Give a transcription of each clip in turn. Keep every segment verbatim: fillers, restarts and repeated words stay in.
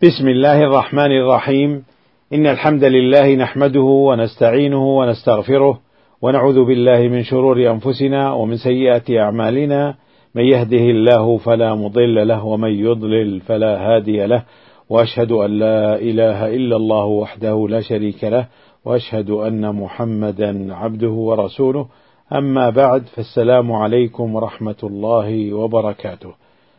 بسم الله الرحمن الرحيم. إن الحمد لله نحمده ونستعينه ونستغفره ونعوذ بالله من شرور أنفسنا ومن سيئات أعمالنا، من يهده الله فلا مضل له ومن يضلل فلا هادي له، وأشهد أن لا إله إلا الله وحده لا شريك له، وأشهد أن محمدا عبده ورسوله. أما بعد، فالسلام عليكم ورحمة الله وبركاته.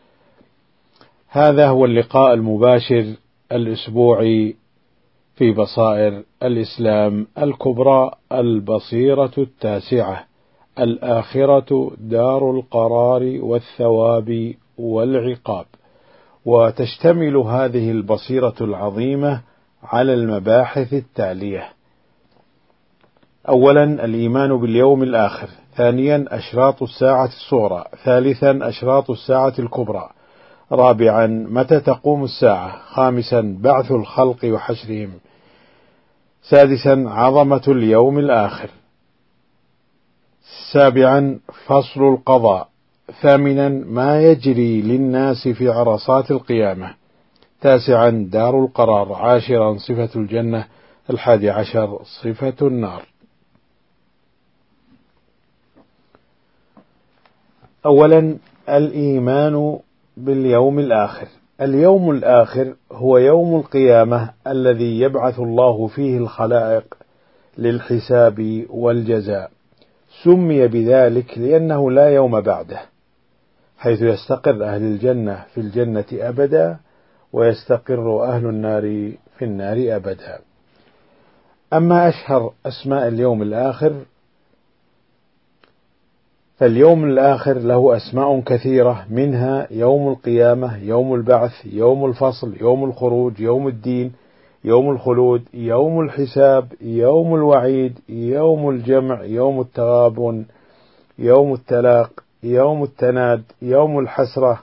هذا هو اللقاء المباشر الأسبوعي في بصائر الإسلام الكبرى، البصيرة التاسعة، الآخرة دار القرار والثواب والعقاب. وتشتمل هذه البصيرة العظيمة على المباحث التالية: أولا، الإيمان باليوم الآخر. ثانيا، أشراط الساعة الصغرى. ثالثا، أشراط الساعة الكبرى. رابعا، متى تقوم الساعة. خامسا، بعث الخلق وحشرهم. سادسا، عظمة اليوم الآخر. سابعا، فصل القضاء. ثامنا، ما يجري للناس في عرصات القيامة. تاسعا، دار القرار. عاشرا، صفة الجنة. الحادي عشر، صفة النار. أولا، الإيمان باليوم الآخر. اليوم الآخر هو يوم القيامة الذي يبعث الله فيه الخلائق للحساب والجزاء. سمي بذلك لأنه لا يوم بعده، حيث يستقر أهل الجنة في الجنة أبدا، ويستقر أهل النار في النار أبدا. أما أشهر أسماء اليوم الآخر، فاليوم الآخر له أسماء كثيرة، منها يوم القيامة، يوم البعث، يوم الفصل، يوم الخروج، يوم الدين، يوم الخلود، يوم الحساب، يوم الوعيد، يوم الجمع، يوم التغابن، يوم التلاق، يوم التناد، يوم الحسرة،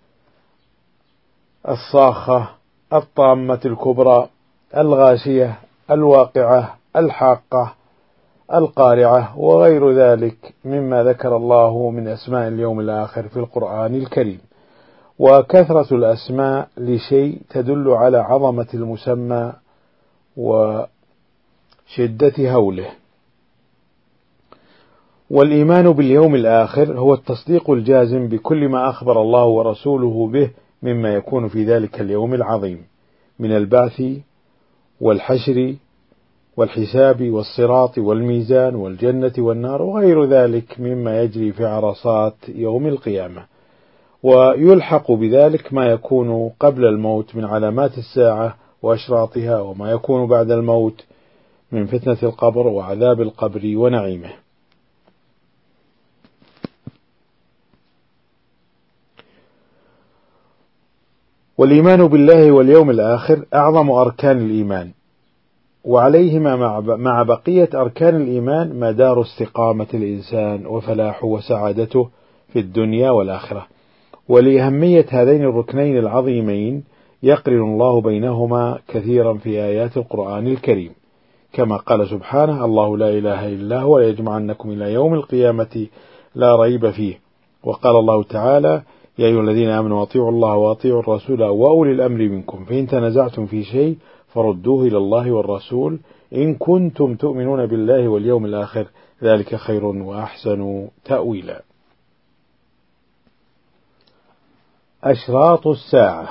الصاخة، الطامة الكبرى، الغاشية، الواقعة، الحاقة، القارعة، وغير ذلك مما ذكر الله من أسماء اليوم الآخر في القرآن الكريم. وكثرة الأسماء لشيء تدل على عظمة المسمى وشدة هوله. والإيمان باليوم الآخر هو التصديق الجازم بكل ما أخبر الله ورسوله به مما يكون في ذلك اليوم العظيم من البعث والحشر والحساب والصراط والميزان والجنة والنار، وغير ذلك مما يجري في عرصات يوم القيامة. ويلحق بذلك ما يكون قبل الموت من علامات الساعة وأشراطها، وما يكون بعد الموت من فتنة القبر وعذاب القبر ونعيمه. والإيمان بالله واليوم الآخر أعظم أركان الإيمان، وعليهما مع بقية أركان الإيمان مدار استقامة الإنسان وفلاحه وسعادته في الدنيا والآخرة. ولأهمية هذين الركنين العظيمين يقرن الله بينهما كثيرا في آيات القرآن الكريم، كما قال سبحانه: الله لا إله إلا هو ليجمعنكم إلى يوم القيامة لا ريب فيه. وقال الله تعالى: يا أيها الذين آمنوا أطيعوا الله وأطيعوا الرسول وأولي الأمر منكم، فإن تنازعتم في شيء فردوه إلى الله والرسول إن كنتم تؤمنون بالله واليوم الآخر، ذلك خير وأحسن تأويلا. أشراط الساعة.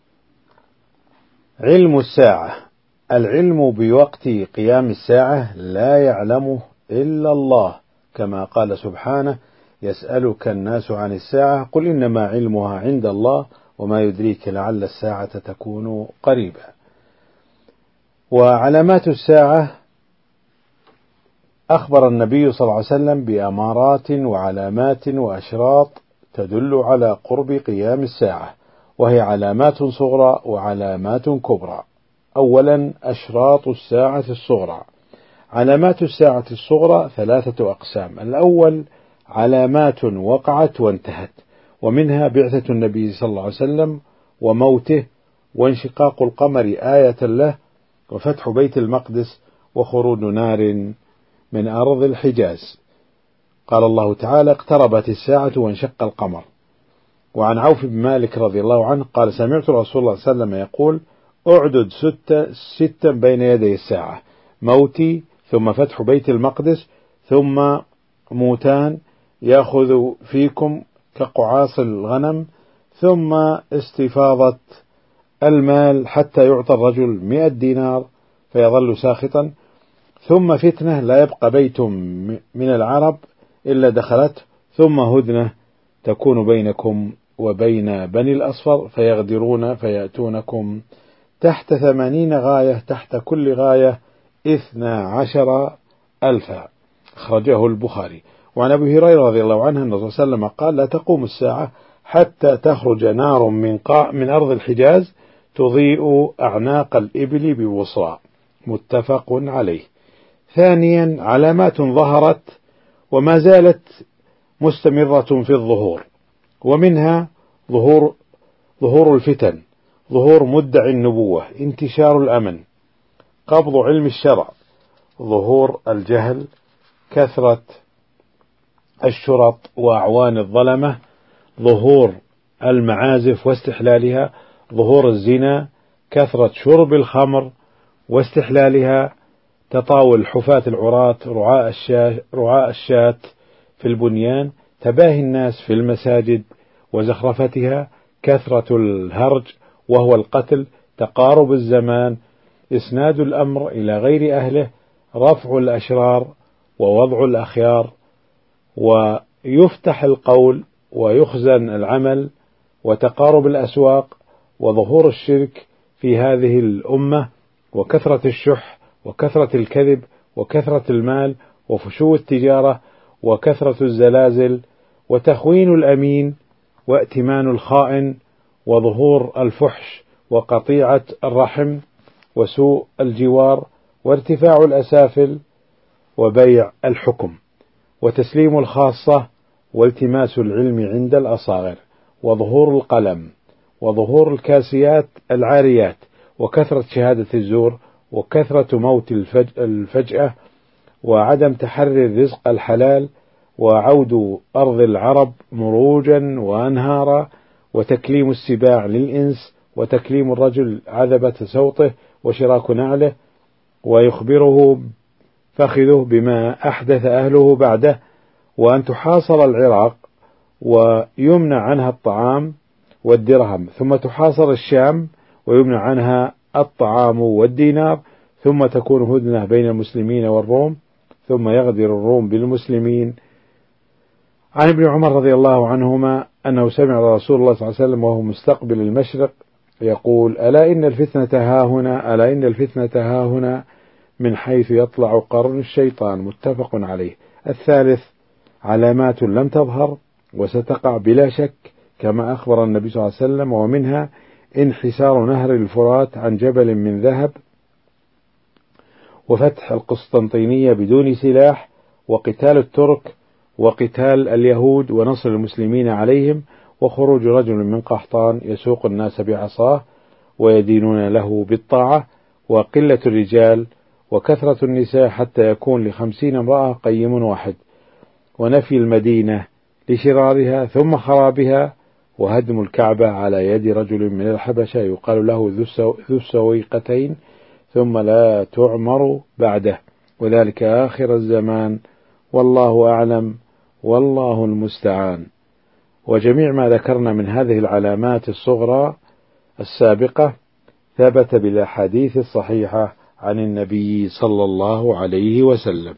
علم الساعة. العلم بوقت قيام الساعة لا يعلمه إلا الله، كما قال سبحانه: يسألك الناس عن الساعة قل إنما علمها عند الله وما يدريك لعل الساعة تكون قريبا. وعلامات الساعة أخبر النبي صلى الله عليه وسلم بأمارات وعلامات وأشراط تدل على قرب قيام الساعة، وهي علامات صغرى وعلامات كبرى. أولا، أشراط الساعة الصغرى. علامات الساعة الصغرى ثلاثة أقسام: الأول، علامات وقعت وانتهت، ومنها بعثة النبي صلى الله عليه وسلم وموته وانشقاق القمر آية له وفتح بيت المقدس وخروج نار من أرض الحجاز. قال الله تعالى: اقتربت الساعة وانشق القمر. وعن عوف بن مالك رضي الله عنه قال: سمعت رسول الله صلى الله عليه وسلم يقول: أعدد ستة ستا بين يدي الساعة: موتي، ثم فتح بيت المقدس، ثم موتان يأخذ فيكم كقعاص الغنم، ثم استفاضة المال حتى يعطى الرجل مئة دينار فيظل ساخطا، ثم فتنة لا يبقى بيت من العرب إلا دخلته، ثم هدنة تكون بينكم وبين بني الأصفر فيغدرون فيأتونكم تحت ثمانين غاية، تحت كل غاية اثنا عشر ألفا. أخرجه البخاري. وعن أبي هريرة رضي الله عنه أن الرسول صلى الله عليه وسلم قال: لا تقوم الساعة حتى تخرج نار من قاع من أرض الحجاز تضيء أعناق الإبل ببصرى. متفق عليه. ثانيا، علامات ظهرت وما زالت مستمرة في الظهور، ومنها ظهور ظهور الفتن، ظهور مدعي النبوة، انتشار الأمن، قبض علم الشرع، ظهور الجهل، كثرة الشرط وأعوان الظلمة، ظهور المعازف واستحلالها، ظهور الزنا، كثرة شرب الخمر واستحلالها، تطاول حفاة العراة رعاء الشاة, رعاء الشاة في البنيان، تباهي الناس في المساجد وزخرفتها، كثرة الهرج وهو القتل، تقارب الزمان، إسناد الأمر إلى غير أهله، رفع الأشرار ووضع الأخيار، ويفتح القول ويخزن العمل، وتقارب الأسواق، وظهور الشرك في هذه الأمة، وكثرة الشح، وكثرة الكذب، وكثرة المال، وفشو التجارة، وكثرة الزلازل، وتخوين الأمين، وائتمان الخائن، وظهور الفحش، وقطيعة الرحم، وسوء الجوار، وارتفاع الأسافل، وبيع الحكم، وتسليم الخاصة، والتماس العلم عند الأصاغر، وظهور القلم، وظهور الكاسيات العاريات، وكثرة شهادة الزور، وكثرة موت الفجأة، وعدم تحري الرزق الحلال، وعود أرض العرب مروجا وأنهارا، وتكليم السباع للإنس، وتكليم الرجل عذبة صوته وشراك نعله، ويخبره فخذه بما أحدث أهله بعده، وأن تحاصر العراق ويمنع عنها الطعام والدرهم، ثم تحاصر الشام ويمنع عنها الطعام والدينار، ثم تكون هدنة بين المسلمين والروم، ثم يغدر الروم بالمسلمين. عن ابن عمر رضي الله عنهما أنه سمع رسول الله صلى الله عليه وسلم وهو مستقبل المشرق يقول: ألا إن الفتنة ها هنا، ألا إن الفتنة ها هنا، من حيث يطلع قرن الشيطان. متفق عليه. الثالث، علامات لم تظهر وستقع بلا شك كما أخبر النبي صلى الله عليه وسلم، ومنها انحسار نهر الفرات عن جبل من ذهب، وفتح القسطنطينية بدون سلاح، وقتال الترك، وقتال اليهود، ونصر المسلمين عليهم، وخروج رجل من قحطان يسوق الناس بعصاه ويدينون له بالطاعة، وقلة الرجال، وكثرة النساء حتى يكون لخمسين امرأة قيم واحد، ونفي المدينة لشرارها ثم خرابها، وهدم الكعبة على يد رجل من الحبشة يقال له ذو السويقتين ثم لا تعمر بعده، وذلك آخر الزمان، والله أعلم والله المستعان. وجميع ما ذكرنا من هذه العلامات الصغرى السابقة ثبت بالأحاديث الصحيحة عن النبي صلى الله عليه وسلم.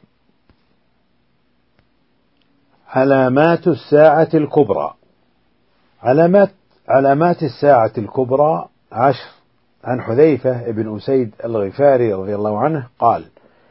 علامات الساعة الكبرى. علامات علامات الساعة الكبرى عشر. عن حذيفة بن أسيد الغفاري رضي الله عنه قال: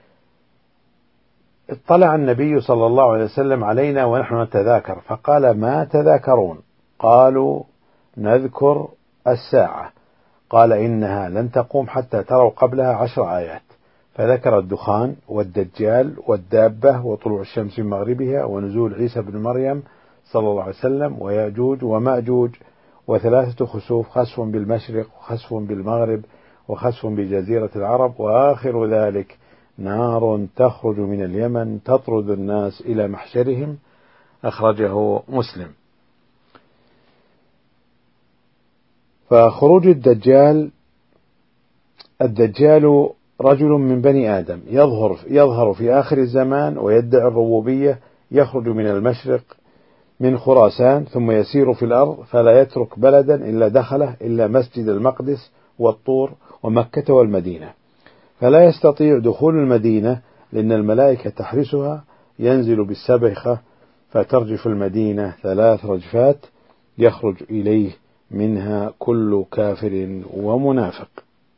اطلع النبي صلى الله عليه وسلم علينا ونحن نتذاكر فقال: ما تذاكرون؟ قالوا: نذكر الساعة. قال: إنها لن تقوم حتى تروا قبلها عشر آيات، فذكر الدخان والدجال والدابة وطلوع الشمس من مغربها ونزول عيسى بن مريم صلى الله عليه وسلم ويأجوج ومأجوج وثلاثة خسوف، خسف بالمشرق وخسف بالمغرب وخسف بجزيرة العرب، وآخر ذلك نار تخرج من اليمن تطرد الناس إلى محشرهم. أخرجه مسلم. فخروج الدجال الدجال رجل من بني آدم يظهر, يظهر في آخر الزمان ويدعي الربوبية، يخرج من المشرق من خراسان ثم يسير في الأرض فلا يترك بلدا إلا دخله إلا مسجد المقدس والطور ومكة والمدينة، فلا يستطيع دخول المدينة لأن الملائكة تحرسها، ينزل بالسبخة فترجف المدينة ثلاث رجفات يخرج إليه منها كل كافر ومنافق.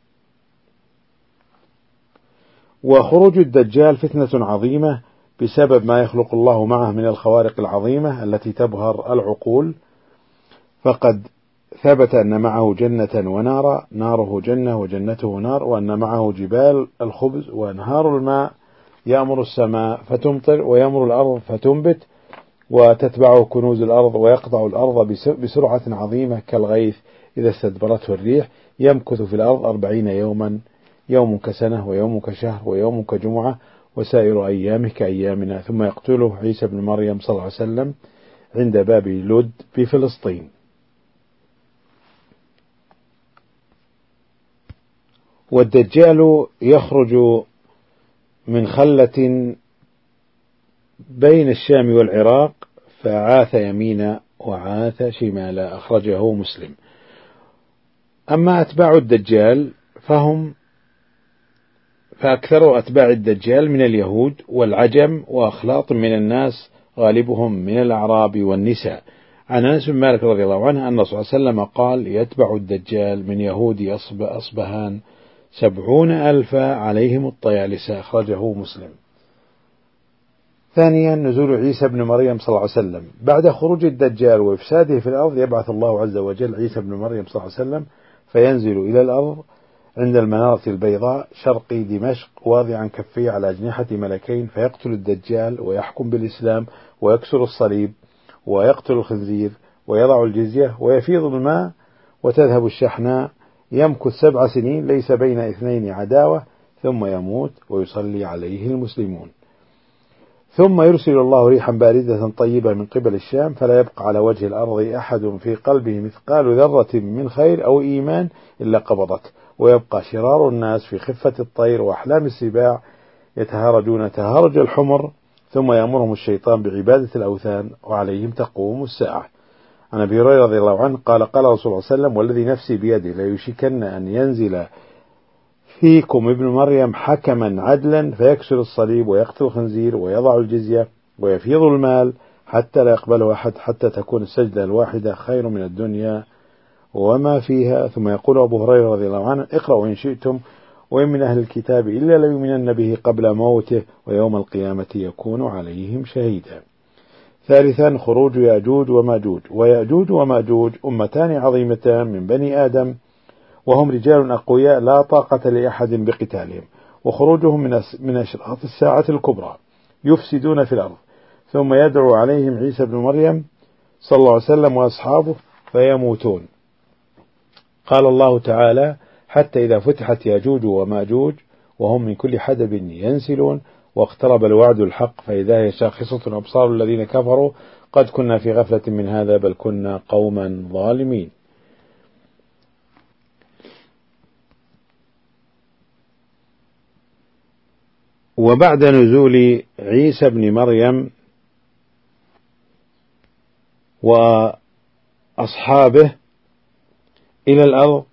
وخروج الدجال فتنة عظيمة بسبب ما يخلق الله معه من الخوارق العظيمة التي تبهر العقول، فقد ثبت أن معه جنة ونارا، ناره جنة وجنته نار، وأن معه جبال الخبز وأنهار الماء، يأمر السماء فتمطر ويأمر الأرض فتنبت وتتبعه كنوز الأرض، ويقطع الأرض بسرعة عظيمة كالغيث إذا استدبرته الريح، يمكث في الأرض أربعين يوما، يوم كسنة ويوم كشهر ويوم كجمعة وسائر أيامه كأيامنا، ثم يقتله عيسى بن مريم صلى الله عليه وسلم عند باب لد في فلسطين. والدجال يخرج من خلة بين الشام والعراق فعاث يمينا وعاث شمالا، أخرجه مسلم. أما أتباع الدجال فهم فأكثر أتباع الدجال من اليهود والعجم وأخلاط من الناس غالبهم من الأعراب والنساء. عن أنس بن مالك رضي الله عنه أن صلى الله عليه وسلم قال: يتبع الدجال من يهود أصبهان سبعون ألفا عليهم الطيالسة، أخرجه مسلم. ثانيا نزول عيسى بن مريم صلى الله عليه وسلم. بعد خروج الدجال وإفساده في الأرض يبعث الله عز وجل عيسى بن مريم صلى الله عليه وسلم فينزل إلى الأرض عند المنارة البيضاء شرقي دمشق واضعا كفيه على أجنحة ملكين، فيقتل الدجال ويحكم بالإسلام ويكسر الصليب ويقتل الخنزير ويضع الجزية ويفيض الماء وتذهب الشحناء، يمكث سبع سنين ليس بين اثنين عداوة ثم يموت ويصلي عليه المسلمون. ثم يرسل الله ريحا باردة طيبة من قبل الشام فلا يبقى على وجه الأرض أحد في قلبه مثقال ذرة من خير أو إيمان إلا قبضته، ويبقى شرار الناس في خفة الطير وأحلام السباع يتهارجون تهارج الحمر، ثم يأمرهم الشيطان بعبادة الأوثان وعليهم تقوم الساعة. عن أبي هريرة رضي الله عنه قال: قال رسول الله صلى الله عليه وسلم: والذي نفسي بيده ليشكن أن ينزل فيكم ابن مريم حكما عدلا فيكسر الصليب ويقتل الخنزير ويضع الجزية ويفيض المال حتى لا يقبله أحد، حتى تكون السجدة الواحدة خير من الدنيا وما فيها. ثم يقول أبو هريرة رضي الله عنه: اقرأوا إن شئتم وإن من أهل الكتاب إلا ليؤمنن به قبل موته ويوم القيامة يكون عليهم شهيدا. ثالثا خروج يأجوج وماجوج. ويأجوج وماجوج أمتان عظيمتان من بني آدم، وهم رجال أقوياء لا طاقة لأحد بقتالهم، وخروجهم من أشراط الساعة الكبرى، يفسدون في الأرض. ثم يدعو عليهم عيسى بن مريم صلى الله عليه وسلم وأصحابه فيموتون. قال الله تعالى: حتى إذا فتحت يأجوج وماجوج وهم من كل حدب ينسلون واقترب الوعد الحق فإذا هي شاخصة أبصار الذين كفروا قد كنا في غفلة من هذا بل كنا قوما ظالمين. وبعد نزول عيسى بن مريم وأصحابه إلى الأرض،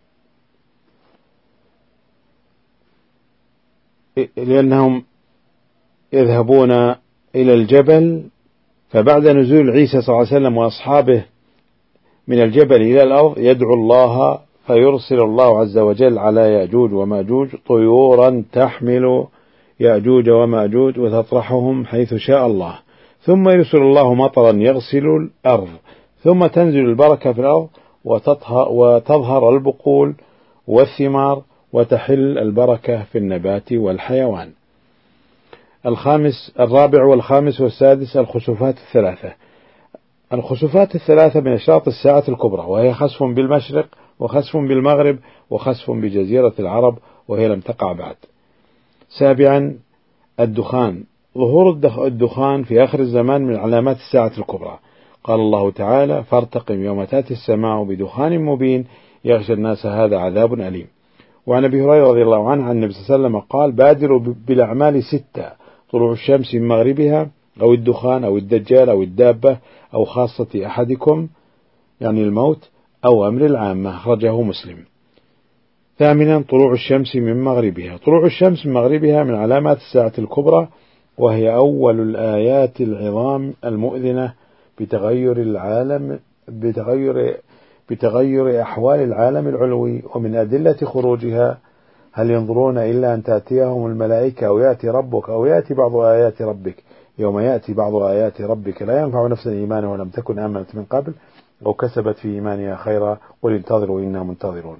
لأنهم يذهبون إلى الجبل، فبعد نزول عيسى صلى الله عليه وسلم وأصحابه من الجبل إلى الأرض يدعو الله فيرسل الله عز وجل على يأجوج وماجوج طيورا تحمل يأجوج وماجوج وتطرحهم حيث شاء الله، ثم يرسل الله مطرا يغسل الأرض، ثم تنزل البركة في الأرض وتظهر البقول والثمار وتحل البركة في النبات والحيوان. الخامس الرابع والخامس والسادس الخسوفات الثلاثة. الخسوفات الثلاثة من أشراط الساعة الكبرى، وهي خسف بالمشرق وخسف بالمغرب وخسف بجزيرة العرب وهي لم تقع بعد. سابعا الدخان. ظهور الدخان في آخر الزمان من علامات الساعة الكبرى. قال الله تعالى: فارتقم يوم تأتي السماء بدخان مبين يغشى الناس هذا عذاب أليم. وعن أبي هريرة رضي الله عنه عن النبي صلى الله عليه وسلم قال: بادروا بالأعمال ستة: طلوع الشمس من مغربها، أو الدخان، أو الدجال، أو الدابة، أو خاصة أحدكم يعني الموت، أو أمر العامة. أخرجه مسلم. ثامنا: طلوع الشمس من مغربها. طلوع الشمس من مغربها من علامات الساعة الكبرى، وهي أول الآيات العظام المؤذنة بتغير العالم بتغير بتغير أحوال العالم العلوي، ومن أدلة خروجها: هل ينظرون إلا أن تأتيهم الملائكة أو يأتي ربك أو يأتي بعض آيات ربك يوم يأتي بعض آيات ربك لا ينفع نفسا إيمانها ولم تكن آمنت من قبل أو كسبت في إيمانها خيرا ولينتظروا إنا منتظرون.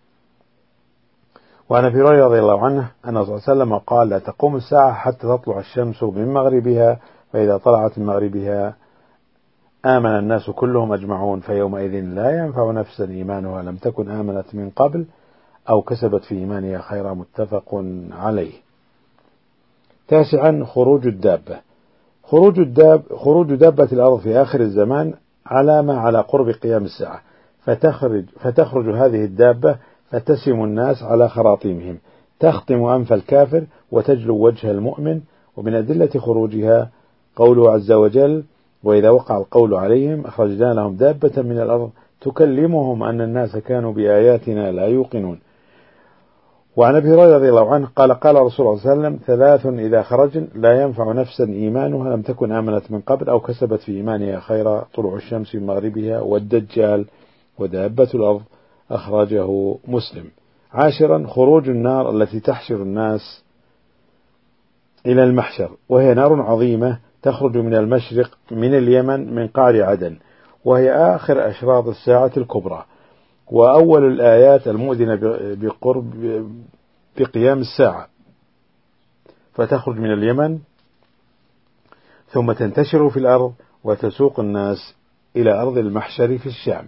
وعن أبي هريرة رضي الله عنه أن صلى الله عليه وسلم قال: لا تقوم الساعة حتى تطلع الشمس من مغربها، فإذا طلعت من مغربها آمن الناس كلهم أجمعون، فيومئذ لا ينفع نفسا إيمانها لم تكن آمنت من قبل أو كسبت في إيمانها خيرا. متفق عليه. تاسعا: خروج الدابة. خروج الداب خروج دابة الأرض في آخر الزمان علامة على قرب قيام الساعة، فتخرج فتخرج هذه الدابة فتسم الناس على خراطيمهم، تخطم أنف الكافر وتجلو وجه المؤمن. ومن أدلة خروجها قوله عز وجل: وإذا وقع القول عليهم أخرجنا لهم دابة من الأرض تكلمهم أن الناس كانوا بآياتنا لا يوقنون. وعن أبي هريرة رضي الله عنه قال: قال رسول الله صلى الله عليه وسلم: ثلاث إذا خرجن لا ينفع نفسا إيمانها لم تكن آمنت من قبل أو كسبت في إيمانها خيرا: طلوع الشمس من مغربها، والدجال، ودابة الأرض. أخرجه مسلم. عاشرا: خروج النار التي تحشر الناس إلى المحشر، وهي نار عظيمة تخرج من المشرق من اليمن من قعر عدن، وهي آخر أشراط الساعة الكبرى، وأول الآيات المؤذنة بقرب بقيام الساعة، فتخرج من اليمن ثم تنتشر في الأرض وتسوق الناس إلى أرض المحشر في الشام.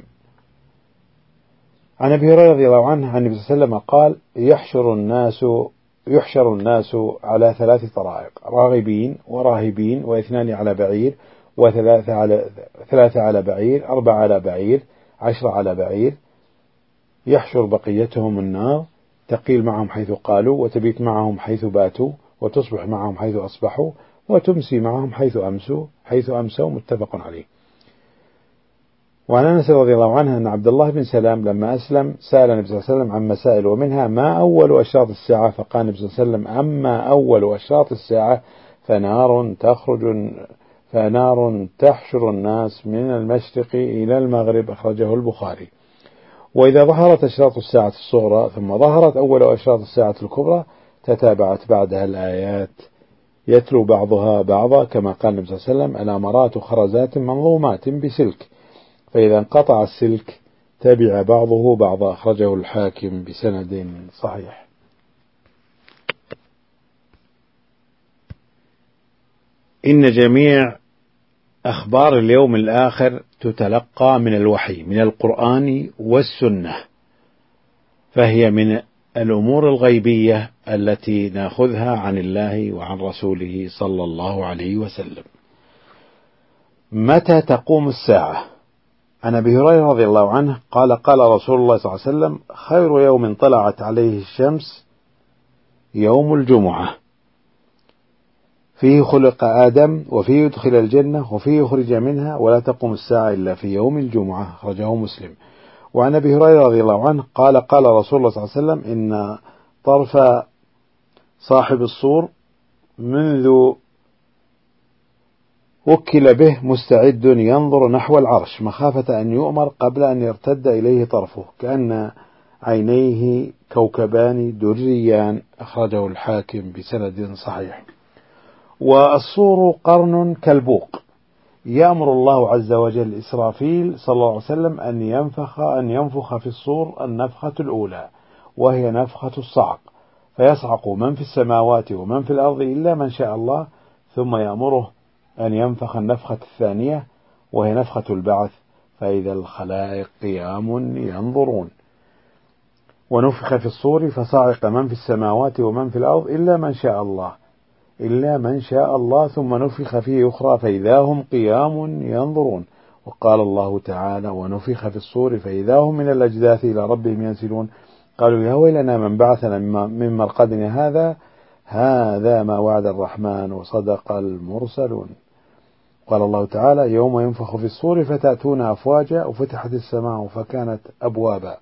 عن أبي هريرة رضي الله عنه عن النبي صلى الله عليه وسلم قال: يحشر الناس يحشر الناس على ثلاث طرائق: راغبين وراهبين، واثنان على بعير، وثلاثة على ثلاثة على بعير، أربعة على بعير، عشرة على بعير. يحشر بقيتهم النار، تقيل معهم حيث قالوا، وتبيت معهم حيث باتوا، وتصبح معهم حيث أصبحوا، وتمسي معهم حيث أمسوا حيث أمسوا. متفق عليه. وعن أنس رضي الله عنه أن عبد الله بن سلام لما أسلم سأل النبي صلى الله عليه وسلم عن مسائل، ومنها: ما أول أشراط الساعة؟ فقال النبي صلى الله عليه وسلم: أما أول أشراط الساعة فنار تخرج فنار تحشر الناس من المشرق إلى المغرب. أخرجه البخاري. وإذا ظهرت أشراط الساعة الصغرى ثم ظهرت أول أشراط الساعة الكبرى تتابعت بعدها الآيات يتلو بعضها بعضا، كما قال النبي صلى الله عليه وسلم: الأمرات خرزات منظومات بسلك، فإذا انقطع السلك تبع بعضه بعضا. أخرجه الحاكم بسند صحيح. إن جميع أخبار اليوم الآخر تتلقى من الوحي من القرآن والسنة، فهي من الأمور الغيبية التي نأخذها عن الله وعن رسوله صلى الله عليه وسلم. متى تقوم الساعة؟ عن أبي هريرة رضي الله عنه قال: قال رسول الله صلى الله عليه وسلم: خير يوم طلعت عليه الشمس يوم الجمعة، فيه خلق آدم، وفيه يدخل الجنة، وفيه يخرج منها، ولا تقوم الساعة إلا في يوم الجمعة. أخرجه مسلم. وعن أبي هريرة رضي الله عنه قال: قال رسول الله صلى الله عليه وسلم: إن طرف صاحب الصور منذ وكل به مستعد ينظر نحو العرش مخافة أن يؤمر قبل أن يرتد إليه طرفه، كأن عينيه كوكبان دريان. أخرجه الحاكم بسند صحيح. والصور قرن كالبوق، يأمر الله عز وجل إسرافيل صلى الله عليه وسلم أن ينفخ أن ينفخ في الصور النفخة الأولى، وهي نفخة الصعق، فيصعق من في السماوات ومن في الأرض إلا من شاء الله، ثم يأمره أن ينفخ النفخة الثانية وهي نفخة البعث، فإذا الخلائق قيام ينظرون. ونفخ في الصور فصعق من في السماوات ومن في الأرض إلا من شاء الله إلا من شاء الله ثم نفخ فيه أخرى فإذا هم قيام ينظرون. وقال الله تعالى: ونفخ في الصور فإذا هم من الأجداث إلى ربهم ينسلون. قالوا يا ويلنا من بعثنا من مرقدنا هذا هذا ما وعد الرحمن وصدق المرسلون. قال الله تعالى يوم ينفخ في الصور فتأتون أفواجا وفتحت السماء فكانت أبوابا.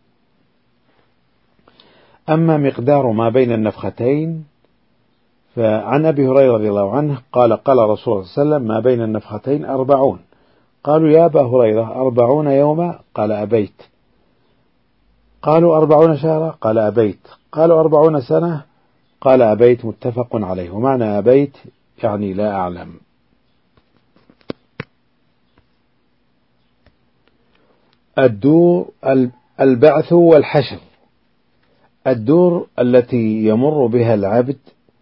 أما مقدار ما بين النفختين فعن أبي هريرة رضي الله عنه قال قال رسول الله صلى الله عليه وسلم ما بين النفختين أربعون. قالوا يا أبا هريرة أربعون يوما؟ قال أبيت. قالوا أربعون شهرا؟ قال أبيت. قالوا أربعون سنة؟ قال أبيت. متفق عليه. ومعنى أبيت يعني لا أعلم. الدور البعث والحشر. الدور التي يمر بها العبد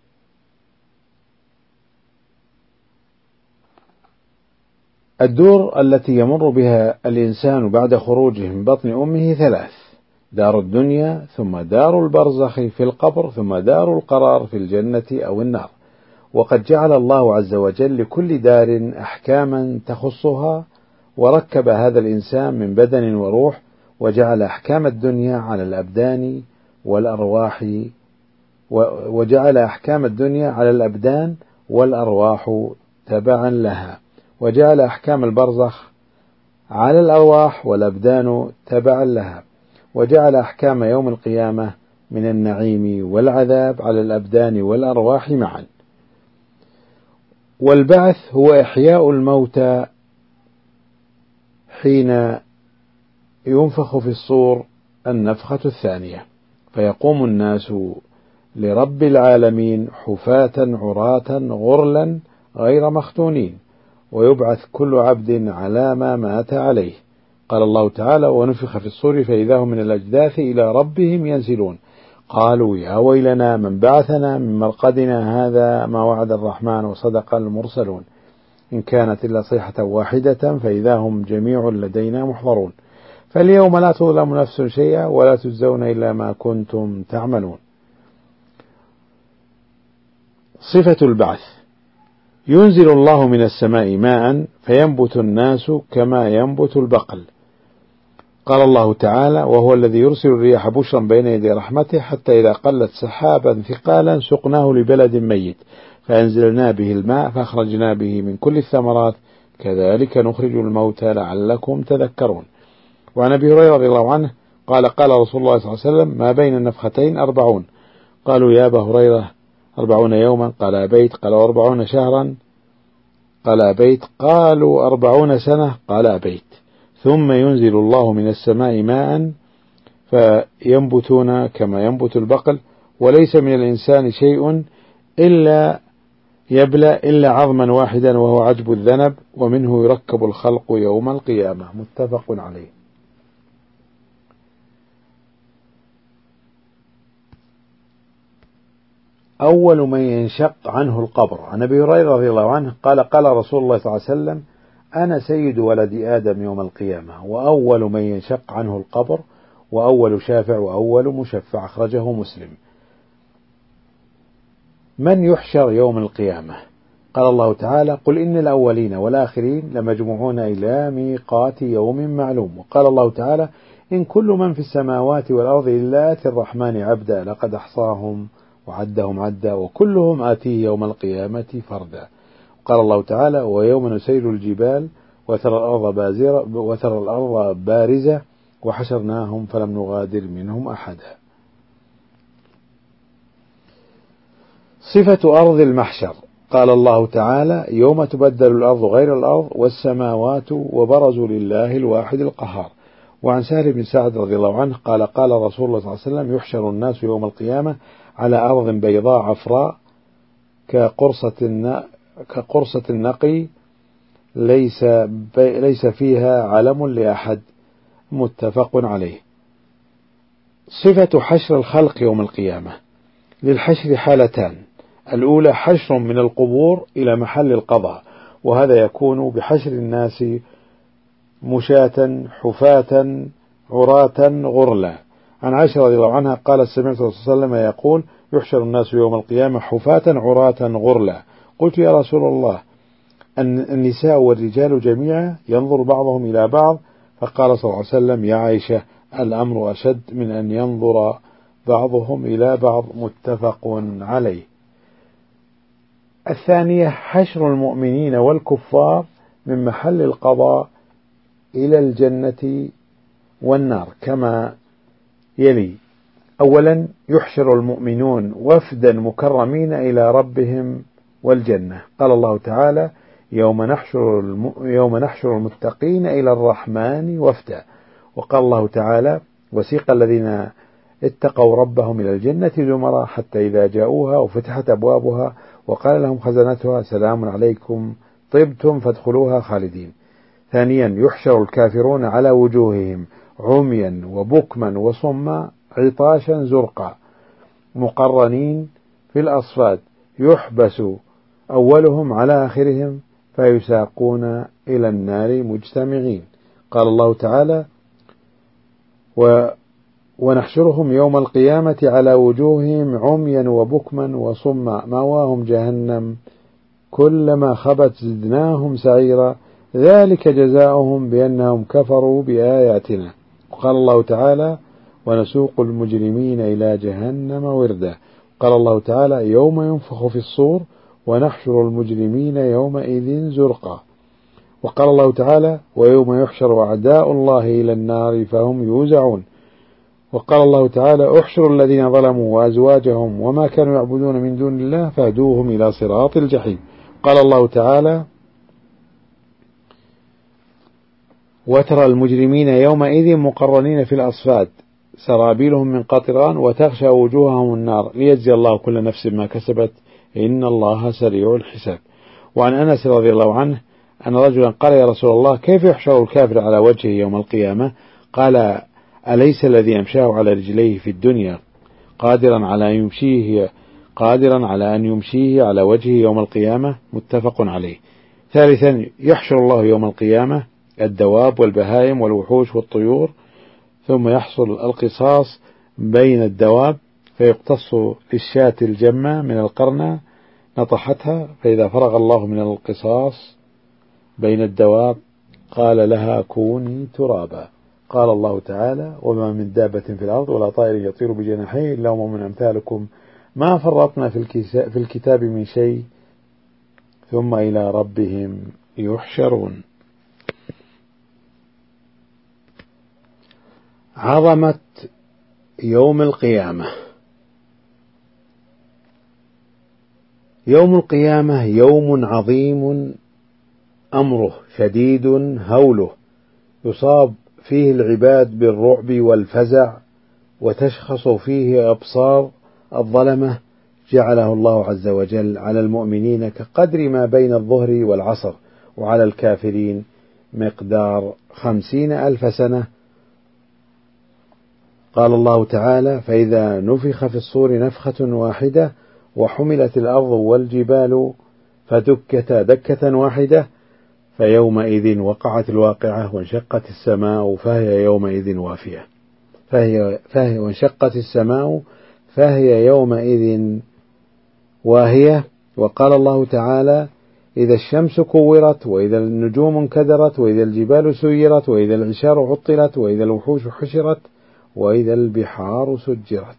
الدور التي يمر بها الإنسان بعد خروجه من بطن أمه ثلاث: دار الدنيا، ثم دار البرزخ في القبر، ثم دار القرار في الجنة أو النار. وقد جعل الله عز وجل لكل دار أحكاما تخصها، وركب هذا الإنسان من بدن وروح، وجعل أحكام الدنيا على الأبدان والأرواح وجعل أحكام الدنيا على الأبدان والأرواح تبعا لها، وجعل أحكام البرزخ على الأرواح والأبدان تبعا لها، وجعل أحكام يوم القيامة من النعيم والعذاب على الأبدان والأرواح معا. والبعث هو إحياء الموتى حين ينفخ في الصور النفخة الثانية، فيقوم الناس لرب العالمين حفاة عراة غرلا غير مختونين، ويبعث كل عبد على ما مات عليه. قال الله تعالى ونفخ في الصور فإذا هم من الأجداث إلى ربهم ينزلون. قالوا يا ويلنا من بعثنا من مرقدنا هذا ما وعد الرحمن وصدق المرسلون. إن كانت إلا صيحة واحدة فإذا هم جميع لدينا محضرون. فاليوم لا تظلم نفس شيئا ولا تجزون إلا ما كنتم تعملون. صفة البعث: ينزل الله من السماء ماء فينبت الناس كما ينبت البقل. قال الله تعالى وهو الذي يرسل الرياح بشرا بين يدي رحمته حتى إذا قلت سحابا ثقالا سقناه لبلد ميت فأنزلنا به الماء فأخرجنا به من كل الثمرات كذلك نخرج الموتى لعلكم تذكرون. وعن أبي هريرة رضي الله عنه قال قال رسول الله صلى الله عليه وسلم ما بين النفختين أربعون. قالوا يا أبا هريرة أربعون يوما؟ قال أبيت. قالوا أربعون شهرا؟ قال أبيت. قالوا أربعون سنة؟ قال أبيت. ثم ينزل الله من السماء ماء فينبتون كما ينبت البقل، وليس من الإنسان شيء إلا يبلى إلا عظما واحدا وهو عجب الذنب، ومنه يركب الخلق يوم القيامة. متفق عليه. أول من ينشق عنه القبر. عن أبي هريرة رضي الله عنه قال قال رسول الله صلى الله عليه وسلم أنا سيد ولد آدم يوم القيامة وأول من ينشق عنه القبر وأول شافع وأول مشفع. أخرجه مسلم. من يحشر يوم القيامة؟ قال الله تعالى قل إن الأولين والآخرين لمجموعون إلى ميقات يوم معلوم. وقال الله تعالى إن كل من في السماوات والأرض إلا آتي الرحمن عبدا لقد أحصاهم وعدهم عدا وكلهم آتيه يوم القيامة فردا. قال الله تعالى ويوم نسير الجبال وترى الأرض بازرة وترى الأرض بارزة وحشرناهم فلم نغادر منهم أحدا. صفة أرض المحشر. قال الله تعالى يوم تبدل الأرض غير الأرض والسماوات وبرزوا لله الواحد القهار. وعن سهل بن سعد رضي الله عنه قال قال رسول الله صلى الله عليه وسلم يحشر الناس يوم القيامة على أرض بيضاء عفراء كقرصة كقرصة النقي ليس ليس فيها علم لأحد. متفق عليه. صفة حشر الخلق يوم القيامة. للحشر حالتان: الأولى حشر من القبور إلى محل القضاء، وهذا يكون بحشر الناس مشاة حفاة عراة غرلا. عن عائشة رضي الله عنها قالت سمعت رسول الله صلى الله عليه وسلم يقول يحشر الناس يوم القيامة حفاة عراة غرلا. قلت يا رسول الله النساء والرجال جميعا ينظر بعضهم إلى بعض؟ فقال صلى الله عليه وسلم يا عائشة الأمر أشد من أن ينظر بعضهم إلى بعض متفق عليه. الثانية حشر المؤمنين والكفار من محل القضاء إلى الجنة والنار كما يلي: أولا يحشر المؤمنون وفدا مكرمين إلى ربهم والجنة. قال الله تعالى: يوم نحشر, الم... يوم نحشر المتقين إلى الرحمن وفدا. وقال الله تعالى: وسيق الذين اتقوا ربهم إلى الجنة زمرا حتى إذا جاءوها وفتحت أبوابها وقال لهم خزنتها سلام عليكم طبتم فادخلوها خالدين. ثانيا يحشر الكافرون على وجوههم عميا وبكما وصما عطاشا زرقا مقرنين في الأصفاد يحبس أولهم على آخرهم فيساقون إلى النار مجتمعين. قال الله تعالى: و ونحشرهم يوم القيامة على وجوههم عميا وبكما وصما مأواهم جهنم كلما خبت زدناهم سعيرا ذلك جزاؤهم بأنهم كفروا بآياتنا. وقال الله تعالى: ونسوق المجرمين إلى جهنم وردا. قال الله تعالى: يوم ينفخ في الصور ونحشر المجرمين يومئذ زرقا. وقال الله تعالى: ويوم يحشر أعداء الله إلى النار فهم يوزعون. وقال الله تعالى: احشروا الذين ظلموا وأزواجهم وما كانوا يعبدون من دون الله فاهدوهم إلى صراط الجحيم. قال الله تعالى: وترى المجرمين يومئذ مقرنين في الأصفاد سرابيلهم من قطران وتغشى وجوههم النار ليجزي الله كل نفس ما كسبت إن الله سريع الحساب. وعن أنس رضي الله عنه أن رجلا قال: يا رسول الله كيف يحشر الكافر على وجهه يوم القيامة؟ قال: أليس الذي يمشاه على رجليه في الدنيا قادرا على يمشيه قادرا على أن يمشيه على وجهه يوم القيامة؟ متفق عليه. ثالثا يحشر الله يوم القيامة الدواب والبهائم والوحوش والطيور ثم يحصل القصاص بين الدواب فيقتص للشاة الجمة من القرنة نطحتها فإذا فرغ الله من القصاص بين الدواب قال لها كوني ترابا. قال الله تعالى: وما من دابة في الأرض ولا طائر يطير بجناحيه إلا أمم من أمثالكم ما فرطنا في الكتاب من شيء ثم إلى ربهم يحشرون. عظمة يوم القيامة. يوم القيامة يوم عظيم أمره شديد هوله يصاب فيه العباد بالرعب والفزع وتشخص فيه أبصار الظلمة جعله الله عز وجل على المؤمنين كقدر ما بين الظهر والعصر وعلى الكافرين مقدار خمسين ألف سنة. قال الله تعالى: فإذا نفخ في الصور نفخة واحدة وحملت الأرض والجبال فدكتا دكة واحدة فيومئذ وقعت الواقعة وانشقت السماء فهي يومئذ وافية فهي, فهي وانشقت السماء فهي يومئذ واهية. وقال الله تعالى: إذا الشمس كورت وإذا النجوم انكدرت وإذا الجبال سيرت وإذا العشار عطلت وإذا الوحوش حشرت وإذا البحار سجرت.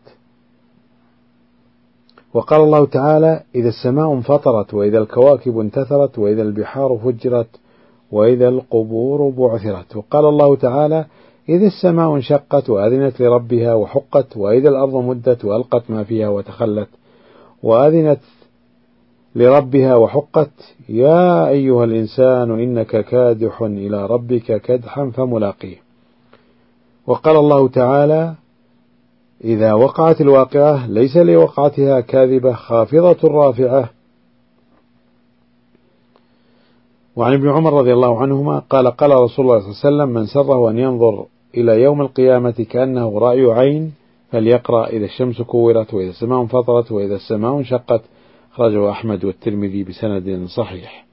وقال الله تعالى: إذا السماء انفطرت وإذا الكواكب انتثرت وإذا البحار فجرت وإذا القبور بعثرت. وقال الله تعالى: إذا السماء انشقت وأذنت لربها وحقت وإذا الأرض مدت وألقت ما فيها وتخلت وأذنت لربها وحقت يا أيها الإنسان إنك كادح إلى ربك كدحا فملاقيه. وقال الله تعالى: إذا وقعت الواقعة ليس لوقعتها كاذبة خافضة رافعة. وعن ابن عمر رضي الله عنهما قال: قال رسول الله صلى الله عليه وسلم: من سره أن ينظر إلى يوم القيامة كأنه رأي عين فليقرأ إذا الشمس كورت وإذا السماء انفطرت وإذا السماء انشقت. أخرجه أحمد والترمذي بسند صحيح.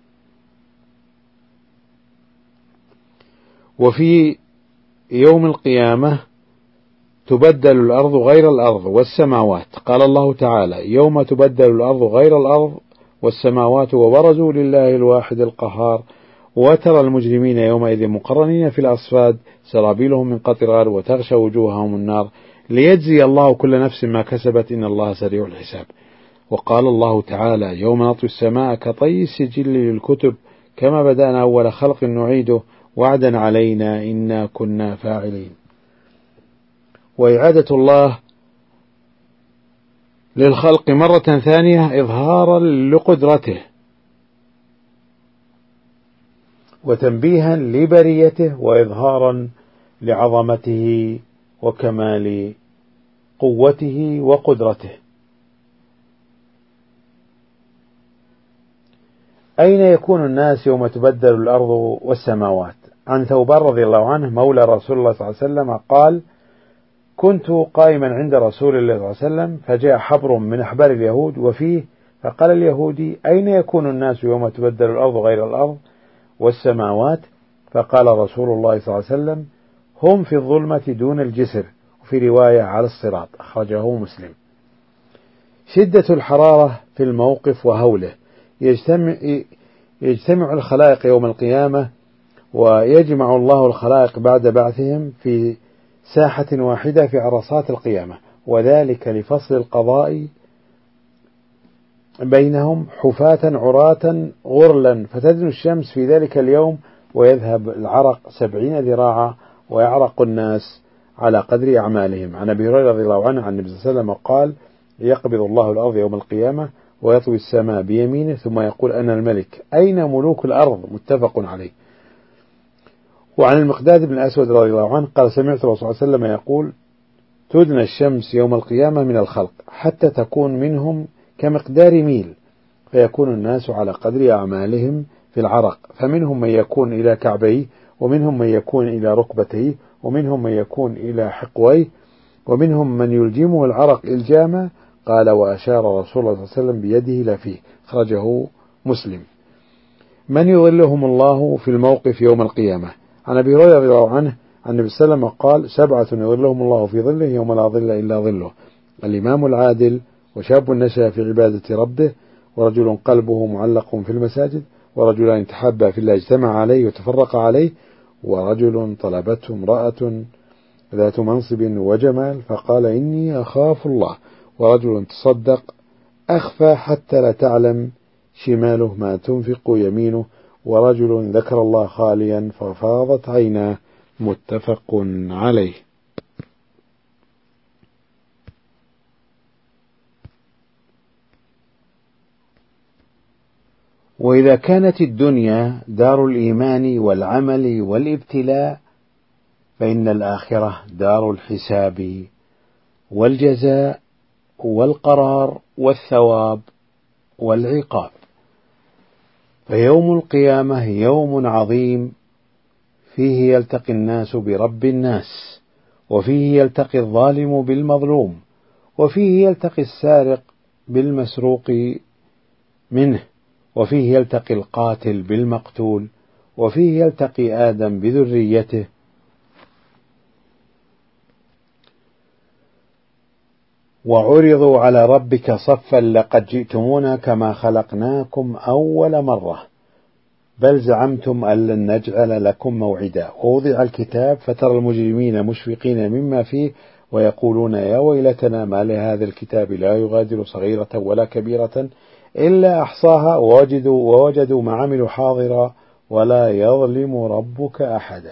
وفي يوم القيامة تبدل الأرض غير الأرض والسماوات. قال الله تعالى: يوم تبدل الأرض غير الأرض والسماوات وبرزوا لله الواحد القهار وترى المجرمين يومئذ مقرنين في الأصفاد سرابيلهم من قطران وتغشى وجوههم النار ليجزي الله كل نفس ما كسبت إن الله سريع الحساب. وقال الله تعالى: يوم نطوي السماء كطي السجل للكتب كما بدأنا أول خلق نعيده وعدا علينا إنا كنا فاعلين. وإعادة الله للخلق مرة ثانية إظهارا لقدرته وتنبيها لبريته وإظهارا لعظمته وكمال قوته وقدرته. أين يكون الناس يوم تبدل الأرض والسماوات؟ عن ثوبان رضي الله عنه مولى رسول الله صلى الله عليه وسلم قال: كنت قائما عند رسول الله صلى الله عليه وسلم فجاء حبر من أحبار اليهود وفيه، فقال اليهودي: أين يكون الناس يوم تبدل الأرض غير الأرض والسماوات؟ فقال رسول الله صلى الله عليه وسلم: هم في الظلمة دون الجسر، وفي رواية على الصراط، أخرجه مسلم. شدة الحرارة في الموقف وهوله. يجتمع, يجتمع الخلائق يوم القيامة ويجمع الله الخلائق بعد بعثهم في ساحة واحدة في عرصات القيامة، وذلك لفصل القضاء بينهم حفاة عراة غرلا، فتدنو الشمس في ذلك اليوم ويذهب العرق سبعين ذراعا ويعرق الناس على قدر أعمالهم. عن أبي هريرة رضي الله عنه عن النبي صلى الله عليه وسلم قال: يقبض الله الأرض يوم القيامة ويطوي السماء بيمينه ثم يقول: أنا الملك، أين ملوك الأرض؟ متفق عليه. وعن المقداد بن الأسود رضي الله عنه قال: سمعت الرسول صلى الله عليه وسلم يقول: تدنى الشمس يوم القيامة من الخلق حتى تكون منهم كمقدار ميل، فيكون الناس على قدر أعمالهم في العرق، فمنهم من يكون إلى كعبيه، ومنهم من يكون إلى ركبتيه، ومنهم من يكون إلى حقويه، ومنهم من يلجمه العرق إلجاما. قال: وأشار رسول الله صلى الله عليه وسلم بيده لفيه، أخرجه مسلم. من يظلهم الله في الموقف يوم القيامة؟ عن أبي هريرة رضي الله عنه عن النبي صلى الله عليه وسلم قال: سبعة يظلهم الله في ظله يوم لا ظل إلا ظله: الإمام العادل، وشاب نشأ في عبادة ربه، ورجل قلبه معلق في المساجد، ورجلان تحابا في الله اجتمع عليه وتفرق عليه، ورجل طلبته امرأة ذات منصب وجمال فقال: إني أخاف الله، ورجل تصدق أخفى حتى لا تعلم شماله ما تنفق يمينه، ورجل ذكر الله خاليا ففاضت عيناه. متفق عليه. وإذا كانت الدنيا دار الإيمان والعمل والابتلاء، فإن الآخرة دار الحساب والجزاء والقرار والثواب والعقاب. فيوم القيامة يوم عظيم فيه يلتقي الناس برب الناس، وفيه يلتقي الظالم بالمظلوم، وفيه يلتقي السارق بالمسروق منه، وفيه يلتقي القاتل بالمقتول، وفيه يلتقي آدم بذريته. وعرضوا على ربك صفا لقد جئتمونا كما خلقناكم أول مرة بل زعمتم أن لن نجعل لكم موعدا. ووضع الكتاب فترى المجرمين مشفقين مما فيه ويقولون: يا ويلتنا ما لهذا الكتاب لا يغادر صغيرة ولا كبيرة إلا أحصاها ووجدوا, ووجدوا ما عملوا حاضرا ولا يظلم ربك أحدا.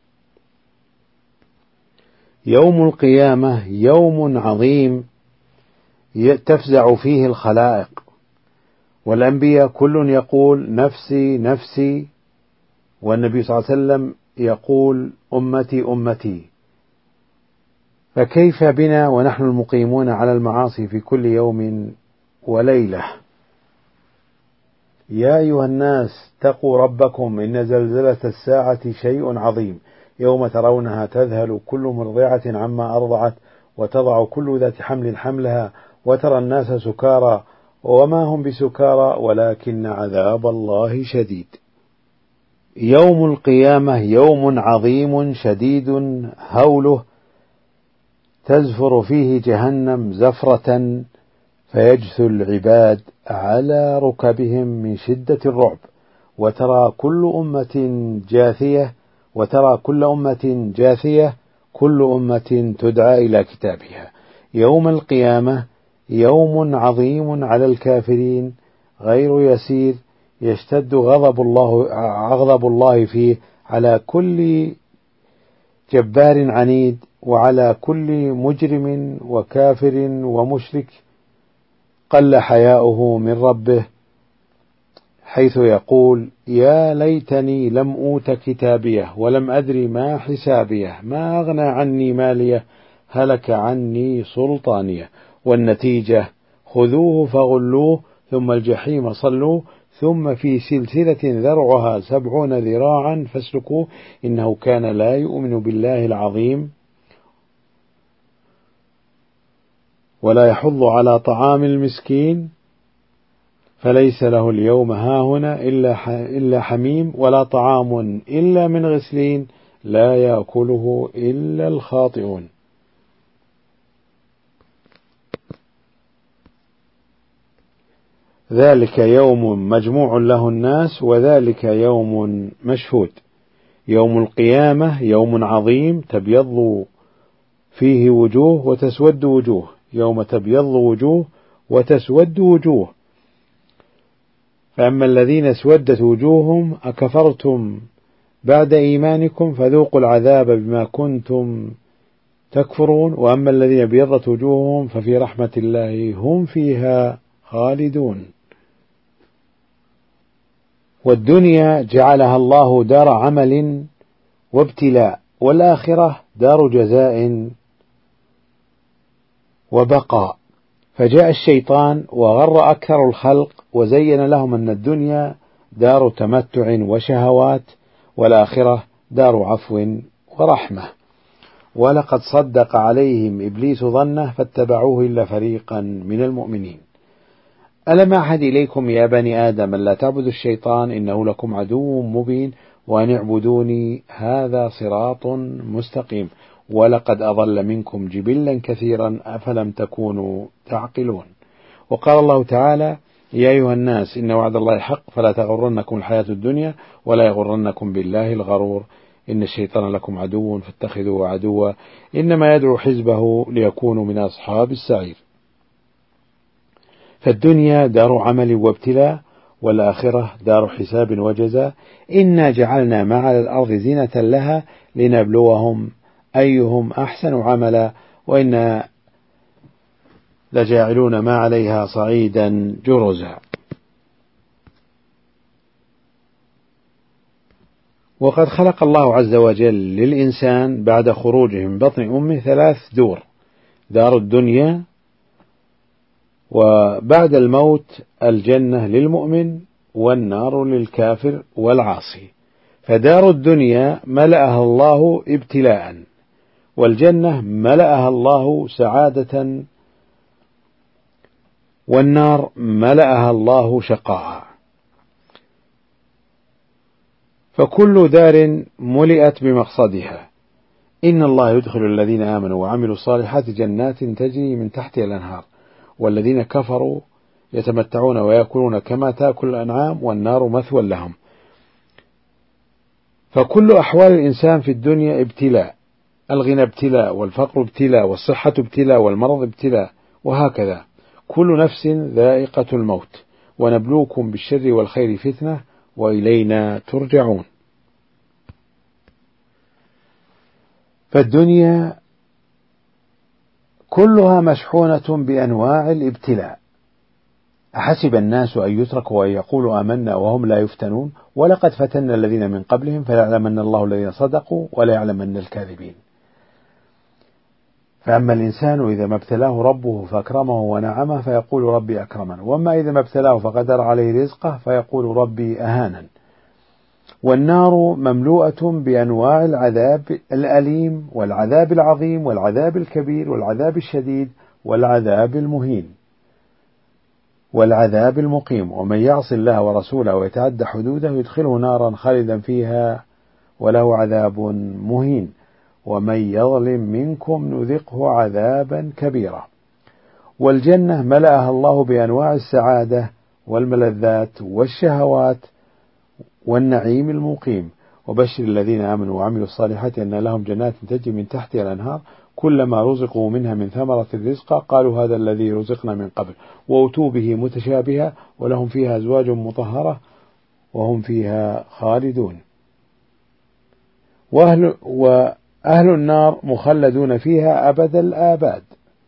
يوم القيامة يوم عظيم تفزع فيه الخلائق، والأنبياء كل يقول: نفسي نفسي، والنبي صلى الله عليه وسلم يقول: أمتي أمتي. فكيف بنا ونحن المقيمون على المعاصي في كل يوم وليلة؟ يا أيها الناس اتقوا ربكم إن زلزلة الساعة شيء عظيم، يوم ترونها تذهل كل مرضعة عما أرضعت وتضع كل ذات حمل حملها وترى الناس سكارى وما هم بسكارى ولكن عذاب الله شديد. يوم القيامة يوم عظيم شديد هوله، تزفر فيه جهنم زفرة فيجثو العباد على ركبهم من شدة الرعب، وترى كل أمة جاثية وترى كل أمة جاثية كل أمة تدعى إلى كتابها. يوم القيامة يوم عظيم على الكافرين غير يسير، يشتد غضب الله غضب الله فيه على كل جبار عنيد، وعلى كل مجرم وكافر ومشرك قل حياؤه من ربه، حيث يقول: يا ليتني لم أوت كتابيه ولم أدري ما حسابيه، ما أغنى عني ماليه، هلك عني سلطانيه. والنتيجة: خذوه فغلوه ثم الجحيم صلوه ثم في سلسلة ذرعها سبعون ذراعا فاسلكوه، إنه كان لا يؤمن بالله العظيم ولا يحض على طعام المسكين، فليس له اليوم هاهنا إلا حميم ولا طعام إلا من غسلين لا يأكله إلا الخاطئون. ذلك يوم مجموع له الناس وذلك يوم مشهود. يوم القيامة يوم عظيم تبيض فيه وجوه وتسود وجوه، يوم تبيض وجوه وتسود وجوه. فأما الذين اسودت وجوههم أكفرتم بعد إيمانكم فذوقوا العذاب بما كنتم تكفرون، وأما الذين ابيضت وجوههم ففي رحمة الله هم فيها خالدون. والدنيا جعلها الله دار عمل وابتلاء، والآخرة دار جزاء وبقاء. فجاء الشيطان وغر أكثر الخلق وزين لهم أن الدنيا دار تمتع وشهوات، والآخرة دار عفو ورحمة. ولقد صدق عليهم إبليس ظنه فاتبعوه إلا فريقا من المؤمنين. ألم أعهد إليكم يا بني آدم ألا تعبدوا الشيطان إنه لكم عدو مبين وأن اعبدوني هذا صراط مستقيم. ولقد أضل منكم جبلا كثيرا أفلم تكونوا تعقلون. وقال الله تعالى: يا أيها الناس إن وعد الله حق فلا تغرنكم الحياة الدنيا ولا يغرنكم بالله الغرور، إن الشيطان لكم عدو فاتخذوه عدوا إنما يدعو حزبه ليكونوا من أصحاب السعير. فالدنيا دار عمل وابتلاء، والآخرة دار حساب وجزاء. إنا جعلنا ما على الأرض زينة لها لنبلوهم أيهم أحسن عملا وإنا لجاعلون ما عليها صعيدا جرزا. وقد خلق الله عز وجل للإنسان بعد خروجه من بطن أمه ثلاث دور: دار الدنيا، وبعد الموت الجنة للمؤمن والنار للكافر والعاصي. فدار الدنيا ملأها الله ابتلاء، والجنة ملأها الله سعادة، والنار ملأها الله شقاء. فكل دار ملئت بمقصدها. إن الله يدخل الذين آمنوا وعملوا الصالحات جنات تجري من تحتها الأنهار، والذين كفروا يتمتعون ويأكلون كما تأكل الأنعام والنار مثوى لهم. فكل أحوال الإنسان في الدنيا ابتلاء، الغنى ابتلاء، والفقر ابتلاء، والصحة ابتلاء، والمرض ابتلاء، وهكذا. كل نفس ذائقة الموت، ونبلوكم بالشر والخير فتنة وإلينا ترجعون. فالدنيا كلها مشحونة بأنواع الابتلاء. أحسب الناس أن يتركوا وأن يقولوا آمنا وهم لا يفتنون ولقد فتنا الذين من قبلهم فليعلمن الله الذين صدقوا ولا يعلمن الكاذبين. فأما الإنسان إذا ما ابتلاه ربه فأكرمه ونعمه فيقول ربي أكرمن، وأما إذا ما ابتلاه فقدر عليه رزقه فيقول ربي أهانن. والنار مملوءة بأنواع العذاب الأليم والعذاب العظيم والعذاب الكبير والعذاب الشديد والعذاب المهين والعذاب المقيم. ومن يعص الله ورسوله ويتعدى حدوده يدخله نارا خالدا فيها وله عذاب مهين. ومن يظلم منكم نذقه عذابا كبيرا. والجنة ملأها الله بأنواع السعادة والملذات والشهوات والنعيم المقيم. وبشر الذين آمنوا وعملوا الصالحات أن لهم جنات تجري من تحتها الأنهار كلما رزقوا منها من ثمرة رزقا قالوا هذا الذي رزقنا من قبل وأتوا به متشابها ولهم فيها أزواج مطهرة وهم فيها خالدون. وأهل, وأهل النار مخلدون فيها أبد الآباد.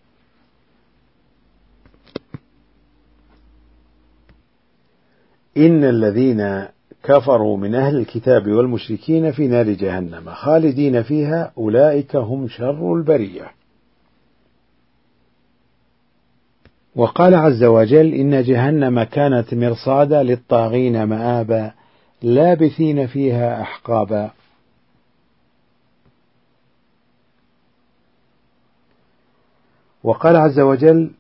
إن الذين كفروا من أهل الكتاب والمشركين في نار جهنم خالدين فيها أولئك هم شر البرية. وقال عز وجل إن جهنم كانت مرصادا للطاغين مآبا لابثين فيها أحقابا. وقال عز وجل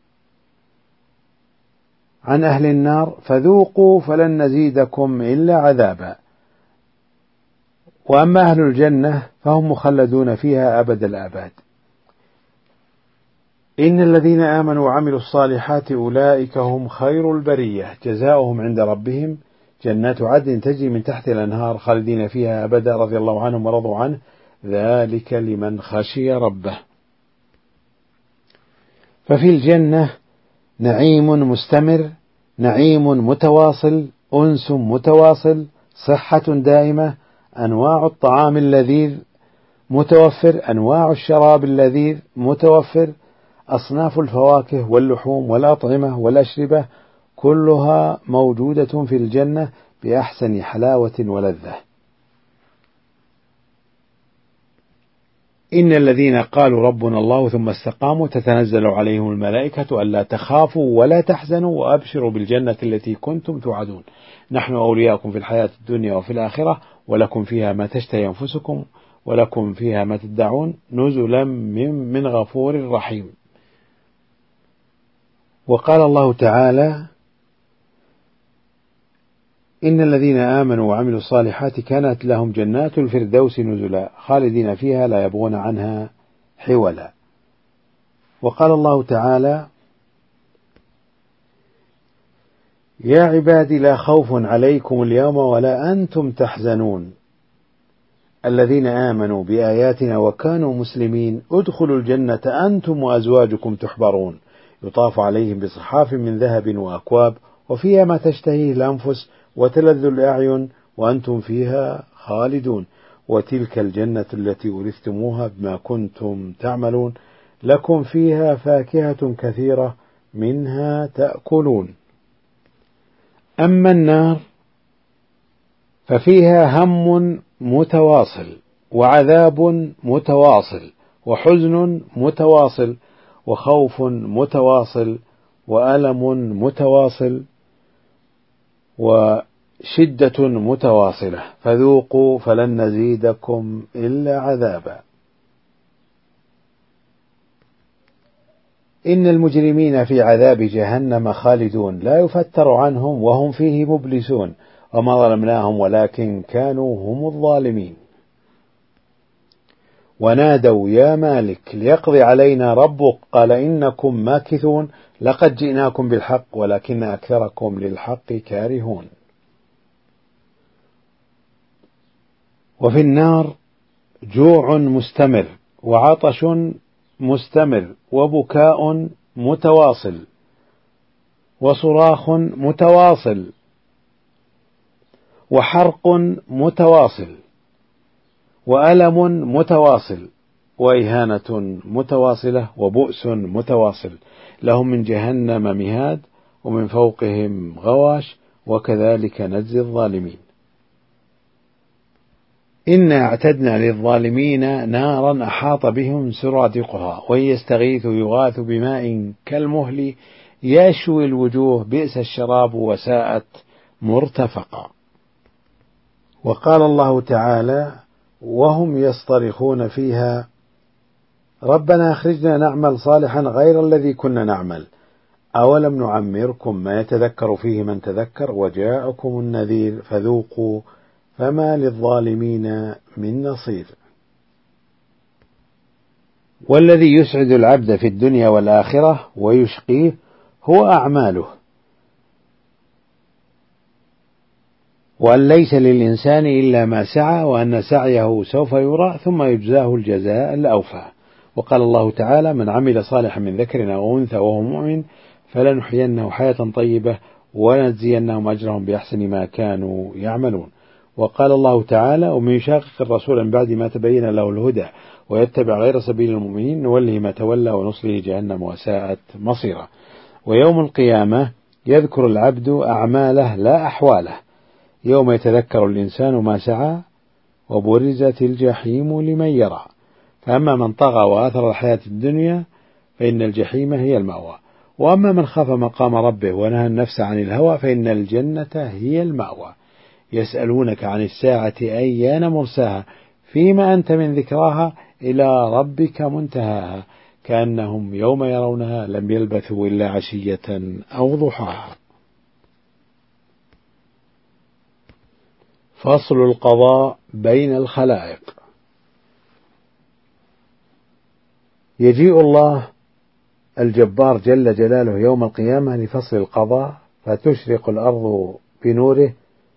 عن أهل النار فذوقوا فلن نزيدكم إلا عذابا. وأما أهل الجنة فهم مخلدون فيها أبد الآباد. إن الذين آمنوا وعملوا الصالحات أولئك هم خير البرية جزاؤهم عند ربهم جنات عدن تجري من تحت الأنهار خالدين فيها أبدا رضي الله عنهم ورضوا عنه ذلك لمن خشي ربه. ففي الجنة نعيم مستمر، نعيم متواصل، أنس متواصل، صحة دائمة، أنواع الطعام اللذيذ متوفر، أنواع الشراب اللذيذ متوفر، أصناف الفواكه واللحوم والأطعمة والأشربة كلها موجودة في الجنة بأحسن حلاوة ولذة. إن الذين قالوا ربنا الله ثم استقاموا تتنزل عليهم الملائكة ألا تخافوا ولا تحزنوا وأبشروا بالجنة التي كنتم توعدون نحن أولياؤكم في الحياة الدنيا وفي الآخرة ولكم فيها ما تشتهي أنفسكم ولكم فيها ما تدعون نزلا من غفور رحيم. وقال الله تعالى إن الذين آمنوا وعملوا الصالحات كانت لهم جنات الفردوس نزلا خالدين فيها لا يبغون عنها حولا. وقال الله تعالى يا عبادي لا خوف عليكم اليوم ولا أنتم تحزنون الذين آمنوا بآياتنا وكانوا مسلمين ادخلوا الجنة أنتم وأزواجكم تحبرون يطاف عليهم بصحاف من ذهب وأكواب وفيها ما تشتهيه الأنفس وتلذ الأعين وأنتم فيها خالدون وتلك الجنة التي أورثتموها بما كنتم تعملون لكم فيها فاكهة كثيرة منها تأكلون. أما النار ففيها هم متواصل وعذاب متواصل وحزن متواصل وخوف متواصل وألم متواصل وشدة متواصلة فذوقوا فلن نزيدكم إلا عذابا. إن المجرمين في عذاب جهنم خالدون لا يفتر عنهم وهم فيه مبلسون وما ظلمناهم ولكن كانوا هم الظالمين. ونادوا يا مالك ليقضي علينا ربك قال إنكم ماكثون لقد جئناكم بالحق ولكن أكثركم للحق كارهون. وفي النار جوع مستمر وعطش مستمر وبكاء متواصل وصراخ متواصل وحرق متواصل وألم متواصل وإهانة متواصلة وبؤس متواصل لهم من جهنم مهاد ومن فوقهم غواش وكذلك نجزي الظالمين. إنا اعتدنا للظالمين نارا أحاط بهم سرادقها وإن يستغيثوا يغاث بماء كالمهل يشوي الوجوه بئس الشراب وساءت مرتفقا. وقال الله تعالى وهم يصطرخون فيها ربنا أخرجنا نعمل صالحا غير الذي كنا نعمل أولم نعمركم ما يتذكر فيه من تذكر وجاءكم النذير فذوقوا فما للظالمين من نصير. والذي يسعد العبد في الدنيا والآخرة ويشقيه هو أعماله وأن ليس للإنسان إلا ما سعى وأن سعيه سوف يرى ثم يجزاه الجزاء الأوفى. وقال الله تعالى: من عمل صالحا من ذكر أو أنثى وهو مؤمن فلنحيينه حياة طيبة ونجزينهم أجرهم بأحسن ما كانوا يعملون. وقال الله تعالى: ومن يشاقق الرسول من بعد ما تبين له الهدى ويتبع غير سبيل المؤمنين نوله ما تولى ونصله جهنم وساءت مصيرا. ويوم القيامة يذكر العبد أعماله لا أحواله، يوم يتذكر الإنسان ما سعى وبرزت الجحيم لمن يرى. فأما من طغى وآثر الحياة الدنيا فإن الجحيم هي المأوى، وأما من خاف مقام ربه ونهى النفس عن الهوى فإن الجنة هي المأوى. يسألونك عن الساعة أيان مرساها فيما أنت من ذكراها إلى ربك منتهاها كأنهم يوم يرونها لم يلبثوا إلا عشية أو ضحاها. فصل القضاء بين الخلائق. يجيء الله الجبار جل جلاله يوم القيامة لفصل القضاء، فتشرق الأرض بنوره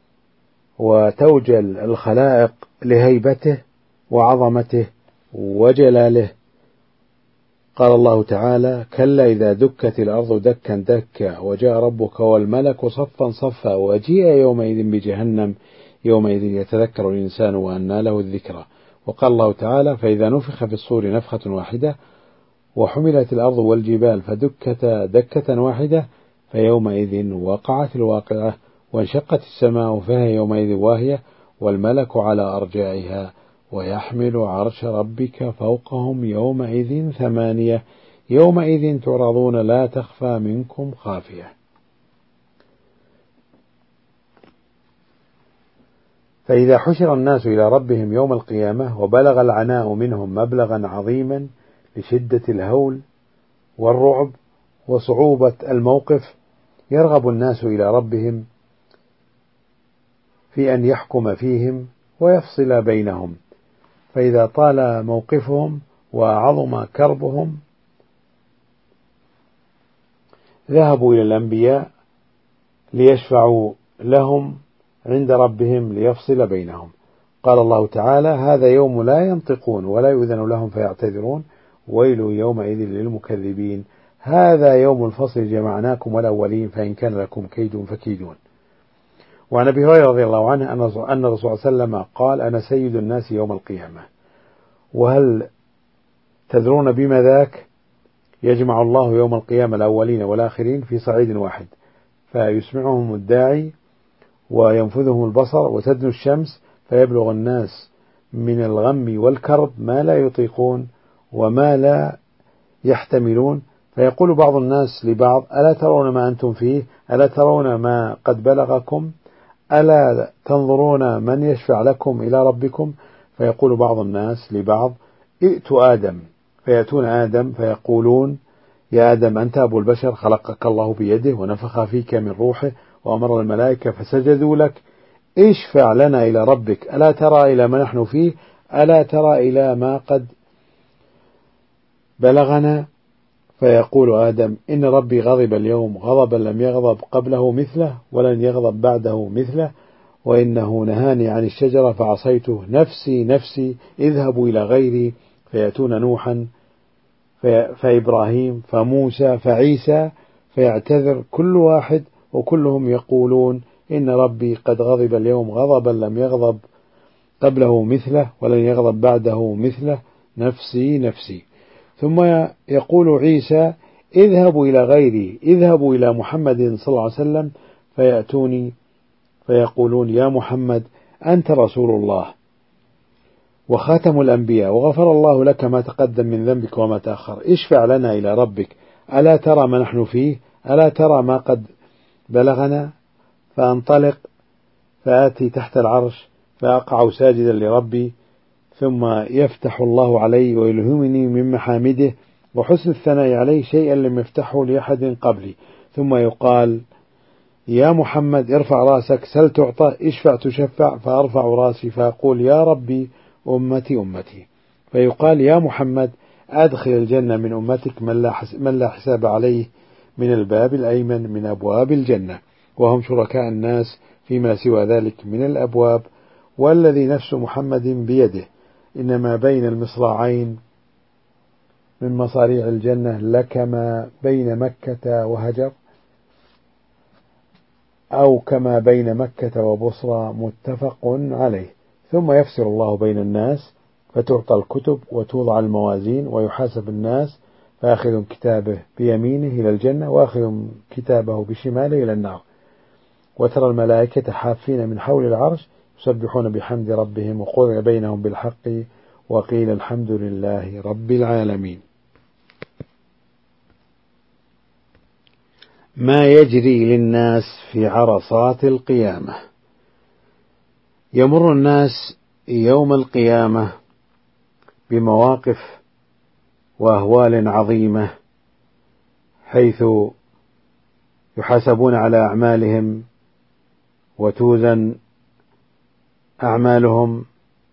وتوجل الخلائق لهيبته وعظمته وجلاله. قال الله تعالى: كلا إذا دكت الأرض دكا دكا وجاء ربك والملك صفا صفا وجيء يومئذ بجهنم يومئذ يتذكر الإنسان وأنى له الذكرى. وقال الله تعالى: فإذا نفخ في الصور نفخة واحدة وحملت الأرض والجبال فدكتا دكة واحدة فيومئذ وقعت الواقعة وانشقت السماء فهي يومئذ واهية والملك على أرجائها ويحمل عرش ربك فوقهم يومئذ ثمانية يومئذ تعرضون لا تخفى منكم خافية. فإذا حشر الناس إلى ربهم يوم القيامة وبلغ العناء منهم مبلغا عظيما لشدة الهول والرعب وصعوبة الموقف يرغب الناس إلى ربهم في أن يحكم فيهم ويفصل بينهم. فإذا طال موقفهم وعظم كربهم ذهبوا إلى الأنبياء ليشفعوا لهم عند ربهم ليفصل بينهم. قال الله تعالى: هذا يوم لا ينطقون ولا يؤذن لهم فيعتذرون ويل يومئذ للمكذبين هذا يوم الفصل جمعناكم والأولين فإن كان لكم كيد فكيدون. وعن أبي هريرة رضي الله عنه أن الرسول صلى الله عليه وسلم قال: أنا سيد الناس يوم القيامة. وهل تدرون بما ذاك؟ يجمع الله يوم القيامة الأولين والآخرين في صعيد واحد فيسمعهم الداعي وينفذهم البصر وتدنو الشمس فيبلغ الناس من الغم والكرب ما لا يطيقون وما لا يحتملون، فيقول بعض الناس لبعض: ألا ترون ما أنتم فيه؟ ألا ترون ما قد بلغكم؟ ألا تنظرون من يشفع لكم إلى ربكم؟ فيقول بعض الناس لبعض: ائتوا آدم. فيأتون آدم فيقولون: يا آدم أنت أبو البشر، خلقك الله بيده ونفخ فيك من روحه وأمر الملائكة فسجدوا لك، اشفع لنا إلى ربك، ألا ترى إلى ما نحن فيه؟ ألا ترى إلى ما قد بلغنا؟ فيقول آدم: إن ربي غضب اليوم غضبا لم يغضب قبله مثله ولن يغضب بعده مثله، وإنه نهاني عن الشجرة فعصيته، نفسي نفسي اذهبوا إلى غيري. فيأتون نوحا فإبراهيم فموسى فعيسى فيعتذر كل واحد وكلهم يقولون: إن ربي قد غضب اليوم غضبا لم يغضب قبله مثله ولن يغضب بعده مثله، نفسي نفسي. ثم يقول عيسى: اذهبوا إلى غيري، اذهبوا إلى محمد صلى الله عليه وسلم. فيأتوني فيقولون: يا محمد أنت رسول الله وخاتم الأنبياء وغفر الله لك ما تقدم من ذنبك وما تأخر، اشفع لنا إلى ربك، ألا ترى ما نحن فيه؟ ألا ترى ما قد بلغنا؟ فأنطلق فآتي تحت العرش فأقع ساجدا لربي، ثم يفتح الله علي ويلهمني من محامده وحسن الثناء عليه شيئا لم يفتحه لأحد قبلي، ثم يقال: يا محمد ارفع راسك سل تعطى، اشفع تشفع. فأرفع راسي فأقول: يا ربي أمتي أمتي. فيقال: يا محمد أدخل الجنة من أمتك من لا حساب عليه من الباب الأيمن من أبواب الجنة، وهم شركاء الناس فيما سوى ذلك من الأبواب، والذي نفس محمد بيده إنما بين المصراعين من مصاريع الجنة لكما بين مكة وهجر، أو كما بين مكة وبصرى، متفق عليه. ثم يفصل الله بين الناس فتعطى الكتب وتوضع الموازين ويحاسب الناس، فآخذ كتابه بيمينه إلى الجنة وآخذ كتابه بشماله إلى النار. وترى الملائكة حافين من حول العرش يسبحون بحمد ربهم وقضي بينهم بالحق وقيل الحمد لله رب العالمين. ما يجري للناس في عرصات القيامة. يمر الناس يوم القيامة بمواقف وأهوال عظيمة، حيث يحاسبون على أعمالهم وتوزن أعمالهم،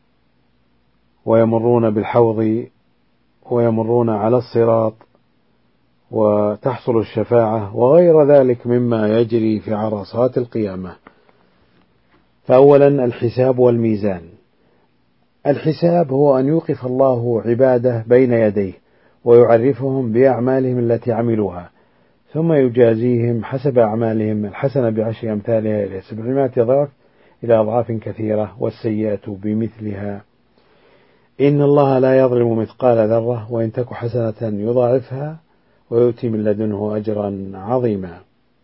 ويمرون بالحوض ويمرون على الصراط وتحصل الشفاعة وغير ذلك مما يجري في عرصات القيامة. فأولا الحساب والميزان. الحساب هو أن يوقف الله عباده بين يديه ويعرفهم بأعمالهم التي عملوها، ثم يجازيهم حسب أعمالهم، الحسنة بعشر أمثالها إلى سبعمائة ضعف إلى أضعاف كثيرة، والسيئة بمثلها. إن الله لا يظلم مثقال ذرة وإن تك حسنة يضاعفها ويؤتي من لدنه أجرا عظيما.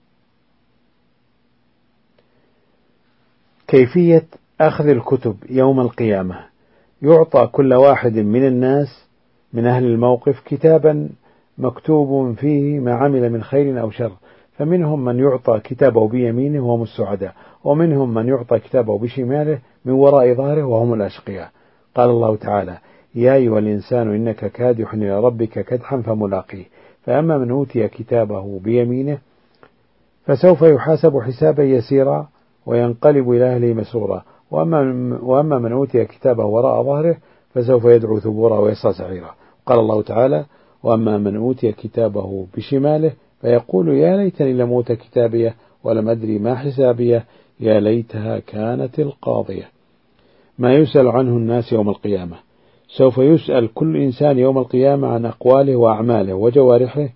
كيفية أخذ الكتب يوم القيامة. يعطى كل واحد من الناس من أهل الموقف كتابا مكتوب فيه ما عمل من خير أو شر، فمنهم من يعطى كتابه بيمينه وهم السعداء، ومنهم من يعطى كتابه بشماله من وراء ظهره وهم الأشقياء. قال الله تعالى: يا أيها الإنسان إنك كادح إلى ربك كدحا فملاقيه. فأما من أوتي كتابه بيمينه فسوف يحاسب حسابا يسيرا وينقلب إلى أهله مسرورا، وأما من أوتي كتابه وراء ظهره فسوف يدعو ثبورا ويصلى سعيرا. قال الله تعالى: وأما من أوتي كتابه بشماله فيقول يا ليتني لم أوت كتابيه ولم أدري ما حسابيه يا ليتها كانت القاضية. ما يسأل عنه الناس يوم القيامة. سوف يسأل كل إنسان يوم القيامة عن أقواله وأعماله وجوارحه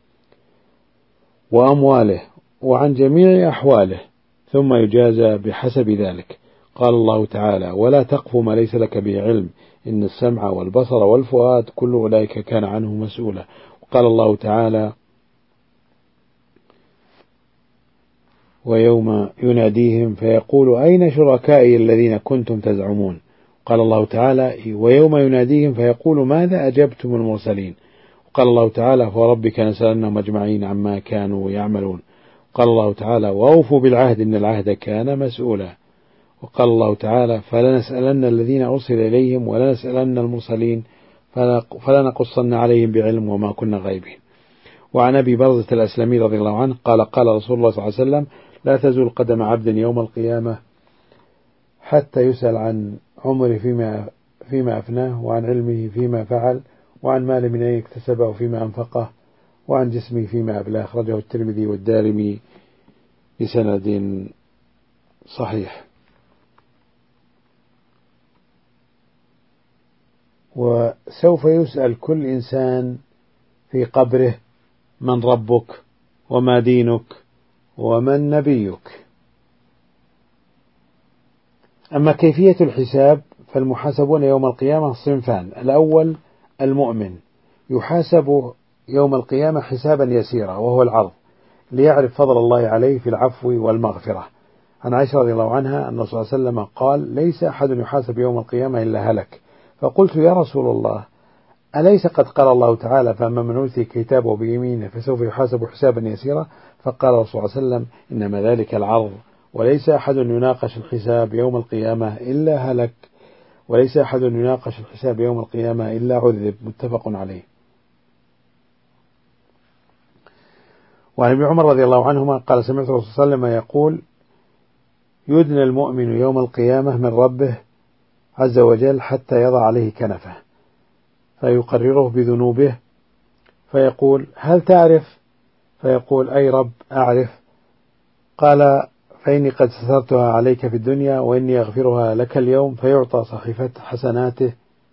وأمواله وعن جميع أحواله، ثم يجازى بحسب ذلك. قال الله تعالى: ولا تقف ما ليس لك به علم إن السمع والبصر والفؤاد كل أولئك كان عنه مسؤولا. وقال الله تعالى: ويوم يناديهم فيقول أين شركائي الذين كنتم تزعمون. قال الله تعالى: ويوم يناديهم فيقول ماذا أجبتم المرسلين. وقال الله تعالى: فوربك لنسألنهم أجمعين عما كانوا يعملون. قال الله تعالى: وأوفوا بالعهد إن العهد كان مسؤولا. وقال الله تعالى: فلنسألن الذين أرسل إليهم ولنسألن المرسلين فلنقصن عليهم بعلم وما كنا غيبين. وعن أبي برزة الأسلمي رضي الله عنه قال: قال رسول الله صلى الله عليه وسلم: لا تزول قدم عبد يوم القيامة حتى يسأل عن عمره فيما فيما أفناه، وعن علمه فيما فعل، وعن ماله من أين اكتسبه وفيما أنفقه، وعن جسمه فيما أبلاه. أخرجه الترمذي والدارمي بسند صحيح. وسوف يسأل كل إنسان في قبره: من ربك وما دينك ومن نبيك. أما كيفية الحساب فالمحاسبون يوم القيامة صنفان. الأول المؤمن يحاسب يوم القيامة حسابا يسيرا وهو العرض، ليعرف فضل الله عليه في العفو والمغفرة. عن عائشة رضي الله عنها أن الرسول صلى الله عليه وسلم قال: ليس أحد يحاسب يوم القيامة إلا هلك. فقلت: يا رسول الله، أليس قد قال الله تعالى: فأما من أوتي كتابه بيمينه فسوف يحاسب حسابا يسيرا؟ فقال الرسول صلى الله عليه وسلم: إنما ذلك العرض، وليس أحد يناقش الحساب يوم القيامة إلا هلك، وليس أحد يناقش الحساب يوم القيامة إلا عذب. متفق عليه. وعن ابن عمر رضي الله عنهما قال: سمعت الرسول صلى الله عليه وسلم يقول: يدنى المؤمن يوم القيامة من ربه عز وجل حتى يضع عليه كنفه فيقرره بذنوبه، فيقول: هل تعرف؟ فيقول: أي رب أعرف. قال: فإني قد سترتها عليك في الدنيا وإني أغفرها لك اليوم، فيعطى صحيفة حسناته.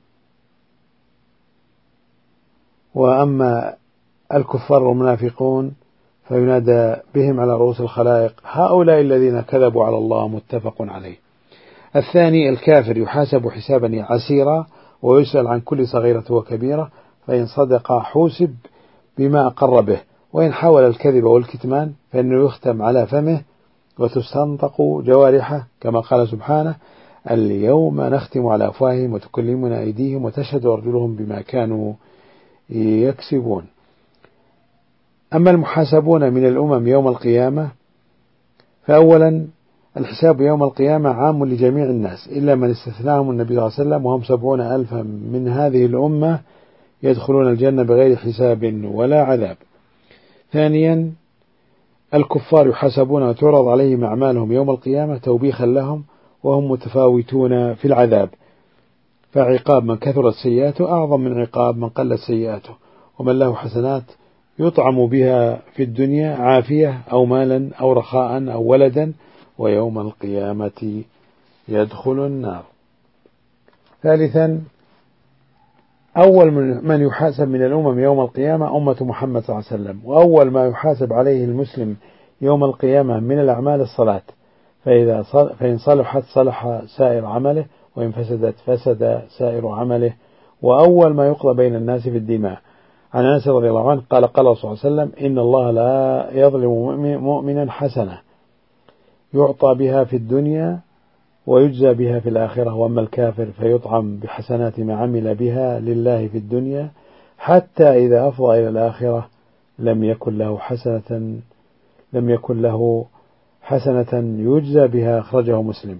وأما الكفار والمنافقون فينادى بهم على رؤوس الخلائق: هؤلاء الذين كذبوا على الله، متفق عليه. الثاني الكافر يحاسب حسابا عسيرا ويسأل عن كل صغيرة وكبيرة، فإن صدق حوسب بما أقر به، وإن حاول الكذب والكتمان فإنه يختم على فمه وتستنطق جوارحه، كما قال سبحانه: اليوم نختم على أفواههم وتكلمنا أيديهم وتشهد أرجلهم بما كانوا يكسبون. أما المحاسبون من الأمم يوم القيامة فأولا الحساب يوم القيامة عام لجميع الناس إلا من استثناهم النبي صلى الله عليه وسلم، وهم سبعون ألفا من هذه الأمة يدخلون الجنة بغير حساب ولا عذاب. ثانيا الكفار يحاسبون وتعرض عليهم أعمالهم يوم القيامة توبيخا لهم، وهم متفاوتون في العذاب، فعقاب من كثرت سيئاته أعظم من عقاب من قلت سيئاته، ومن له حسنات يطعم بها في الدنيا عافية أو مالا أو رخاء أو ولدا، ويوم القيامة يدخل النار. ثالثا أول من يحاسب من الأمم يوم القيامة أمة محمد صلى الله عليه وسلم، وأول ما يحاسب عليه المسلم يوم القيامة من الأعمال الصلاة، فإذا فإن صلحت صلح سائر عمله، وإن فسدت فسد سائر عمله. وأول ما يقضى بين الناس في الدماء. عن أنس رضي الله عنه قال: قال صلى الله عليه وسلم: إن الله لا يظلم مؤمنا حسنة يعطى بها في الدنيا ويجزى بها في الآخرة، وأما الكافر فيطعم بحسنات ما عمل بها لله في الدنيا، حتى إذا أفضى إلى الآخرة لم يكن له حسنة لم يكن له حسنة يجزى بها. أخرجه مسلم.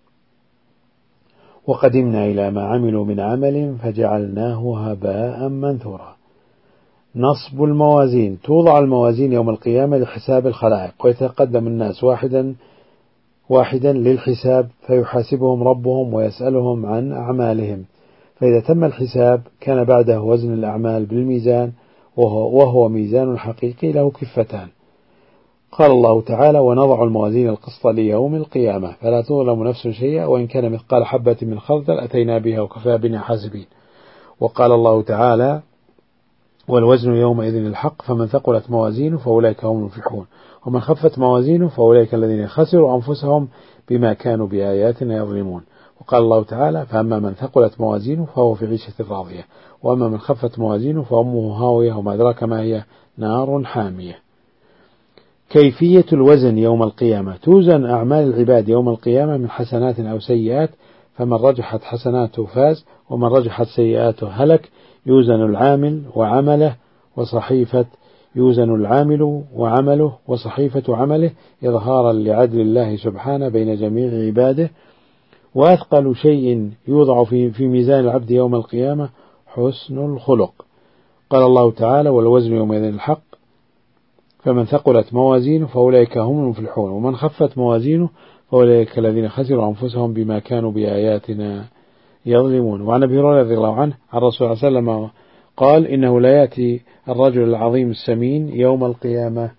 وقدمنا إلى ما عملوا من عمل فجعلناه هباء منثورا. نصب الموازين. توضع الموازين يوم القيامة لحساب الخلائق، ويتقدم الناس واحدا واحدا للحساب، فيحاسبهم ربهم ويسألهم عن أعمالهم، فإذا تم الحساب كان بعده وزن الأعمال بالميزان، وهو, وهو ميزان حقيقي له كفتان. قال الله تعالى: ونضع الموازين القسط ليوم القيامة فلا تظلم نفس شيئا وإن كان مثقال حبة من خردل أتينا بها وكفى بنا حاسبين. وقال الله تعالى: والوزن يومئذ الحق فمن ثقلت موازينه فأولئك هم المفلحون ومن خفت موازينه فأولئك الذين خسروا أنفسهم بما كانوا بآياتنا يظلمون. وقال الله تعالى: فأما من ثقلت موازينه فهو في عيشة راضية وأما من خفت موازينه فأمه هاوية وما أدراك ما هي نار حامية. كيفية الوزن يوم القيامة. توزن أعمال العباد يوم القيامة من حسنات أو سيئات، فمن رجحت حسناته فاز ومن رجحت سيئاته هلك. يوزن العامل وعمله وصحيفة يوزن العامل وعمله وصحيفة عمله إظهارا لعدل الله سبحانه بين جميع عباده. وأثقل شيء يوضع في, في ميزان العبد يوم القيامة حسن الخلق. قال الله تعالى: والوزن يومئذ الحق فمن ثقلت موازينه فأولئك هم المفلحون ومن خفت موازينه فأولئك الذين خسروا أنفسهم بما كانوا بآياتنا يظلمون. وعن أبي هريرة رضي الله عنه عن الرسول صلى الله عليه وسلم قال: إنه لا يأتي الرجل العظيم السمين يوم القيامة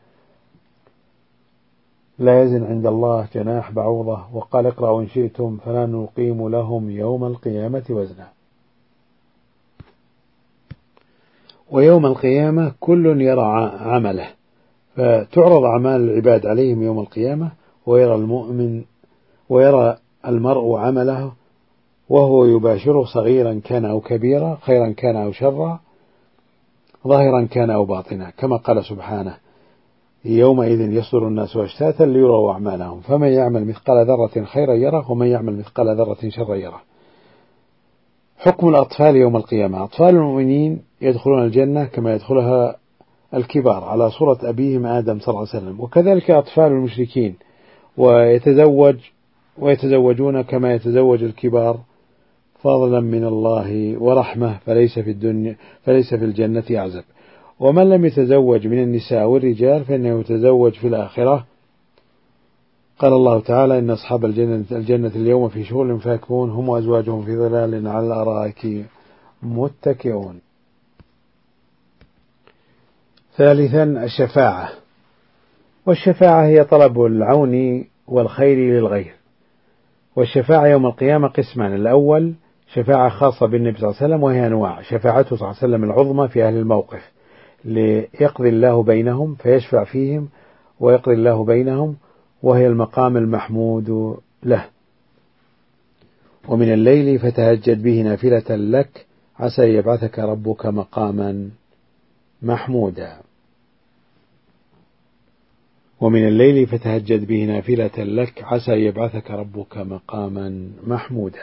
لا يزن عند الله جناح بعوضة. وقال: اقرأوا إن شئتم فلا نقيم لهم يوم القيامة وزنا. ويوم القيامة كل يرى عمله، فتعرض أعمال العباد عليهم يوم القيامة، ويرى المؤمن ويرى المرء عمله وهو يباشره صغيرا كان أو كبيرا، خيرا كان أو شرا، ظاهرا كان أو باطنا، كما قال سبحانه: يومئذ يصدر الناس أشتاتا ليروا أعمالهم فمن يعمل مثقال ذرة خيرا يره ومن يعمل مثقال ذرة شرا يره. حكم الأطفال يوم القيامة. أطفال المؤمنين يدخلون الجنة كما يدخلها الكبار على صورة أبيهم آدم صلى الله عليه وسلم، وكذلك أطفال المشركين ويتزوج ويتزوجون كما يتزوج الكبار فضلا من الله ورحمة، فليس في الدنيا فليس في الجنة أعزب. ومن لم يتزوج من النساء والرجال فإنه يتزوج في الآخرة. قال الله تعالى: إن أصحاب الجنة, الجنة اليوم في شغل فاكهون هم وأزواجهم في ظلال على الأرائك متكئون. ثالثا الشفاعة. والشفاعة هي طلب العون والخير للغير. والشفاعة يوم القيامة قسمان: الأول شفاعة خاصة بالنبي صلى الله عليه وسلم، وهي أنواع: شفاعته صلى الله عليه وسلم العظمى في أهل الموقف ليقضي الله بينهم فيشفع فيهم ويقضي الله بينهم، وهي المقام المحمود له. ومن الليل فتهجد به نافلة لك عسى أن يبعثك ربك مقاما محمودا. ومن الليل فتهجد به نافلة لك عسى أن يبعثك ربك مقاما محمودا.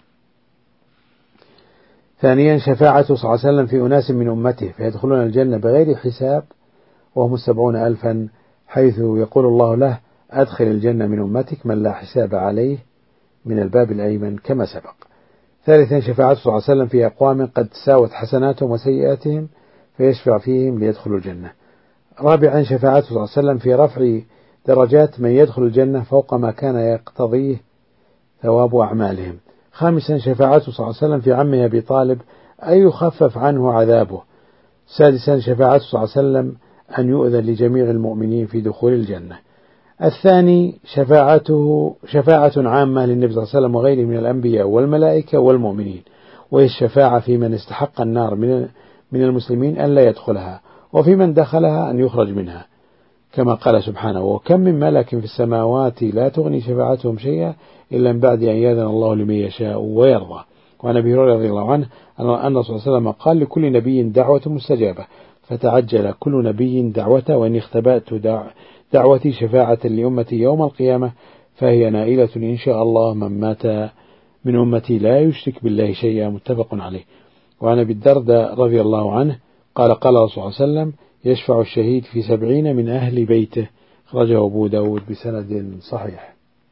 ثانيا شفاعة صلى الله عليه وسلم في أناس من أمته فيدخلون الجنة بغير حساب وهم السبعون ألفا، حيث يقول الله له: أدخل الجنة من أمتك من لا حساب عليه من الباب الأيمن كما سبق. ثالثا شفاعة صلى الله عليه وسلم في أقوام قد تساوت حسناتهم وسيئاتهم فيشفع فيهم ليدخلوا الجنة. رابعا شفاعة صلى الله عليه وسلم في رفع درجات من يدخل الجنة فوق ما كان يقتضيه ثواب أعمالهم. خامسا شفاعة صلى الله عليه وسلم في عمه أبي طالب أن يخفف عنه عذابه. سادسا شفاعة صلى الله عليه وسلم أن يؤذن لجميع المؤمنين في دخول الجنة. الثاني شفاعته شفاعة عامة للنبي صلى الله عليه وسلم وغيره من الأنبياء والملائكة والمؤمنين، وهي الشفاعة في من استحق النار من من المسلمين أن لا يدخلها، وفي من دخلها أن يخرج منها، كما قال سبحانه: وكم من ملك في السماوات لا تغني شفاعتهم شيئا إلا من بعد أن يأذن الله لمن يشاء ويرضى. وعن أبي هريرة رضي الله عنه أن صلى الله عليه وسلم قال: لكل نبي دعوة مستجابة، فتعجل كل نبي دعوته، وإن اختبأت دعوتي شفاعة لأمتي يوم القيامة فهي نائلة إن شاء الله من مات من أمتي لا يشرك بالله شيئا. متفق عليه. وعن أبي الدرداء رضي الله عنه قال: قال رسول الله صلى الله عليه وسلم: يشفع الشهيد في سبعين من أهل بيته، أخرجه أبو داود بسند صحيح.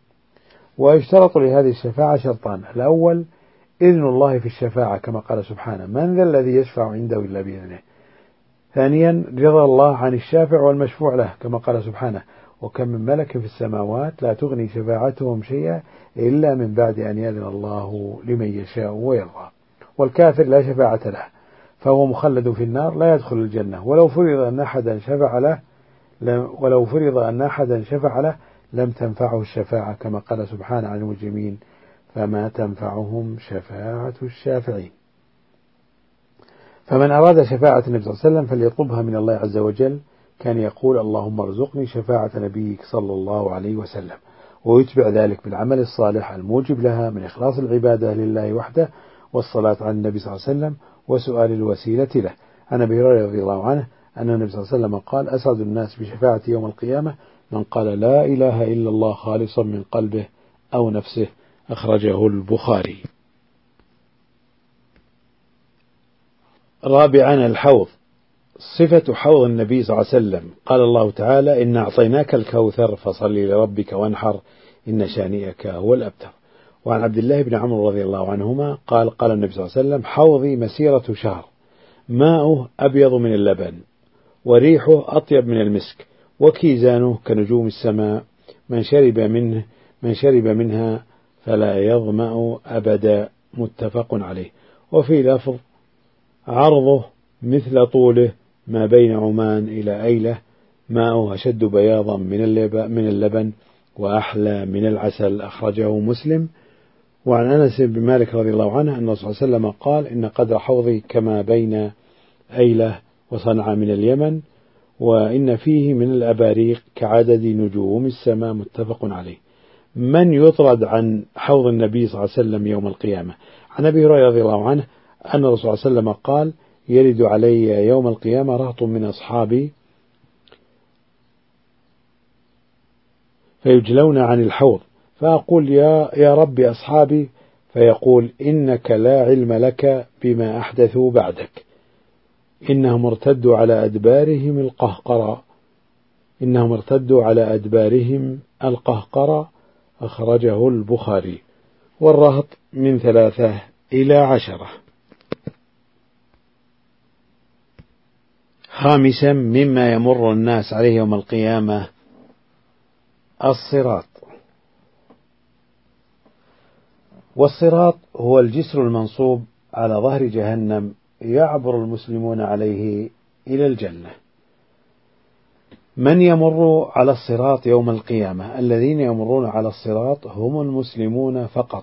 ويشترط لهذه الشفاعة شرطان: الأول إذن الله في الشفاعة كما قال سبحانه: من ذا الذي يشفع عنده إلا بإذنه. ثانيا رضا الله عن الشافع والمشفوع له كما قال سبحانه: وكم من ملك في السماوات لا تغني شفاعتهم شيئا إلا من بعد أن يأذن الله لمن يشاء ويرضى. والكافر لا شفاعة له فهو مخلد في النار لا يدخل الجنة، ولو فرض أن أحدا شفع له ولو فرض أن أحدا شفع له لم تنفعه الشفاعة كما قال سبحانه عن المجرمين: فما تنفعهم شفاعة الشافعين. فمن أراد شفاعة النبي صلى الله عليه وسلم فليطلبها من الله عز وجل، كان يقول: اللهم ارزقني شفاعة نبيك صلى الله عليه وسلم، ويتبع ذلك بالعمل الصالح الموجب لها من إخلاص العبادة لله وحده، والصلاة على النبي صلى الله عليه وسلم، وسؤال الوسيلة له. عن أبي هريرة رضي الله عنه أن النبي صلى الله عليه وسلم قال: أسعد الناس بشفاعة يوم القيامة من قال لا إله إلا الله خالصا من قلبه أو نفسه، أخرجه البخاري. رابعا الحوض. صفة حوض النبي صلى الله عليه وسلم: قال الله تعالى: إن أعطيناك الكوثر فصل لربك وانحر إن شانئك هو الأبتر. وعن عبد الله بن عمرو رضي الله عنهما قال: قال النبي صلى الله عليه وسلم: حوضي مسيرة شهر، ماؤه أبيض من اللبن، وريحه أطيب من المسك، وكيزانه كنجوم السماء، من شرب منه من شرب منها فلا يظمأ أبدا. متفق عليه. وفي لفظ: عرضه مثل طوله ما بين عمان إلى أيلة، ماؤه أشد بياضا من اللبن وأحلى من العسل، أخرجه مسلم. وعن أنس بن مالك رضي الله عنه أن الرسول صلى الله عليه وسلم قال: إن قدر حوضي كما بين أيلة وصنعاء من اليمن، وإن فيه من الأباريق كعدد نجوم السماء. متفق عليه. من يطرد عن حوض النبي صلى الله عليه وسلم يوم القيامة؟ عن أبي هريرة رضي الله عنه أن الرسول صلى الله عليه وسلم قال: يرد علي يوم القيامة رهط من أصحابي فيجلون عن الحوض، فأقول: يا يا رب أصحابي، فيقول: إنك لا علم لك بما أحدثوا بعدك، إنهم ارتدوا على أدبارهم القهقرة إنهم ارتدوا على أدبارهم القهقرة أخرجه البخاري. والرهط من ثلاثة إلى عشرة. خامسا مما يمر الناس عليه يوم القيامة الصراط. والصراط هو الجسر المنصوب على ظهر جهنم يعبر المسلمون عليه إلى الجنة. من يمر على الصراط يوم القيامة؟ الذين يمرون على الصراط هم المسلمون فقط،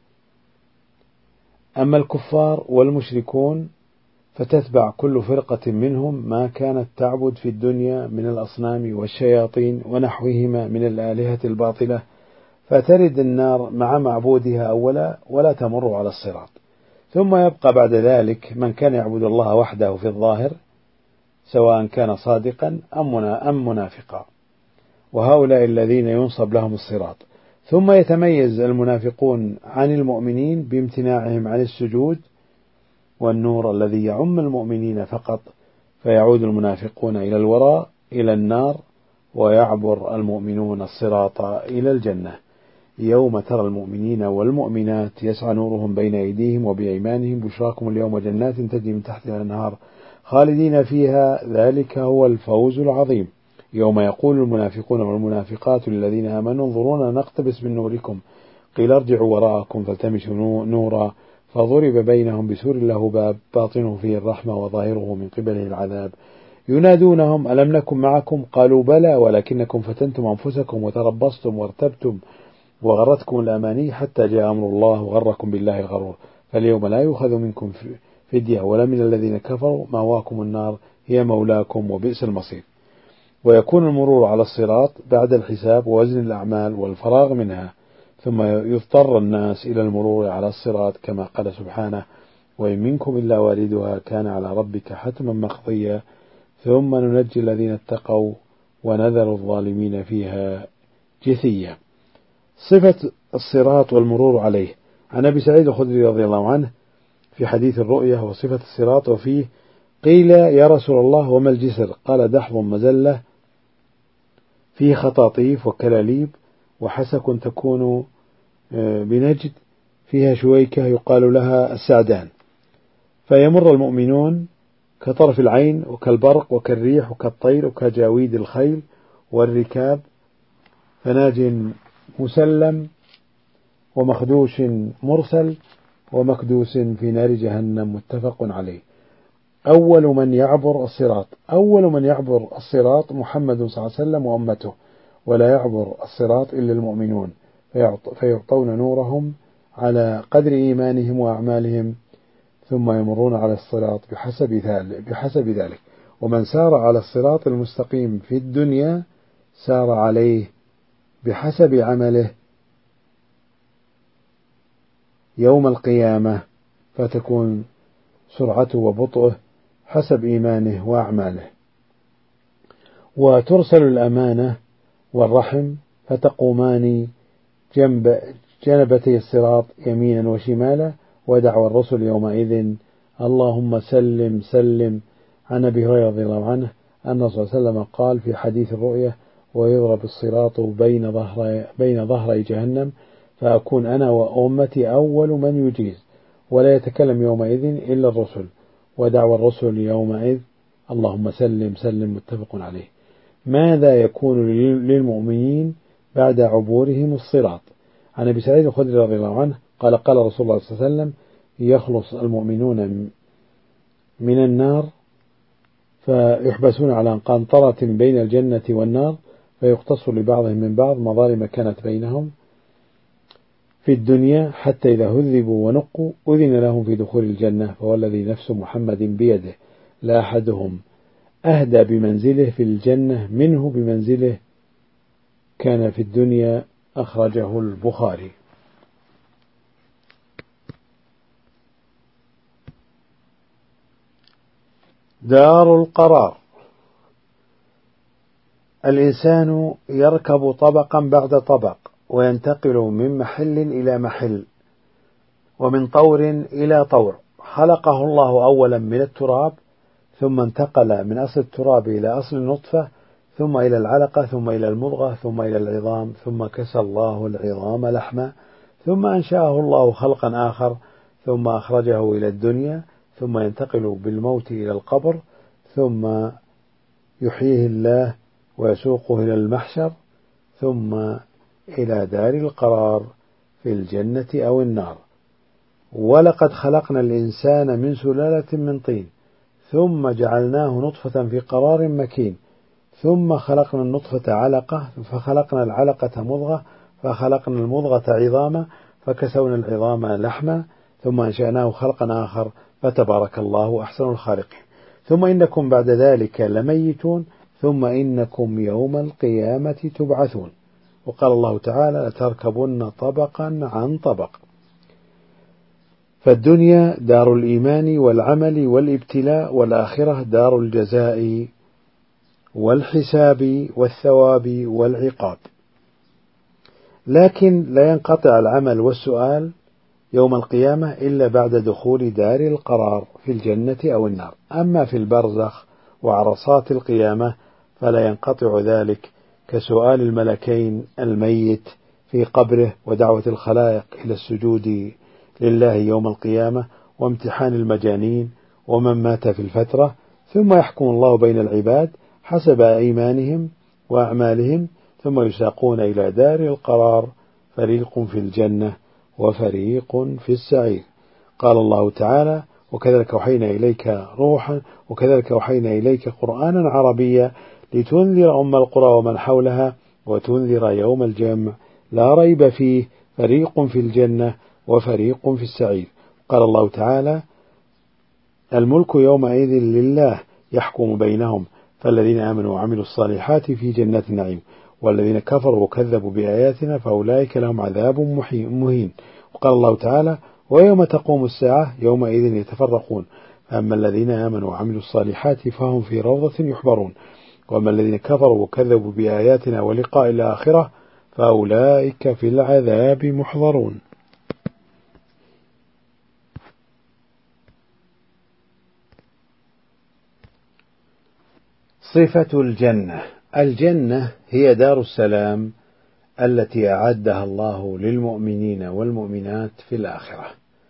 أما الكفار والمشركون فتتبع كل فرقة منهم ما كانت تعبد في الدنيا من الأصنام والشياطين ونحوهما من الآلهة الباطلة، فترد النار مع معبودها أولا ولا تمر على الصراط. ثم يبقى بعد ذلك من كان يعبد الله وحده في الظاهر سواء كان صادقا أم منافقا، وهؤلاء الذين ينصب لهم الصراط. ثم يتميز المنافقون عن المؤمنين بامتناعهم عن السجود والنور الذي يعم المؤمنين فقط، فيعود المنافقون إلى الوراء إلى النار، ويعبر المؤمنون الصراط إلى الجنة. يوم ترى المؤمنين والمؤمنات يسعى نورهم بين أيديهم وبأيمانهم بشراكم اليوم جنات تجري من تحتها الأنهار خالدين فيها ذلك هو الفوز العظيم. يوم يقول المنافقون والمنافقات للذين آمنوا انظرونا نقتبس من نوركم قيل ارجعوا وراءكم فالتمسوا نورا فضرب بينهم بسور له باب باطنه فيه الرحمة وظاهره من قبله العذاب ينادونهم ألم نكن معكم قالوا بلى ولكنكم فتنتم أنفسكم وتربصتم وارتبتم وغرتكم الأماني حتى جاء أمر الله وغركم بالله الغرور فاليوم لا يؤخذ منكم فدية ولا من الذين كفروا مأواكم النار هي مولاكم وبئس المصير. ويكون المرور على الصراط بعد الحساب ووزن الأعمال والفراغ منها، ثم يضطر الناس إلى المرور على الصراط كما قال سبحانه وإن منكم إلا واردها كان على ربك حتما مقضيا ثم ننجي الذين اتقوا ونذر الظالمين فيها جثيا. صفة الصراط والمرور عليه. عن أبي سعيد الخدري رضي الله عنه في حديث الرؤية وصفة الصراط وفيه قيل يا رسول الله وما الجسر؟ قال دحض مزلة فيه خطاطيف وكلاليب وحسك تكون بنجد فيها شويكة يقال لها السعدان، فيمر المؤمنون كطرف العين وكالبرق وكالريح وكالطير وكجاويد الخيل والركاب فناج مسلم ومخدوش مرسل ومكدوس في نار جهنم متفق عليه. أول من يعبر الصراط أول من يعبر الصراط محمد صلى الله عليه وسلم وأمته، ولا يعبر الصراط إلا المؤمنون فيعطون نورهم على قدر إيمانهم وأعمالهم ثم يمرون على الصراط بحسب ذلك, بحسب ذلك. ومن سار على الصراط المستقيم في الدنيا سار عليه بحسب عمله يوم القيامة، فتكون سرعته وبطئه حسب إيمانه وأعماله. وترسل الأمانة والرحم فتقومان جنب جنبتي الصراط يمينا وشمالا، ودعوى الرسل يومئذ اللهم سلم سلم. عن أبي هريرة رضي الله عنه أن صلى الله عليه وسلم قال في حديث الرؤية ويضرب الصراط بين ظهري بين ظهري جهنم فأكون أنا وأمتي أول من يجيز ولا يتكلم يومئذ إلا الرسل، ودعوى الرسل يومئذ اللهم سلم سلم متفق عليه. ماذا يكون للمؤمنين بعد عبورهم الصراط؟ عن أبي سعيد الخدري رضي الله عنه قال قال رسول الله صلى الله عليه وسلم يخلص المؤمنون من النار فيحبسون على قنطرة بين الجنة والنار فيقتص لبعضهم من بعض مظالم كانت بينهم في الدنيا حتى إذا هذبوا ونقوا أذن لهم في دخول الجنة، فوالذي نفس محمد بيده لا أحدهم أهدى بمنزله في الجنة منه بمنزله كان في الدنيا. أخرجه البخاري. دار القرار. الإنسان يركب طبقا بعد طبق وينتقل من محل إلى محل ومن طور إلى طور. خلقه الله أولا من التراب ثم انتقل من أصل التراب إلى أصل النطفة ثم إلى العلقة ثم إلى المضغة ثم إلى العظام ثم كسى الله العظام لحما ثم أنشأه الله خلقا آخر ثم أخرجه إلى الدنيا ثم ينتقل بالموت إلى القبر ثم يحييه الله ويسوقه إلى المحشر ثم إلى دار القرار في الجنة أو النار. ولقد خلقنا الإنسان من سلالة من طين ثم جعلناه نطفة في قرار مكين ثم خلقنا النطفة علقة، فخلقنا العلقة مضغة، فخلقنا المضغة عظاما، فكسونا العظام لحما، ثم أنشأناه خلقا آخر، فتبارك الله أحسن الخالقين. ثم إنكم بعد ذلك لميتون، ثم إنكم يوم القيامة تبعثون. وقال الله تعالى: لتركبن طبقا عن طبق. فالدنيا دار الإيمان والعمل والابتلاء، والآخرة دار الجزاء والحساب والثواب والعقاب. لكن لا ينقطع العمل والسؤال يوم القيامة إلا بعد دخول دار القرار في الجنة أو النار. أما في البرزخ وعرصات القيامة فلا ينقطع ذلك، كسؤال الملكين الميت في قبره، ودعوة الخلائق إلى السجود لله يوم القيامة، وامتحان المجانين ومن مات في الفترة. ثم يحكم الله بين العباد حسب إيمانهم وأعمالهم، ثم يساقون إلى دار القرار، فريق في الجنة وفريق في السعير. قال الله تعالى: وكذلك أوحينا إليك روحا وكذلك أوحينا إليك قرآنا عربيا لتنذر أم القرى ومن حولها وتنذر يوم الجمع لا ريب فيه، فريق في الجنة وفريق في السعير. قال الله تعالى: الملك يومئذ لله يحكم بينهم، فالذين آمنوا وعملوا الصالحات في جنات النعيم، والذين كفروا وكذبوا بآياتنا فأولئك لهم عذاب مهين. وقال الله تعالى: ويوم تقوم الساعة يومئذ يتفرقون، فأما الذين آمنوا وعملوا الصالحات فهم في روضة يحبرون، وأما الذين كفروا وكذبوا بآياتنا ولقاء الآخرة فأولئك في العذاب محضرون. صفة الجنة. الجنة هي دار السلام التي أعدها الله للمؤمنين والمؤمنات في الآخرة.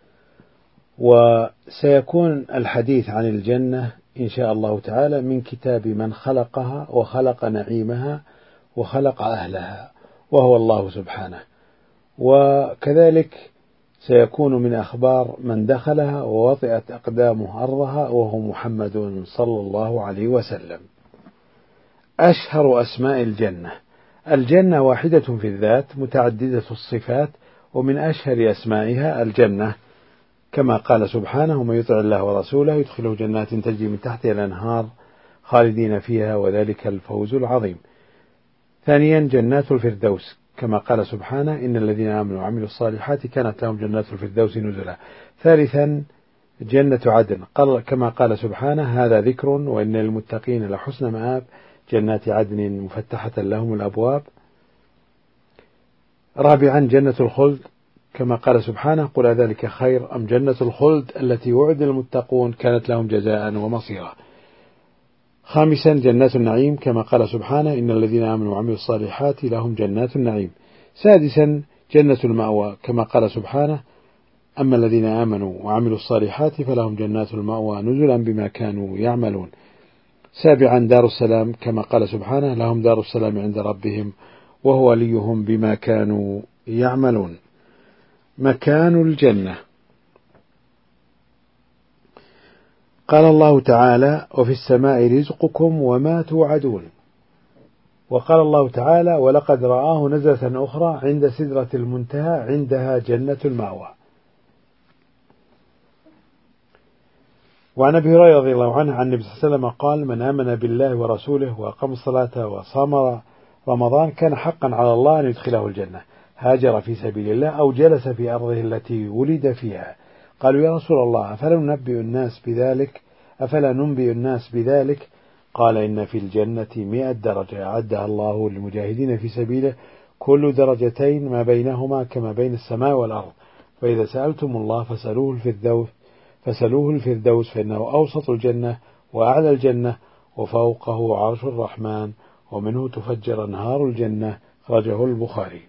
وسيكون الحديث عن الجنة إن شاء الله تعالى من كتاب من خلقها وخلق نعيمها وخلق أهلها، وهو الله سبحانه. وكذلك سيكون من أخبار من دخلها ووطئت أقدامه أرضها، وهو محمد صلى الله عليه وسلم. أشهر أسماء الجنة. الجنة واحدة في الذات متعددة الصفات، ومن أشهر أسمائها الجنة، كما قال سبحانه: ومن يطع الله ورسوله يدخله جنات تجري من تحتها الأنهار خالدين فيها وذلك الفوز العظيم. ثانيا جنات الفردوس، كما قال سبحانه: إن الذين آمنوا وعملوا الصالحات كانت لهم جنات الفردوس نزلا. ثالثا جنة عدن، قال كما قال سبحانه: هذا ذكر وإن للمتقين لحسن مآب، جنات عدن مفتحة لهم الأبواب. رابعا جنة الخلد، كما قال سبحانه: قل أذلك خير أم جنة الخلد التي وعد المتقون كانت لهم جزاء ومصيرا. خامسا جنات النعيم، كما قال سبحانه: إن الذين آمنوا وعملوا الصالحات لهم جنات النعيم. سادسا جنة المأوى، كما قال سبحانه: أما الذين آمنوا وعملوا الصالحات فلهم جنات المأوى نزلا بما كانوا يعملون. سابعا دار السلام، كما قال سبحانه: لهم دار السلام عند ربهم وهو وليهم بما كانوا يعملون. مكان الجنة. قال الله تعالى: وفي السماء رزقكم وما توعدون. وقال الله تعالى: ولقد رآه نزلة أخرى عند سدرة المنتهى عندها جنة المأوى. وعن أبي هريرة رضي الله عنه عن النبي صلى الله عليه وسلم قال: من آمن بالله ورسوله وأقام الصلاة وصام رمضان كان حقا على الله أن يدخله الجنة، هاجر في سبيل الله أو جلس في أرضه التي ولد فيها. قالوا: يا رسول الله أفلا ننبئ الناس بذلك أفلا ننبئ الناس بذلك؟ قال: إن في الجنة مئة درجة أعدها الله للمجاهدين في سبيله، كل درجتين ما بينهما كما بين السماء والأرض، فإذا سألتم الله فسألوه الفردوس فسألوه الفردوس فإنه أوسط الجنة وأعلى الجنة وفوقه عرش الرحمن ومنه تفجر أنهار الجنة. خرجه البخاري.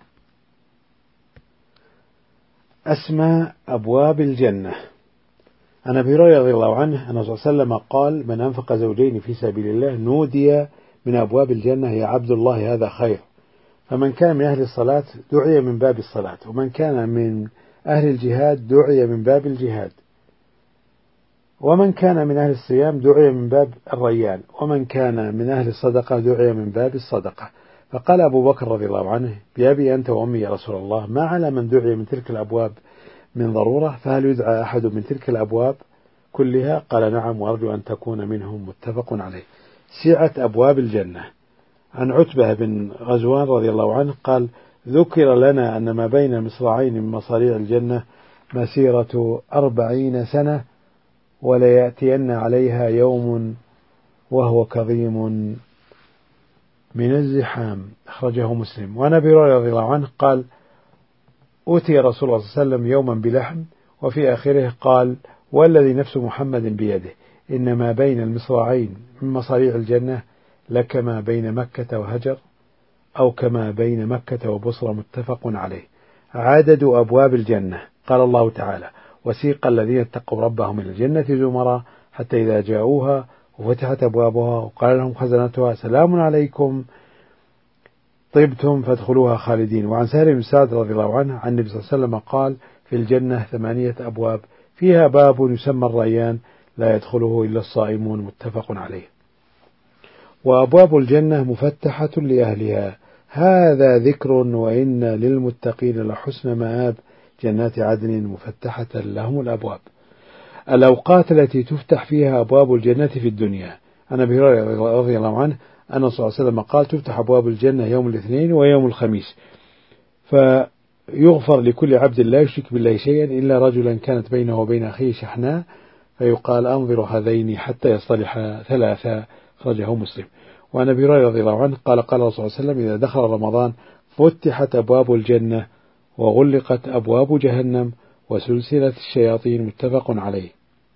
أسماء أبواب الجنة. عن أبي هريرة رضي الله عنه أن الرسول صلى الله عليه وسلم قال: من أنفق زوجين في سبيل الله نودي من أبواب الجنة: يا عبد الله هذا خير. فمن كان من أهل الصلاة دعي من باب الصلاة، ومن كان من أهل الجهاد دعي من باب الجهاد. ومن كان من أهل الصيام دعي من باب الريان، ومن كان من أهل الصدقة دعي من باب الصدقة. فقال أبو بكر رضي الله عنه: بأبي أنت وأمي يا رسول الله، ما على من دعي من تلك الأبواب من ضرورة، فهل يدعى أحد من تلك الأبواب كلها؟ قال: نعم، وأرجو أن تكون منهم. متفق عليه. سعة أبواب الجنة. عن عتبة بن غزوان رضي الله عنه قال: ذكر لنا أن ما بين مصراعين من مصاريع الجنة مسيرة أربعين سنة، وليأتين عليها يوم وهو كظيم من الزحام. أخرجه مسلم. وعن أبي هريرة رضي الله عنه قال: أتي رسول الله صلى الله عليه وسلم يوما بلحم، وفي آخره قال: والذي نفس محمد بيده إن ما بين المصراعين من مصاريع الجنة لكما بين مكة وهجر، أو كما بين مكة وبصرة. متفق عليه. عدد أبواب الجنة. قال الله تعالى: وسيق الذين اتقوا ربهم إلى الجنة زمرا حتى إذا جاءوها وفتحت أبوابها وقال لهم خزنتها سلام عليكم طبتم فادخلوها خالدين. وعن سهل بن سعد رضي الله عنه عن النبي صلى الله عليه وسلم قال: في الجنة ثمانية أبواب، فيها باب يسمى الريان لا يدخله إلا الصائمون. متفق عليه. وأبواب الجنة مفتحة لأهلها، هذا ذكر وإن للمتقين لحسن مآب، جنات عدن مفتحة لهم الأبواب. الأوقات التي تفتح فيها أبواب الجنة في الدنيا. عن أبي هريرة رضي الله عنه أن صلى الله عليه وسلم قال: تفتح أبواب الجنة يوم الاثنين ويوم الخميس، فيغفر لكل عبد لا يشرك بالله شيئا إلا رجلا كانت بينه وبين أخيه شحناء، فيقال: أنظر هذين حتى يصطلحا ثلاثا. أخرجه مسلم. وعن أبي هريرة رضي الله عنه قال: قال رسول الله صلى الله عليه وسلم: إذا دخل رمضان فتحت أبواب الجنة وغلقت أبواب جهنم وسلسلة الشياطين. متفق عليه.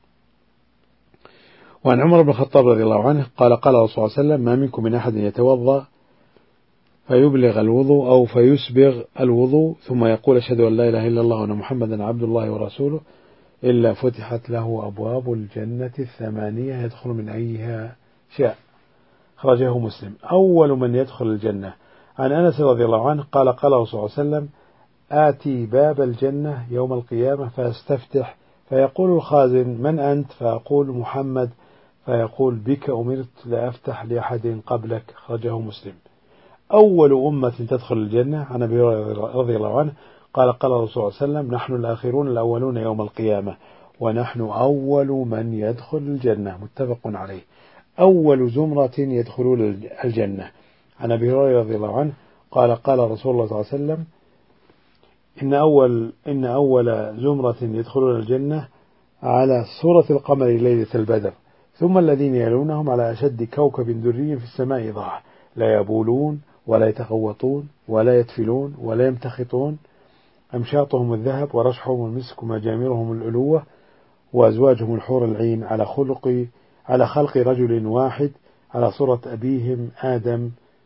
وعن عمر بن الخطاب رضي الله عنه قال: قال رسول الله صلى الله عليه وسلم: ما منكم من أحد يتوضأ فيبلغ الوضوء أو فيسبغ الوضوء ثم يقول: أشهد أن لا إله إلا الله وأن محمدا عبد الله ورسوله، إلا فتحت له أبواب الجنة الثمانية يدخل من أيها شاء. أخرجه مسلم. أول من يدخل الجنة. عن أنس رضي الله عنه قال: قال رسول الله صلى الله عليه وسلم: آتي باب الجنة يوم القيامة فاستفتح، فيقول الخازن: من أنت؟ فأقول: محمد، فيقول: بك أمرت لا أفتح لأحد قبلك. أخرجه مسلم. أول أمة تدخل الجنة. عن أبي هريرة رضي الله عنه قال: قال رسول الله صلى الله عليه وسلم: نحن الآخرون الأولون يوم القيامة، ونحن أول من يدخل الجنة. متفق عليه. أول زمرة يدخلون الجنة. عن أبي هريرة رضي الله عنه قال: قال رسول الله صلى الله عليه وسلم: إن أول إن أول زمرة يدخلون الجنة على صورة القمر ليلة البدر، ثم الذين يلونهم على أشد كوكب دري في السماء ضاع، لا يبولون ولا يتغوطون ولا يتفلون ولا يمتخطون، أمشاطهم الذهب ورشحهم المسك ومجامرهم الألوة، وأزواجهم الحور العين، على خلق على خلق رجل واحد على صورة أبيهم آدم،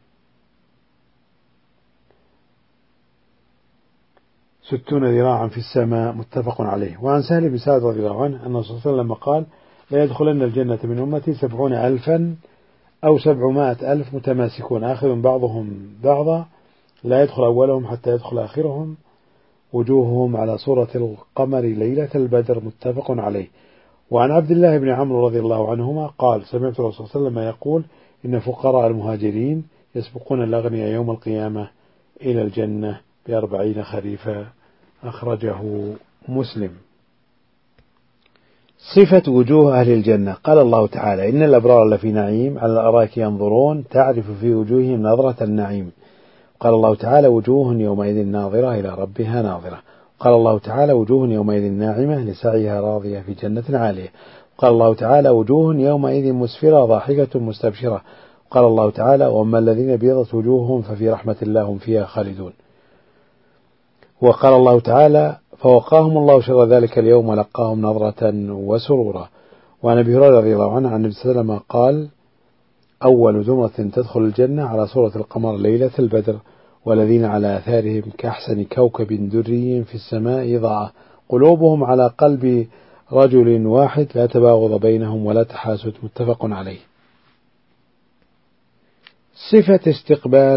ستون ذراعا في السماء. متفق عليه. وعن سهل بن سعد رضي الله عنه أن صلى الله عليه وسلم قال: لا يدخلن الجنة من أمتي سبعون ألفا أو سبعمائة ألف متماسكون آخذ بعضهم بعضا، لا يدخل أولهم حتى يدخل آخرهم، وجوههم على صورة القمر ليلة البدر. متفق عليه. وعن عبد الله بن عمرو رضي الله عنهما قال: سمعت الرسول صلى الله عليه وسلم يقول: إن فقراء المهاجرين يسبقون الأغنياء يوم القيامة إلى الجنة بأربعين خريفا. أخرجه مسلم. صفة وجوه أهل الجنة. قال الله تعالى: إن الأبرار لفي نعيم على الأرائك ينظرون تعرف في وجوههم نظرة النعيم. قال الله تعالى: وجوه يومئذ ناظرة إلى ربها ناظرة. قال الله تعالى: وجوه يومئذ ناعمة لسعيها راضية في جنة عالية. قال الله تعالى: وجوه يومئذ مسفرة ضاحكة مستبشرة. قال الله تعالى: وأما الذين ابيضت وجوههم ففي رحمة الله هم فيها خالدون. وقال الله تعالى: فوقاهم الله شر ذلك اليوم ولقاهم نظرة وسرورا. وعن أبي هريرة رضي الله عنه عن النبي صلى الله عليه وسلم قال: أول زمرة تدخل الجنة على صورة القمر ليلة البدر، والذين على آثارهم كأحسن كوكب دري في السماء ضاء، قلوبهم على قلب رجل واحد لا تباغض بينهم ولا تحاسد. متفق عليه. صفة استقبال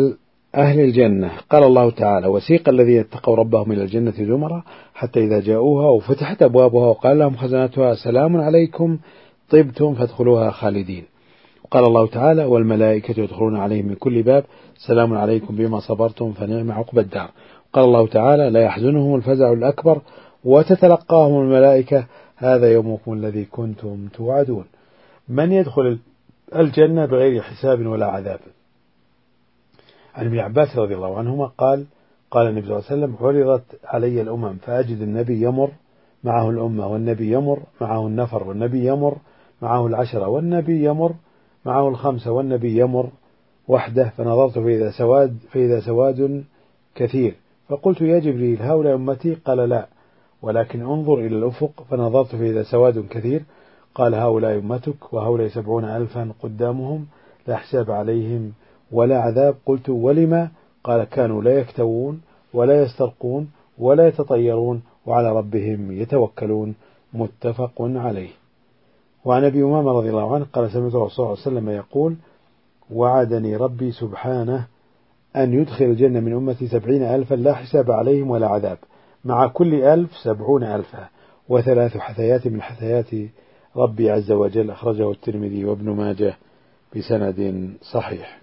أهل الجنة. قال الله تعالى: وسيق الذين اتقوا ربهم إلى الجنة زمرا حتى إذا جاءوها وفتحت أبوابها وقال لهم خزنتها سلام عليكم طبتم فادخلوها خالدين. قال الله تعالى: والملائكة يدخلون عليهم من كل باب سلام عليكم بما صبرتم فنعم عقبى الدار. قال الله تعالى: لا يحزنهم الفزع الأكبر وتتلقاهم الملائكة هذا يومكم الذي كنتم توعدون. من يدخل الجنة بغير حساب ولا عذاب. عن ابن عباس رضي الله عنهما قال: قال النبي صلى الله عليه وسلم: عرضت علي الأمم فأجد النبي يمر معه الأمة والنبي يمر معه النفر والنبي يمر معه العشرة والنبي يمر معه الخمسة والنبي يمر وحده، فنظرت فإذا سواد, فإذا سواد كثير، فقلت: يا جبريل هؤلاء أمتي؟ قال: لا، ولكن انظر إلى الأفق، فنظرت فإذا سواد كثير، قال: هؤلاء أمتك وهؤلاء سبعون ألفا قدامهم لا حساب عليهم ولا عذاب. قلت: ولما؟ قال: كانوا لا يكتوون ولا يسترقون ولا يتطيرون وعلى ربهم يتوكلون. متفق عليه. وعن أبي أمامة رضي الله عنه قال: سمعت الرسول صلى الله عليه وسلم يقول: وعدني ربي سبحانه أن يدخل الجنة من أمتي سبعين ألفا لا حساب عليهم ولا عذاب، مع كل ألف سبعون ألفا، وثلاث حثيات من حثيات ربي عز وجل. أخرجه الترمذي وابن ماجه بسند صحيح.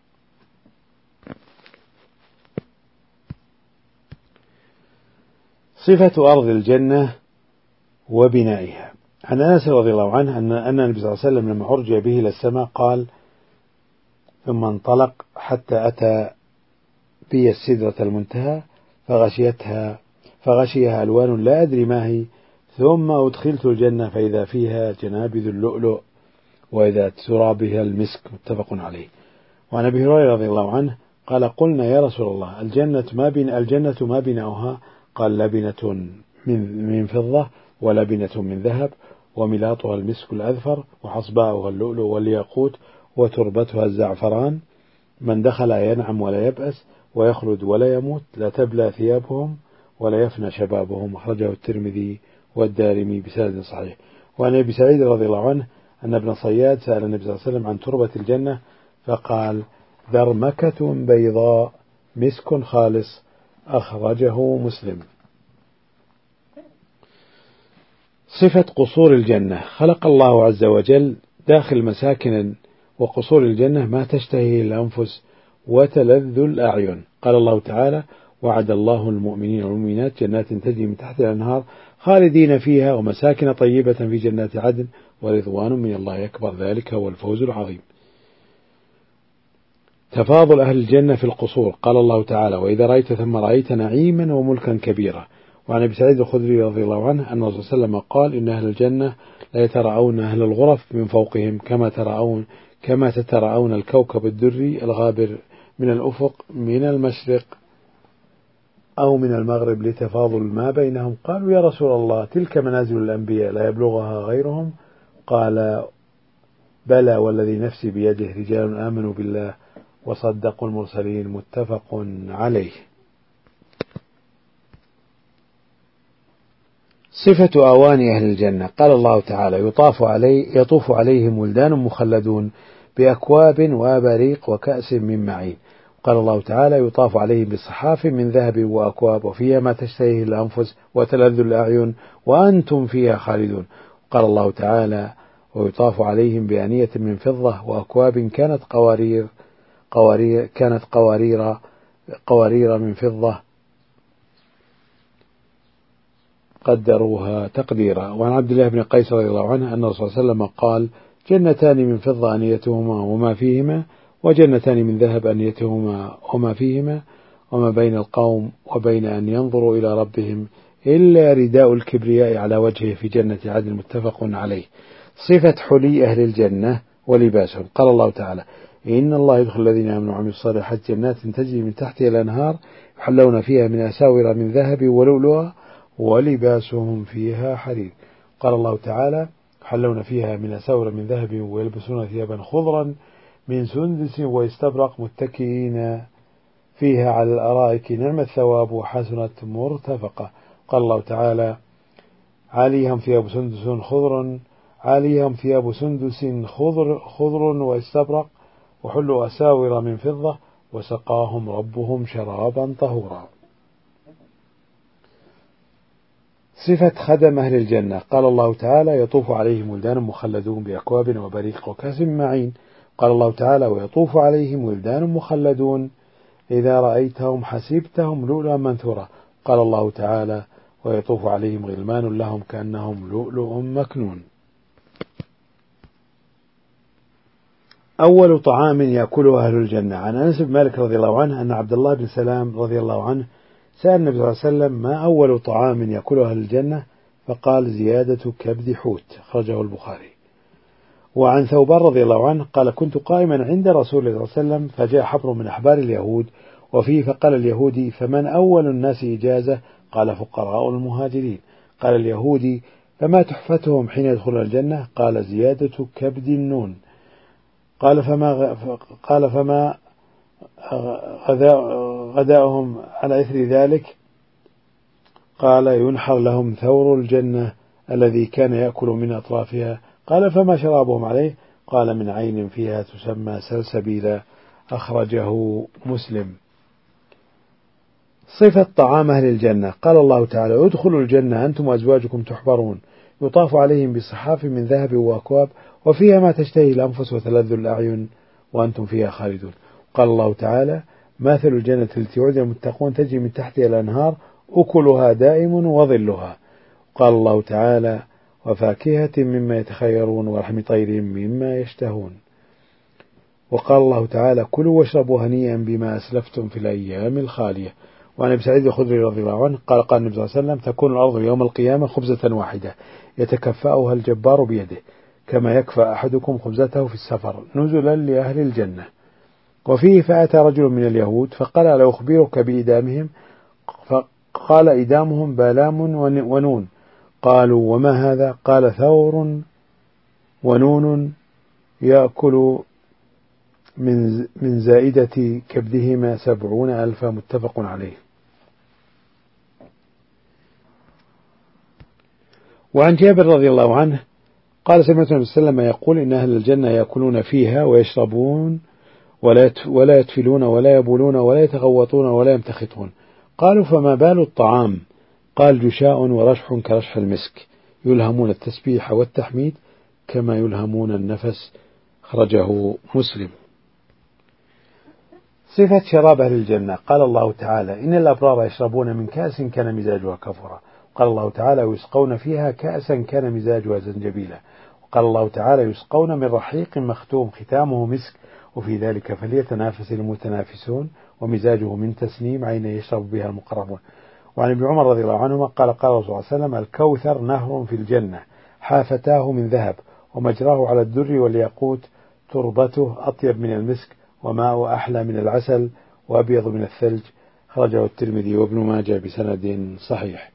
صفة أرض الجنة وبنائها. عن أنس رضي الله عنه أن أن النبي صلى الله عليه وسلم لما عرج به إلى السماء قال: ثم انطلق حتى أتى بي السدرة المنتهى فغشيتها فغشيها ألوان لا أدري ما هي، ثم أدخلت الجنة فإذا فيها جنابذ اللؤلؤ وإذا ترابها المسك. متفق عليه. وعن أبي هريرة رضي الله عنه قال: قلنا يا رسول الله الجنة ما بين الجنة ما بناؤها؟ قال: لبنة من من فضة ولبنة من ذهب وملاطها المسك الأذفر وحصباؤها اللؤلؤ والياقوت وتربتها الزعفران، من دخل ينعم ولا يبأس ويخلد ولا يموت، لا تبلى ثيابهم ولا يفنى شبابهم. أخرجه الترمذي والدارمي بسند صحيح. وعن أبي سعيد رضي الله عنه أن ابن صياد سأل النبي صلى الله عليه وسلم عن تربة الجنة فقال: ذرمكة بيضاء مسك خالص. أخرجه مسلم. صفة قصور الجنة. خلق الله عز وجل داخل مساكن وقصور الجنة ما تشتهيه الأنفس وتلذ الأعين. قال الله تعالى: وعد الله المؤمنين والمؤمنات جنات تجري من تحتها الأنهار خالدين فيها ومساكن طيبة في جنات عدن ورضوان من الله أكبر، ذلك هو الفوز العظيم. تفاضل أهل الجنة في القصور. قال الله تعالى: وإذا رأيت ثم رأيت نعيما وملكا كبيرا. وعن أبي سعيد الخدري رضي الله عنه أن الرسول صلى الله عليه وسلم قال: إن أهل الجنة لا يتراءون أهل الغرف من فوقهم كما تراءون كما تتراءون الكوكب الدري الغابر من الأفق من المشرق أو من المغرب لتفاضل ما بينهم. قالوا: يا رسول الله تلك منازل الأنبياء لا يبلغها غيرهم؟ قال: بلى والذي نفسي بيده رجال آمنوا بالله وصدقوا المرسلين. متفق عليه. صفة أواني أهل الجنة. قال الله تعالى: يطاف علي يطوف عليهم ولدان مخلدون بأكواب وأباريق وكأس من معين. قال الله تعالى: يطاف عليهم بصحاف من ذهب وأكواب وفيها ما تشتهيه الأنفس وتلذ الأعين وأنتم فيها خالدون. قال الله تعالى: ويطاف عليهم بآنية من فضة وأكواب كانت قوارير قوارير كانت قوارير قوارير من فضة قدروها تقديرا. وعن عبد الله بن قيس رضي الله عنه أن الرسول صلى الله عليه وسلم قال: جنتان من فضة أنيتهما وما فيهما، وجنتان من ذهب أنيتهما وما فيهما، وما بين القوم وبين أن ينظروا إلى ربهم إلا رداء الكبرياء على وجهه في جنة عدن. متفق عليه. صفة حلي أهل الجنة ولباسهم. قال الله تعالى: إن الله يدخل الذين آمنوا وعملوا الصالحات جنات تجري من تحتها الأنهار يحلون فيها من أساور من ذهب ولؤلؤا ولباسهم فيها حرير. قال الله تعالى: يحلون فيها من أساور من ذهب ويلبسون ثيابا خضرا من سندس واستبرق متكئين فيها على الأرائك نعم الثواب وحسنت مرتفقة. قال الله تعالى: عليهم ثياب سندس خضر عليهم ثياب سندس خضر خضر واستبرق وحلوا أساور من فضة وسقاهم ربهم شرابا طهورا. صفة خدم أهل الجنة. قال الله تعالى: يطوف عليهم ولدان مخلدون بأكواب وبريق وكأس من معين. قال الله تعالى: ويطوف عليهم ولدان مخلدون إذا رأيتهم حسبتهم لؤلؤا منثورا. قال الله تعالى: ويطوف عليهم غلمان لهم كأنهم لؤلؤ مكنون. أول طعام يأكله أهل الجنة. عن أنس بن مالك رضي الله عنه أن عبد الله بن سلام رضي الله عنه سأل النبي صلى الله عليه وسلم: ما أول طعام يأكله أهل الجنة؟ فقال: زيادة كبد حوت، أخرجه البخاري. وعن ثوبان رضي الله عنه قال: كنت قائما عند رسول الله صلى الله عليه وسلم فجاء حبر من أحبار اليهود وفيه، فقال اليهودي: فمن أول الناس إجازة؟ قال: فقراء المهاجرين. قال اليهودي: فما تحفتهم حين يدخلون الجنة؟ قال: زيادة كبد النون. قال: فما قال فما غداؤهم على إثر ذلك؟ قال: ينحر لهم ثور الجنة الذي كان يأكل من أطرافها. قال: فما شرابهم عليه؟ قال: من عين فيها تسمى سلسبيلا، أخرجه مسلم. صفة طعام أهل الجنة. قال الله تعالى: ادخلوا الجنة أنتم وأزواجكم تحبرون، يطاف عليهم بصحاف من ذهب وأكواب وفيها ما تشتهي الأنفس وتلذ الأعين وأنتم فيها خالدون. قال الله تعالى: مثل الجنة التي وعد المتقون تجري من تحتها الأنهار أكلها دائم وظلها. قال الله تعالى: وفاكهة مما يتخيرون ولحم طير مما يشتهون. وقال الله تعالى: كلوا واشربوا هنيئا بما أسلفتم في الأيام الخالية. وعن ابي سعيد الخدري رضي الله عنه قال: قال النبي صلى الله عليه وسلم: تكون الأرض يوم القيامة خبزة واحدة يتكفأها الجبار بيده كما يكفأ أحدكم خبزته في السفر نزلا لأهل الجنة. وفيه: فأتى رجل من اليهود فقال: ألا أخبرك بإدامهم؟ فقال: إدامهم بالام ونون. قالوا: وما هذا؟ قال: ثور ونون يأكل من من زائدة كبدهما سبعون ألفا، متفق عليه. وعن جابر رضي الله عنه قال: سمعت النبي صلى الله عليه وسلم يقول: إن أهل الجنة يأكلون فيها ويشربون ولا يتفلون ولا يبولون ولا يتغوطون ولا يمتخطون. قالوا: فما بال الطعام؟ قال: جشاء ورشح كرشح المسك، يلهمون التسبيح والتحميد كما يلهمون النفس، أخرجه مسلم. صفة شراب أهل الجنة. قال الله تعالى: إن الأبرار يشربون من كأس كان مزاجها كفورا. قال الله تعالى: ويسقون فيها كأسا كان مزاجها زنجبيلا. وقال الله تعالى: يسقون من رحيق مختوم ختامه مسك وفي ذلك فليتنافس المتنافسون ومزاجه من تسنيم عين يشرب بها المقربون. وعن ابن عمر رضي الله عنهما قال: قال رسول الله صلى الله عليه وسلم: الكوثر نهر في الجنة حافتاه من ذهب ومجراه على الدر والياقوت، تربته أطيب من المسك وماء أحلى من العسل وأبيض من الثلج، خرجه الترمذي وابن ماجه بسند صحيح.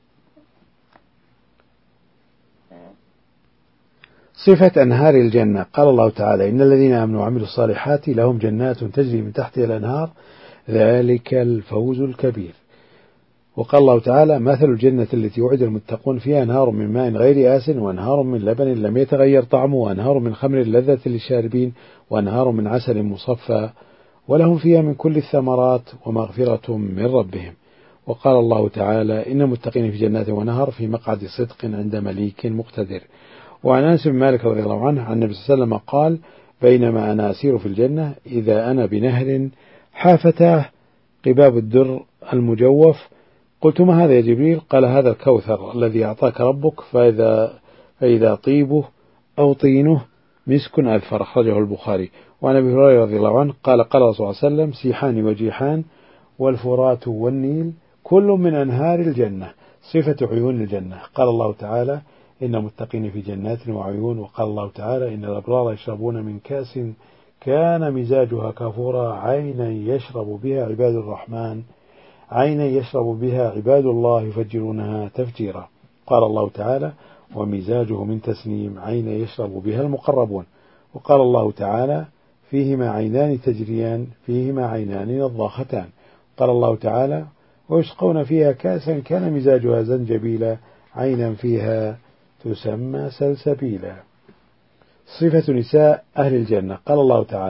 صفة أنهار الجنة. قال الله تعالى: إن الذين آمنوا وعملوا الصالحات لهم جنات تجري من تحتها الأنهار ذلك الفوز الكبير. وقال الله تعالى: مثل الجنة التي وعد المتقون فيها أنهار من ماء غير آسن وأنهار من لبن لم يتغير طعمه وأنهار من خمر لذة للشاربين وأنهار من عسل مصفى ولهم فيها من كل الثمرات ومغفرة من ربهم. وقال الله تعالى: إن المتقين في جنات ونهر في مقعد صدق عند مليك مقتدر. وعن أنس بن مالك رضي الله عنه عن النبي صلى الله عليه وسلم قال: بينما أنا أسير في الجنة إذا أنا بنهر حافتاه قباب الدر المجوف، قلت: ما هذا يا جبريل؟ قال: هذا الكوثر الذي أعطاك ربك، فإذا, فإذا طيبه أو طينه مسك أذفر، أخرجه البخاري. وعن أبي هريرة رضي الله عنه قال: قال رسول الله صلى الله عليه وسلم: سيحان وجيحان والفرات والنيل كل من أنهار الجنة. صفة عيون الجنة. قال الله تعالى: إن المتقين في جنات وعيون. وقال الله تعالى: إن الأبرار يشربون من كأس كان مزاجها كافورا عينا يشرب بها عباد الرحمن عينا يشرب بها عباد الله يفجرونها تفجيرا. قال الله تعالى: ومزاجه من تسنيم عينا يشرب بها المقربون. وقال الله تعالى: فيهما عينان تجريان فيهما عينان نضاختان. قال الله تعالى: ويسقون فيها كأسا كان مزاجها زنجبيلا عينا فيها تسمى سلسبيلا. صفة نساء أهل الجنة. قال الله تعالى: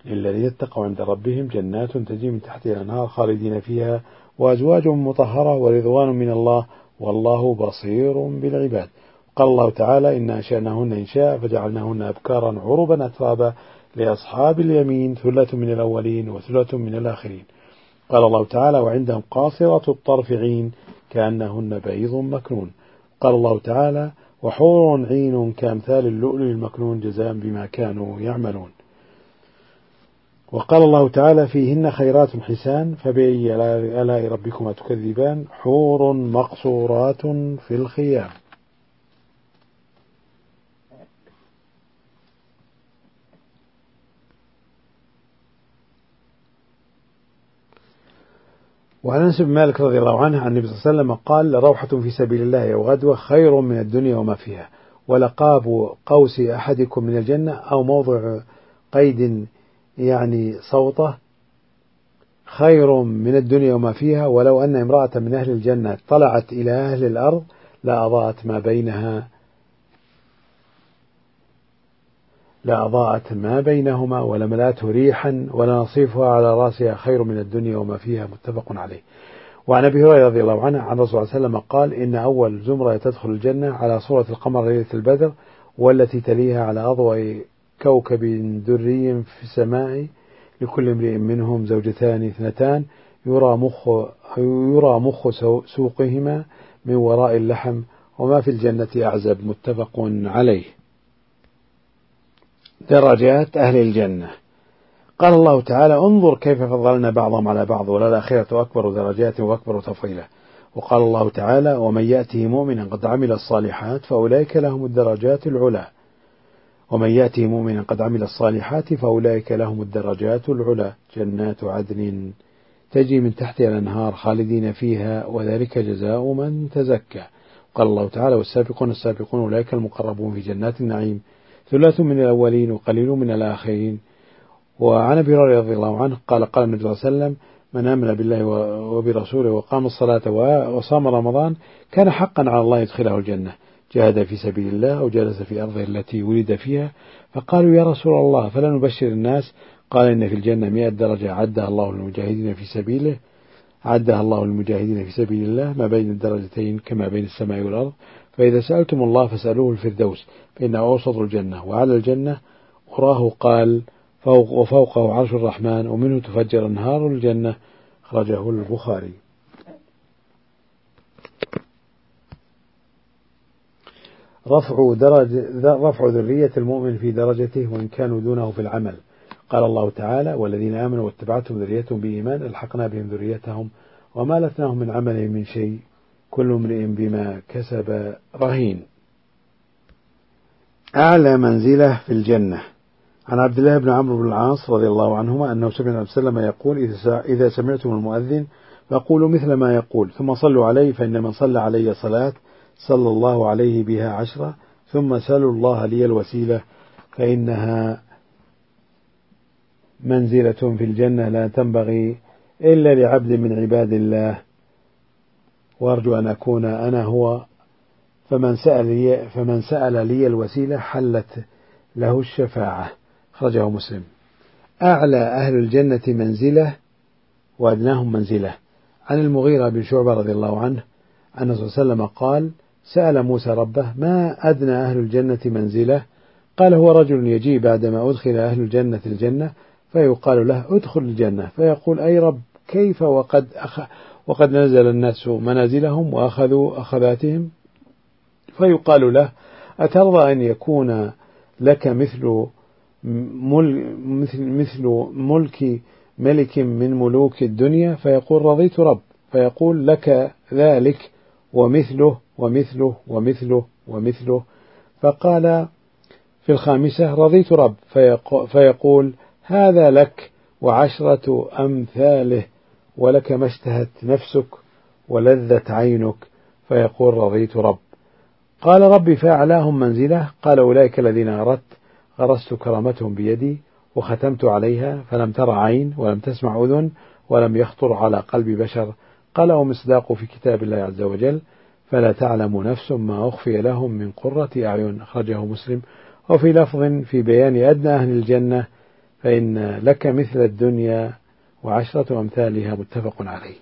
للذين اتقوا عند ربهم جنات تجري من تحتها الأنهار خالدين فيها وأزواج مطهرة ورضوان من الله والله بصير بالعباد. قال الله تعالى إنا أنشأناهن إنشاء فجعلناهن أبكارا عربا أترابا لأصحاب اليمين ثلة من الأولين وثلة من الآخرين. قال الله تعالى وعندهم قاصرات الطرف عين كأنهن بيض مكنون. قال الله تعالى وحور عين كأمثال اللؤلؤ المكنون جزاء بما كانوا يعملون. وقال الله تعالى فيهن خيرات حسان فبأي آلاء ربكما تكذبان حور مقصورات في الخيام. وعن أنس بن مالك رضي الله عنه عن النبي صلى الله عليه وسلم قال روحة في سبيل الله وغدوة خير من الدنيا وما فيها ولقاب قوس أحدكم من الجنة أو موضع قيد يعني صوته خير من الدنيا وما فيها ولو أن امرأة من أهل الجنة طلعت إلى أهل الأرض لأضاءت ما بينها لأضاءت ما بينهما ولملأته ريحا ولنصيفها على رأسها خير من الدنيا وما فيها متفق عليه. وعن أبي هريرة رضي الله عنه عن رسول الله صلى الله عليه وسلم قال إن أول زمرة تدخل الجنة على صورة القمر ليلة البدر والتي تليها على أضواء كوكب دري في السماء لكل امرئ منهم زوجتان اثنتان يرى مخ يرى مخ سوقهما من وراء اللحم وما في الجنة أعزب متفق عليه. درجات أهل الجنة. قال الله تعالى انظر كيف فضلنا بعضهم على بعض وللآخرة أكبر درجات وأكبر تفضيلا. وقال الله تعالى ومن يأته مؤمنا قد عمل الصالحات فأولئك لهم الدرجات العلى ومن يأته مؤمنا قد عمل الصالحات فأولئك لهم الدرجات العلى جنات عدن تجري من تحتها الأنهار خالدين فيها وذلك جزاء من تزكى. قال الله تعالى والسابقون السابقون أولئك المقربون في جنات النعيم ثلاث من الأولين وقليل من الآخرين. وعن أبي هريرة رضي الله عنه قال قال النبي صلى الله عليه وسلم من آمن بالله وبرسوله وقام الصلاة وصام رمضان كان حقا على الله يدخله الجنة جاهد في سبيل الله أو جلس في أرضه التي ولد فيها فقالوا يا رسول الله فلا نبشر الناس قال إن في الجنة مئة درجة عدها الله للمجاهدين في سبيله عدها الله للمجاهدين في سبيل الله ما بين الدرجتين كما بين السماء والأرض فإذا سألتم الله فاسألوه الفردوس فإنه أوسط الجنة وعلى الجنة أراه قال فوق وفوقه عرش الرحمن ومنه تفجر أنهار الجنة أخرجه البخاري. رفع درجة رفع ذرية المؤمن في درجته وإن كانوا دونه في العمل. قال الله تعالى والذين آمنوا واتبعتهم ذريتهم بإيمان ألحقنا بهم ذريتهم وما لتناهم من عملهم من شيء كل امرئ بما كسب رهين. أعلى منزلة في الجنة. عن عبد الله بن عمرو بن العاص رضي الله عنهما أنه سمع النبي صلى الله عليه وسلم يقول إذا سمعتم المؤذن فقولوا مثل ما يقول ثم صلوا عليه فإن من صلى علي صلاة صلى الله عليه بها عشرة ثم سألوا الله لي الوسيلة فإنها منزلة في الجنة لا تنبغي إلا لعبد من عباد الله وأرجو أن أكون أنا هو فمن سأل لي, فمن سأل لي الوسيلة حلت له الشفاعة أخرجه مسلم. أعلى أهل الجنة منزلة وأدناهم منزلة. عن المغيرة بن شعبة رضي الله عنه أن صلى الله عليه وسلم قال سأل موسى ربه ما أدنى أهل الجنة منزلة قال هو رجل يجيء بعدما أدخل أهل الجنة الجنة فيقال له ادخل الجنة فيقول أي رب كيف وقد, أخ وقد نزل الناس منازلهم وأخذوا أخذاتهم فيقال له أترضى أن يكون لك مثل مل مثل, مثل ملك ملك من ملوك الدنيا فيقول رضيت رب فيقول لك ذلك ومثله ومثله ومثله ومثله فقال في الخامسة رضيت رب فيقول هذا لك وعشرة أمثاله ولك ما اشتهت نفسك ولذت عينك فيقول رضيت رب. قال ربي فأعلاهم منزلة قال أولئك الذين أردت غرست كرامتهم بيدي وختمت عليها فلم تر عين ولم تسمع أذن ولم يخطر على قلب بشر قال ومصداق في كتاب الله عز وجل فلا تعلم نفس ما أخفي لهم من قرة أعين أخرجه مسلم. وفي لفظ في بيان أدنى أهل الجنة فإن لك مثل الدنيا وعشرة أمثالها متفق عليه.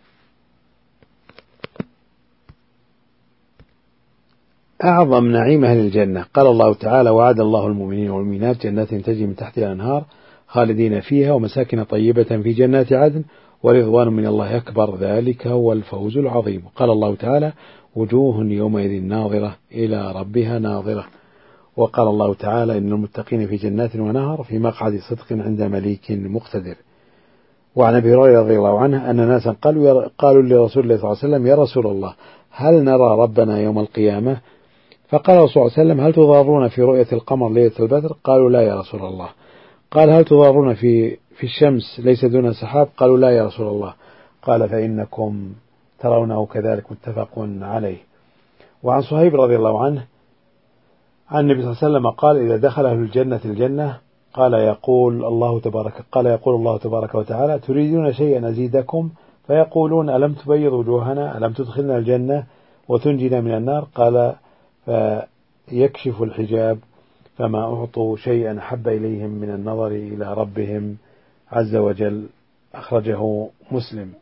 أعظم نعيم أهل الجنة، قال الله تعالى: وعد الله المؤمنين والمؤمنات جنات تجري من تحتها الأنهار خالدين فيها ومساكن طيبة في جنات عدن ورضوان من الله أكبر ذلك هو الفوز العظيم. قال الله تعالى: وجوه يومئذ ناظرة إلى ربها ناظرة. وقال الله تعالى: إن المتقين في جنات ونهر في مقعد صدق عند مليك مقتدر. وعن أبي هريرة رضي الله عنه أن ناسا قالوا قالوا لرسول الله صلى الله عليه وسلم: يا رسول الله، هل نرى ربنا يوم القيامة؟ فقال رسول الله صلى الله عليه وسلم: هل تضارون في رؤية القمر ليلة البدر؟ قالوا: لا يا رسول الله. قال: هل تضارون في في الشمس ليس دون سحاب؟ قالوا: لا يا رسول الله. قال: فإنكم ترونه كذلك، متفق عليه. وعن صهيب رضي الله عنه عن النبي صلى الله عليه وسلم قال: إذا دخل أهل الجنة الجنة قال يقول الله تبارك قال يقول الله تبارك وتعالى: تريدون شيئا أزيدكم؟ فيقولون: ألم تبيض وجوهنا؟ ألم تدخلنا الجنة وتنجينا من النار؟ قال: فيكشف الحجاب فما أعطوا شيئا أحب إليهم من النظر إلى ربهم عز وجل. أخرجه مسلم.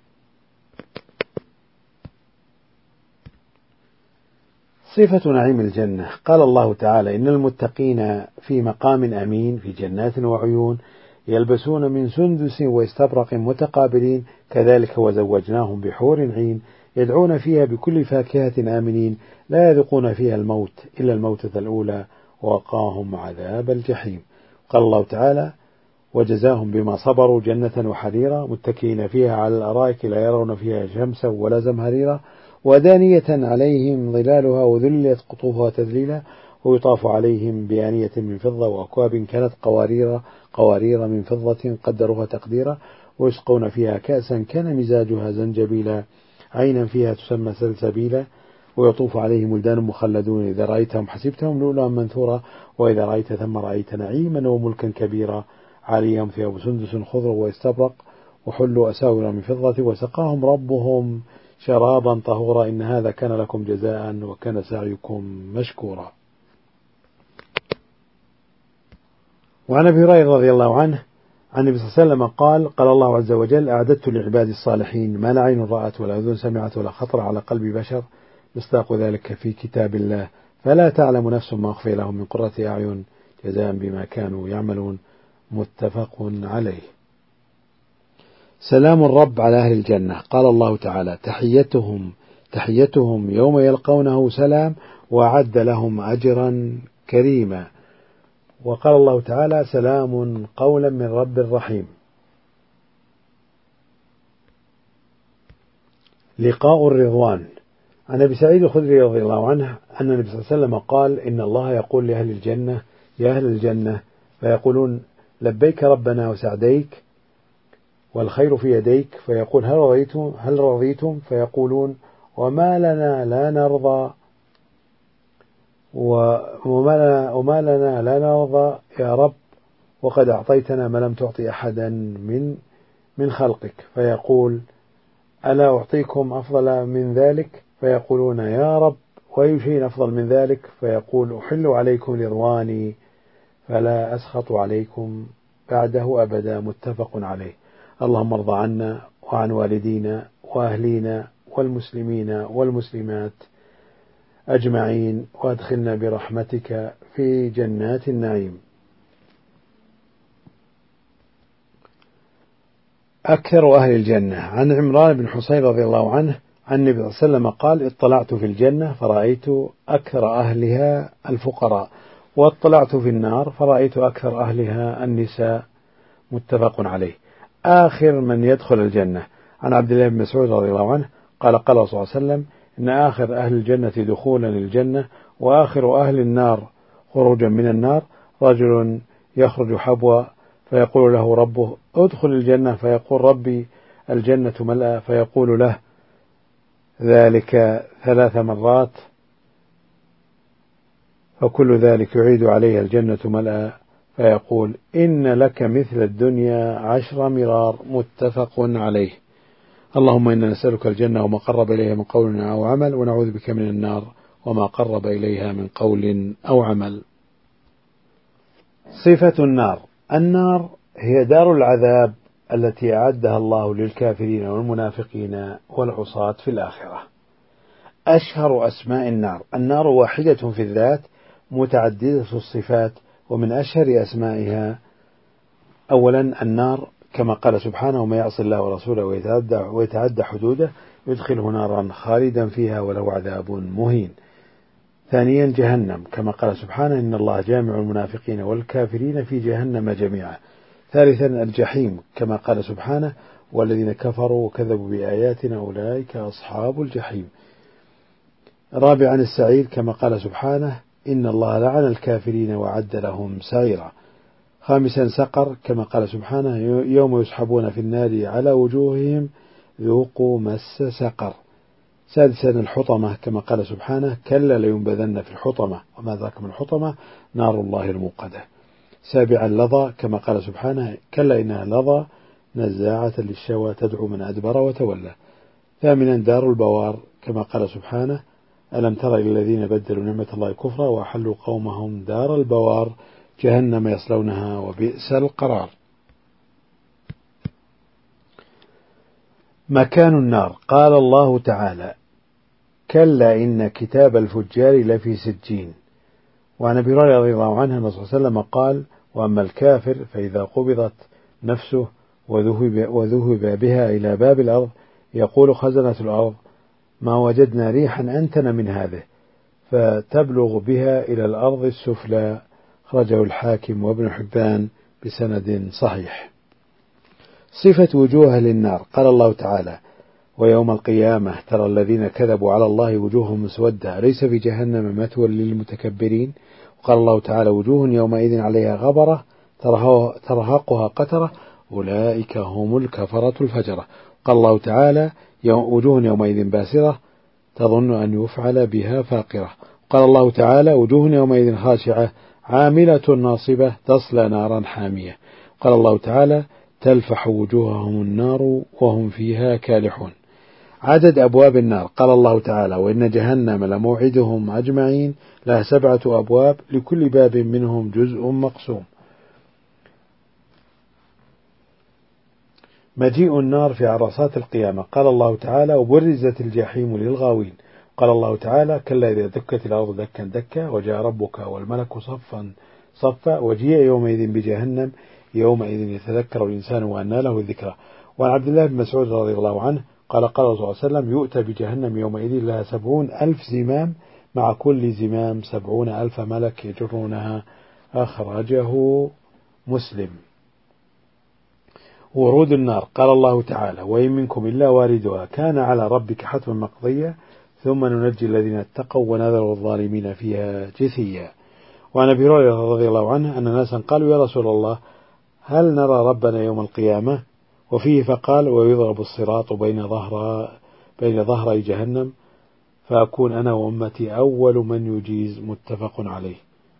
صفة نعيم الجنة، قال الله تعالى: إن المتقين في مقام أمين في جنات وعيون يلبسون من سندس واستبرق متقابلين كذلك وزوجناهم بحور عين يدعون فيها بكل فاكهة آمنين لا يذوقون فيها الموت إلا الموتة الأولى ووقاهم عذاب الجحيم. قال الله تعالى: وجزاهم بما صبروا جنة وحريرا متكئين فيها على الأرائك لا يرون فيها شمسا ولا زمهريرا ودانية عليهم ظلالها وذلت قطوفها تذليلا ويطاف عليهم بآنية من فضة وأكواب كانت قوارير قوارير من فضة قدروها تقديرا ويسقون فيها كأسا كان مزاجها زنجبيلا عينا فيها تسمى سلسبيلا ويطوف عليهم ولدان مخلدون إذا رأيتهم حسبتهم لؤلؤا منثورا وإذا رأيت ثم رأيت نعيما وملكا كبيرا عليهم ثياب سندس خضر واستبرق وحلوا أساور من فضة وسقاهم ربهم شرابا طهورا إن هذا كان لكم جزاء وكان سعيكم مشكورا. وعن أبي هريرة رضي الله عنه عن النبي صلى الله عليه وسلم قال: قال الله عز وجل: أعددت لعبادي الصالحين ما لا عين رأت ولا أذن سمعت ولا خطر على قلب بشر مصداق ذلك في كتاب الله فلا تعلم نفس ما أخفي لهم من قرة أعين جزاء بما كانوا يعملون. متفق عليه. سلام الرب على أهل الجنة، قال الله تعالى: تحيتهم تحيتهم يوم يلقونه سلام وأعد لهم أجرا كريما. وقال الله تعالى: سلام قولا من رب رحيم. لقاء الرضوان، عن أبي سعيد الخدري رضي الله عنه أن النبي صلى الله عليه وسلم قال: إن الله يقول لأهل الجنة: يا أهل الجنة، فيقولون: لبيك ربنا وسعديك والخير في يديك، فيقول: هل رضيتم هل رضيتم فيقولون: وما لنا لا نرضى وما لنا, وما لنا لا نرضى يا رب وقد أعطيتنا ما لم تعطي أحدا من من خلقك. فيقول: ألا أعطيكم أفضل من ذلك؟ فيقولون: يا رب وأي شيء أفضل من ذلك؟ فيقول: أحل عليكم رضواني فلا أسخط عليكم بعده أبدا. متفق عليه. اللهم ارض عنا وعن والدينا وأهلينا والمسلمين والمسلمات أجمعين وأدخلنا برحمتك في جنات النعيم. أكثر أهل الجنة، عن عمران بن حصين رضي الله عنه عن النبي صلى الله عليه وسلم قال: اطلعت في الجنة فرأيت أكثر أهلها الفقراء واطلعت في النار فرأيت أكثر أهلها النساء. متفق عليه. آخر من يدخل الجنة، عن عبد الله بن مسعود رضي الله عنه قال: قال صلى الله عليه وسلم: إن آخر أهل الجنة دخولا للجنة وآخر أهل النار خروجا من النار رجل يخرج حبوا فيقول له ربه: ادخل الجنة، فيقول: ربي الجنة ملأ، فيقول له ذلك ثلاث مرات فكل ذلك يعيد عليه الجنة ملأ، فيقول: إن لك مثل الدنيا عشر مرار. متفق عليه. اللهم إنا نسألك الجنة وما قرب إليها من قول أو عمل ونعوذ بك من النار وما قرب إليها من قول أو عمل. صفة النار، النار هي دار العذاب التي أعدها الله للكافرين والمنافقين والعصاة في الآخرة. أشهر أسماء النار. النار واحدة في الذات متعددة الصفات، ومن أشهر أسمائها أولا النار كما قال سبحانه: وما يعص الله ورسوله ويتعدى, ويتعدى حدوده يدخله نارا خالدا فيها وله عذاب مهين. ثانيا جهنم كما قال سبحانه: إن الله جامع المنافقين والكافرين في جهنم جميعا. ثالثا الجحيم كما قال سبحانه: والذين كفروا وكذبوا بآياتنا أولئك أصحاب الجحيم. رابعا السعير كما قال سبحانه: إن الله لعن الكافرين وعد لهم سعيرا. خامسا سقر كما قال سبحانه: يوم يسحبون في النار على وجوههم ذوقوا مس سقر. سادسا الحطمة كما قال سبحانه: كلا لينبذن في الحطمة وما ذاك من الحطمة نار الله الموقدة. سابعا لظى كما قال سبحانه: كلا إنها لظى نزاعة للشوى تدعو من أدبر وتولى. ثامنا دار البوار كما قال سبحانه: ألم تر إلى الذين بدلوا نعمة الله كفرا وأحلوا قومهم دار البوار جهنم يصلونها وبئس القرار. مكان النار. قال الله تعالى: كلا إن كتاب الفجار لفي سجين. وعن أبي هريرة رضي الله عنه أن الرسول صلى الله عليه وسلم قال: وأما الكافر فإذا قبضت نفسه وذهب, وذهب بها إلى باب الأرض يقول خزنة الأرض: ما وجدنا ريحا أنتن من هذه، فتبلغ بها إلى الأرض السفلى. خرجه الحاكم وابن حبان بسند صحيح. صفة وجوه للنار. قال الله تعالى: ويوم القيامة ترى الذين كذبوا على الله وجوههم مسودة أليس في جهنم مثوى للمتكبرين. وقال الله تعالى: وجوه يومئذ عليها غبرة ترهقها قترة أولئك هم الكفرة الفجرة. قال الله تعالى: وجوه يومئذ باسرة تظن أن يفعل بها فاقرة. قال الله تعالى: وجوه يومئذ خاشعة عاملة ناصبة تصلى نارا حامية. قال الله تعالى: تلفح وجوههم النار وهم فيها كالحون. عدد أبواب النار. قال الله تعالى: وإن جهنم لموعدهم أجمعين لها سبعة أبواب لكل باب منهم جزء مقسوم. مجيء النار في عرصات القيامة. قال الله تعالى: وبرزت الجحيم للغاوين. قال الله تعالى: كلا إذا دكت الأرض دكا دكا وجاء ربك والملك صفا صفا وجيء يومئذ بجهنم يومئذ يتذكر الإنسان وأنى له الذكرى. وعن عبد الله بن مسعود رضي الله عنه قال: قال صلى الله عليه وسلم: يؤتى بجهنم يومئذ لها سبعون ألف زمام مع كل زمام سبعون ألف ملك يجرونها. أخرجه مسلم. ورود النار. قال الله تعالى: وإن منكم إلا واردها كان على ربك حتما مقضيا ثم ننجي الذين اتقوا ونذر الظالمين فيها جثيا. وعن أبي هريرة رضي الله عنه أن ناسا قالوا: يا رسول الله هل نرى ربنا يوم القيامة؟ وفيه فقال: ويضرب الصراط بين ظهر بين ظهري جهنم فأكون أنا وأمتي أول من يجيز. متفق عليه.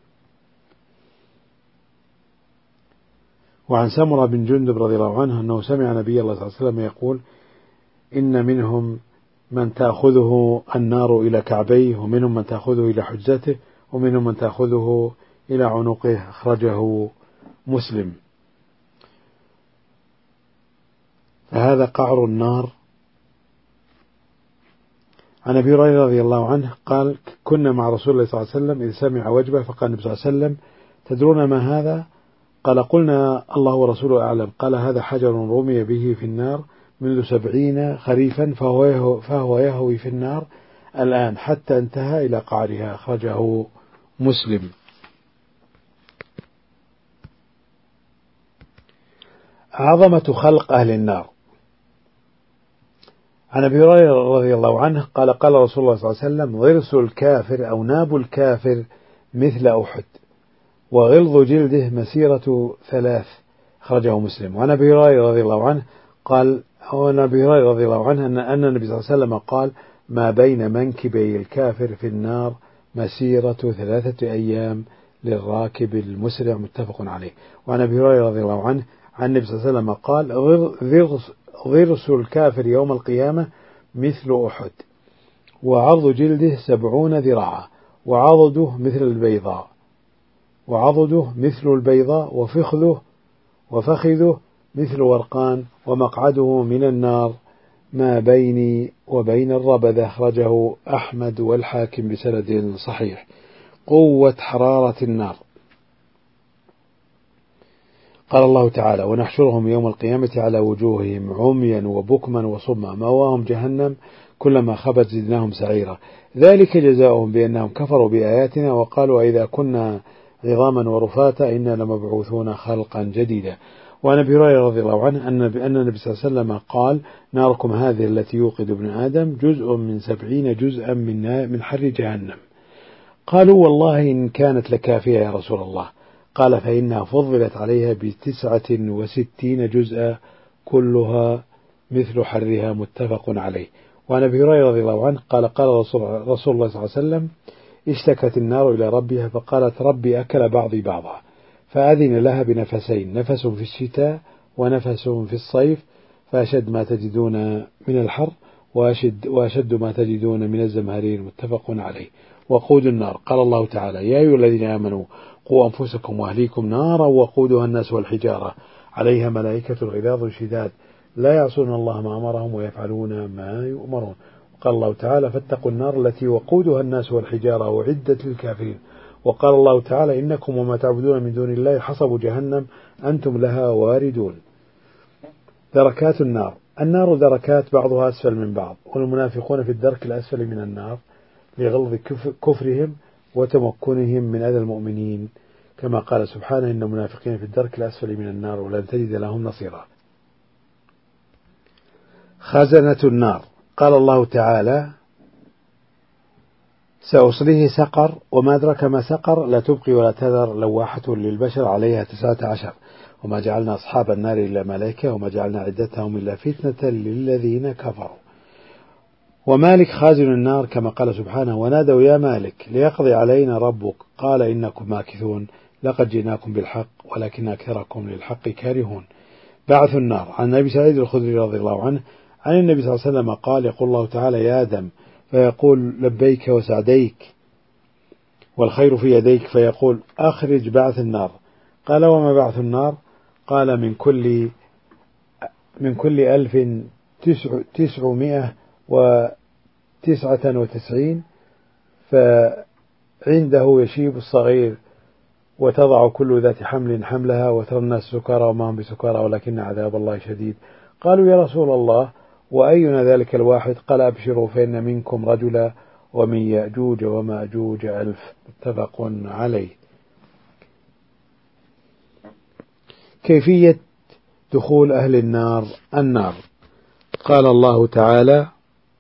وعن سمرة بن جندب رضي الله عنه أنه سمع نبي الله صلى الله عليه وسلم يقول: إن منهم من تأخذه النار إلى كعبيه، ومنهم من تأخذه إلى حجته، ومنهم من تأخذه إلى عنقه. أخرجه مسلم. فهذا قعر النار. عن أبي هريرة رضي الله عنه قال: كنا مع رسول الله صلى الله عليه وسلم إذ سمع وجبة فقال النبي صلى الله عليه وسلم: تدرون ما هذا؟ قال: قلنا الله ورسوله أعلم. قال: هذا حجر رمي به في النار منذ سبعين خريفا فهو يهوي, فهو يهوي في النار الآن حتى انتهى إلى قعرها. أخرجه مسلم. عظمة خلق أهل النار. عن أبي هريرة رضي الله عنه قال: قال رسول الله صلى الله عليه وسلم: ضرس الكافر أو ناب الكافر مثل أحد وغلظ جلده مسيرة ثلاث. أخرجه مسلم. وعن أبي هريرة رضي الله عنه قال: وعن أبي هريرة رضي الله عنه أن أن النبي صلى الله عليه وسلم قال: ما بين منكبي الكافر في النار مسيرة ثلاثة أيام للراكب المسرع. متفق عليه. وعن أبي هريرة رضي الله عنه عن النبي صلى الله عليه وسلم قال: ضرس الكافر يوم القيامة مثل أحد وعضد جلده سبعون ذراعا وعضده مثل البيضاء وعضده مثل البيضاء وفخذه وفخذه مثل ورقان، ومقعده من النار ما بيني وبين الربذة. أخرجه أحمد والحاكم بسند صحيح. قوة حرارة النار. قال الله تعالى: ونحشرهم يوم القيامة على وجوههم عميا وبكما وصما مأواهم جهنم كلما خبت زدناهم سعيرا ذلك جزاؤهم بأنهم كفروا بآياتنا وقالوا إذا كنا عظاما ورفاتا إنا لمبعوثون خلقا جديدا. وعن أبي هريرة رضي الله عنه أن النبي صلى الله عليه وسلم قال: ناركم هذه التي يوقد ابن آدم جزء من سبعين جزءا من من حر جهنم. قالوا: والله إن كانت لكافية يا رسول الله. قال: فإنها فضلت عليها بتسعة وستين جزءا كلها مثل حرها. متفق عليه. وعن أبي هريرة رضي الله عنه قال: قال رسول, رسول الله صلى الله عليه وسلم: اشتكت النار إلى ربها فقالت: ربي أكل بعضي بعضا، فأذن لها بنفسين، نفس في الشتاء ونفس في الصيف، فأشد ما تجدون من الحر وأشد, وأشد ما تجدون من الزمهرير. متفق عليه. وقود النار. قال الله تعالى: يا أيها الذين آمنوا قوا أنفسكم وأهليكم نارا وقودها الناس والحجارة عليها ملائكة غلاظ شداد لا يعصون الله ما أمرهم ويفعلون ما يؤمرون. وقال الله تعالى: فاتقوا النار التي وقودها الناس والحجارة وعدت للكافرين. وقال الله تعالى: إنكم وما تعبدون من دون الله حصب جهنم أنتم لها واردون. دركات النار. النار دركات بعضها أسفل من بعض، والمنافقون في الدرك الأسفل من النار لغلظ كفرهم وتمكنهم من أذى المؤمنين، كما قال سبحانه: إن المنافقين في الدرك الأسفل من النار ولن تجد لهم نصيرا. خزنة النار. قال الله تعالى: سأصليه سقر وما أدرك ما سقر لا تبقي ولا تذر لواحة للبشر عليها تسعة عشر وما جعلنا أصحاب النار إلا ملائكة وما جعلنا عدتهم إلا فتنة للذين كفروا. ومالك خازن النار كما قال سبحانه: ونادوا يا مالك ليقضي علينا ربك قال إنكم ماكثون لقد جئناكم بالحق ولكن أكثركم للحق كارهون. بعث النار. عن أبي سعيد الخدري رضي الله عنه عن النبي صلى الله عليه وسلم قال: يقول الله تعالى: يا آدم، فيقول: لبيك وسعديك والخير في يديك، فيقول: أخرج بعث النار. قال: وما بعث النار؟ قال: من كل من كل ألف تسع تسعمائة وتسعة وتسعين فعنده يشيب الصغير وتضع كل ذات حمل حملها وترى الناس سكارى وما هم بسكارى ولكن عذاب الله شديد. قالوا: يا رسول الله وأينا ذلك الواحد؟ قال: أبشروا فإن منكم رجلا ومن يأجوج ومأجوج ألف. متفق عليه. كيفية دخول أهل النار النار. قال الله تعالى: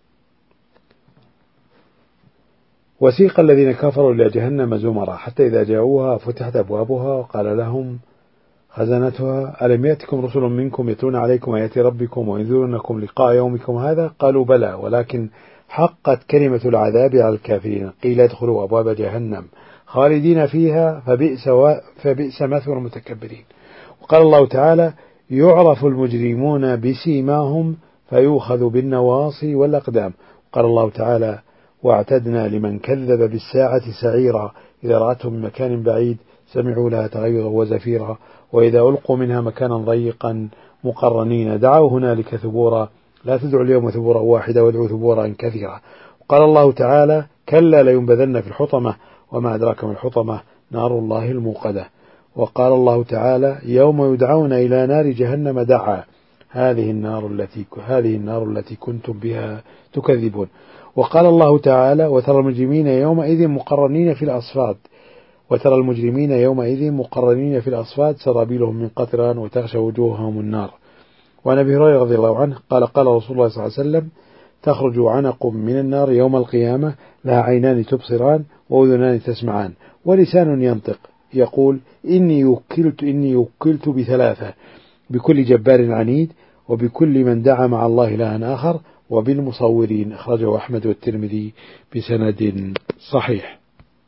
وسيق الذين كفروا إلى جهنم زمرا حتى إذا جاءوها فتحت أبوابها وقال لهم خزنتها: ألم يأتكم رسل منكم يتلون عليكم آيات ربكم وينذرونكم لقاء يومكم هذا؟ قالوا: بلى ولكن حقت كلمة العذاب على الكافرين. قيل: ادخلوا أبواب جهنم خالدين فيها فبئس, و... فبئس مثوى المتكبرين. وقال الله تعالى: يعرف المجرمون بسيماهم فيؤخذ بالنواصي والأقدام. قال الله تعالى: واعتدنا لمن كذب بالساعة سعيرا إذا رأتهم من مكان بعيد سمعوا لها تغيظا وزفيرا وإذا ألقوا منها مكانا ضيقا مقرنين دعوا هنالك ثبورا لا تدعوا اليوم ثبورا واحدا وادعوا ثبورا كثيرا. وقال الله تعالى: كلا لينبذن في الحطمة وما أدراك ما الحطمة نار الله الموقدة. وقال الله تعالى: يوم يدعون إلى نار جهنم دعا هذه النار التي هذه النار التي كنتم بها تكذبون. وقال الله تعالى: وترى المجرمين يومئذ مقرنين في الأصفاد وترى المجرمين يومئذ مقرنين في الأصفاد سرابيلهم من قطران وتغشى وجوههم النار. وعن أبي هريرة رضي الله عنه قال: قال رسول الله صلى الله عليه وسلم: تخرج عنق من النار يوم القيامة لها عينان تبصران وأذنان تسمعان ولسان ينطق يقول: إني وكلت إني وكلت بثلاثة: بكل جبار عنيد وبكل من دعا مع الله إلها آخر وبالمصورين. أخرجه أحمد والترمذي بسند صحيح.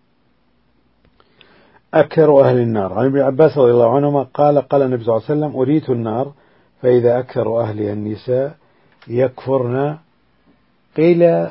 أكثر أهل النار. عن ابن عباس رضي الله عنهما قال: قال النبي صلى الله عليه وسلم: أريت النار فإذا أكثر أهلها النساء يكفرن. قيل: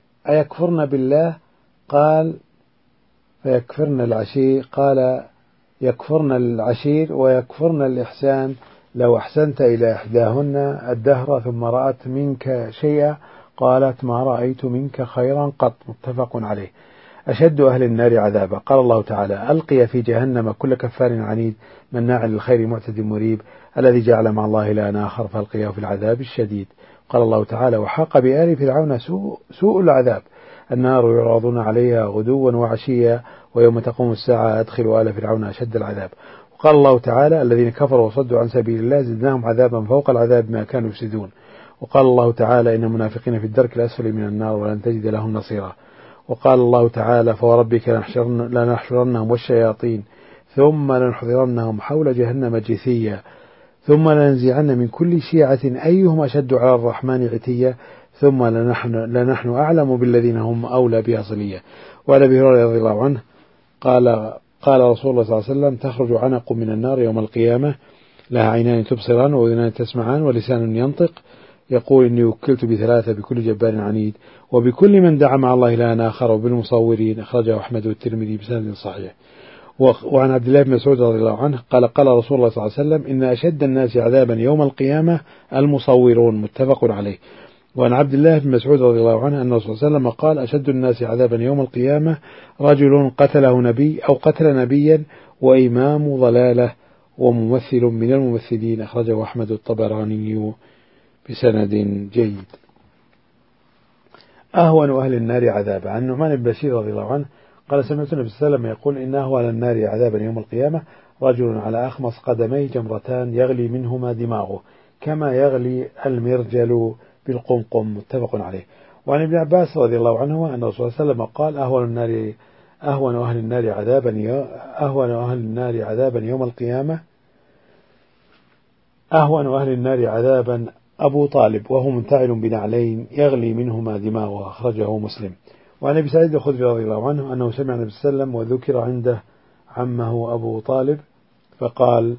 أيكفرن بالله؟ قال: فيكفرن العشي. قال: يكفرن العشير ويكفرن الإحسان. لو أحسنت إلى إحداهن الدهر ثم رأت منك شيئا قالت ما رأيت منك خيرا قط. متفق عليه. أشد أهل النار عذابا. قال الله تعالى ألقي في جهنم كل كفار عنيد مناع للخير معتد مريب الذي جعل مع الله إلها آخر فألقيه في العذاب الشديد. قال الله تعالى وحاق بآل فرعون سوء, سوء العذاب النار يعرضون عليها غدوا وعشيا ويوم تقوم الساعة أدخلوا آل فرعون أشد العذاب. وقال الله تعالى الذين كفروا وصدوا عن سبيل الله زدناهم عذابا فوق العذاب ما كانوا يفسدون. وقال الله تعالى إن المنافقين في الدرك الأسفل من النار ولن تجد لهم نصيرا. وقال الله تعالى فوربك لنحشرنهم والشياطين ثم لنحضرنهم حول جهنم جثيا ثم لننزعن من كل شيعة أيهم أشد على الرحمن عتيا ثم لنحن, لنحن أعلم بالذين هم أولى بها صليا. وعن أبي هريرة رضي الله عنه قال قال رسول الله صلى الله عليه وسلم تخرج عنق من النار يوم القيامة لها عينان تبصران وأذنان تسمعان ولسان ينطق يقول إني وكلت بثلاثة بكل جبار عنيد وبكل من دعا مع الله إلها آخر وبالمصورين. أخرجه أحمد والترمذي بسند صحيح. وعن عبد الله بن مسعود رضي الله عنه قال قال رسول الله صلى الله عليه وسلم إن أشد الناس عذابا يوم القيامة المصورون. متفق عليه. وعن عبد الله بن مسعود رضي الله عنه أن الرسول صلى الله عليه وسلم قال أشد الناس عذابا يوم القيامة رجل قتله نبي أو قتل نبيا وإمام ضلالة وممثل من الممثلين. أخرجه أحمد الطبراني بسند جيد. أهون أهل النار عذابا. عن نعمان بن بشير رضي الله عنه قال سمعت النبي صلى الله عليه وسلم يقول إن أهون النار عذابا يوم القيامة رجل على أخمص قدميه جمرتان يغلي منهما دماغه كما يغلي المرجل بالقمقم. متفق عليه. وعن ابن عباس رضي الله عنه أن الرسول صلى الله عليه وسلم قال أهون النار أهون أهل النار عذابا أهون أهل النار عذابا يوم القيامة أهون أهل النار عذابا أبو طالب وهو منتعل بنعلين يغلي منهما دماغه. أخرجه مسلم. وعن أبي سعيد الخدري رضي الله عنه أنه سمع النبي صلى الله عليه وسلم وذكر عنده عمه أبو طالب فقال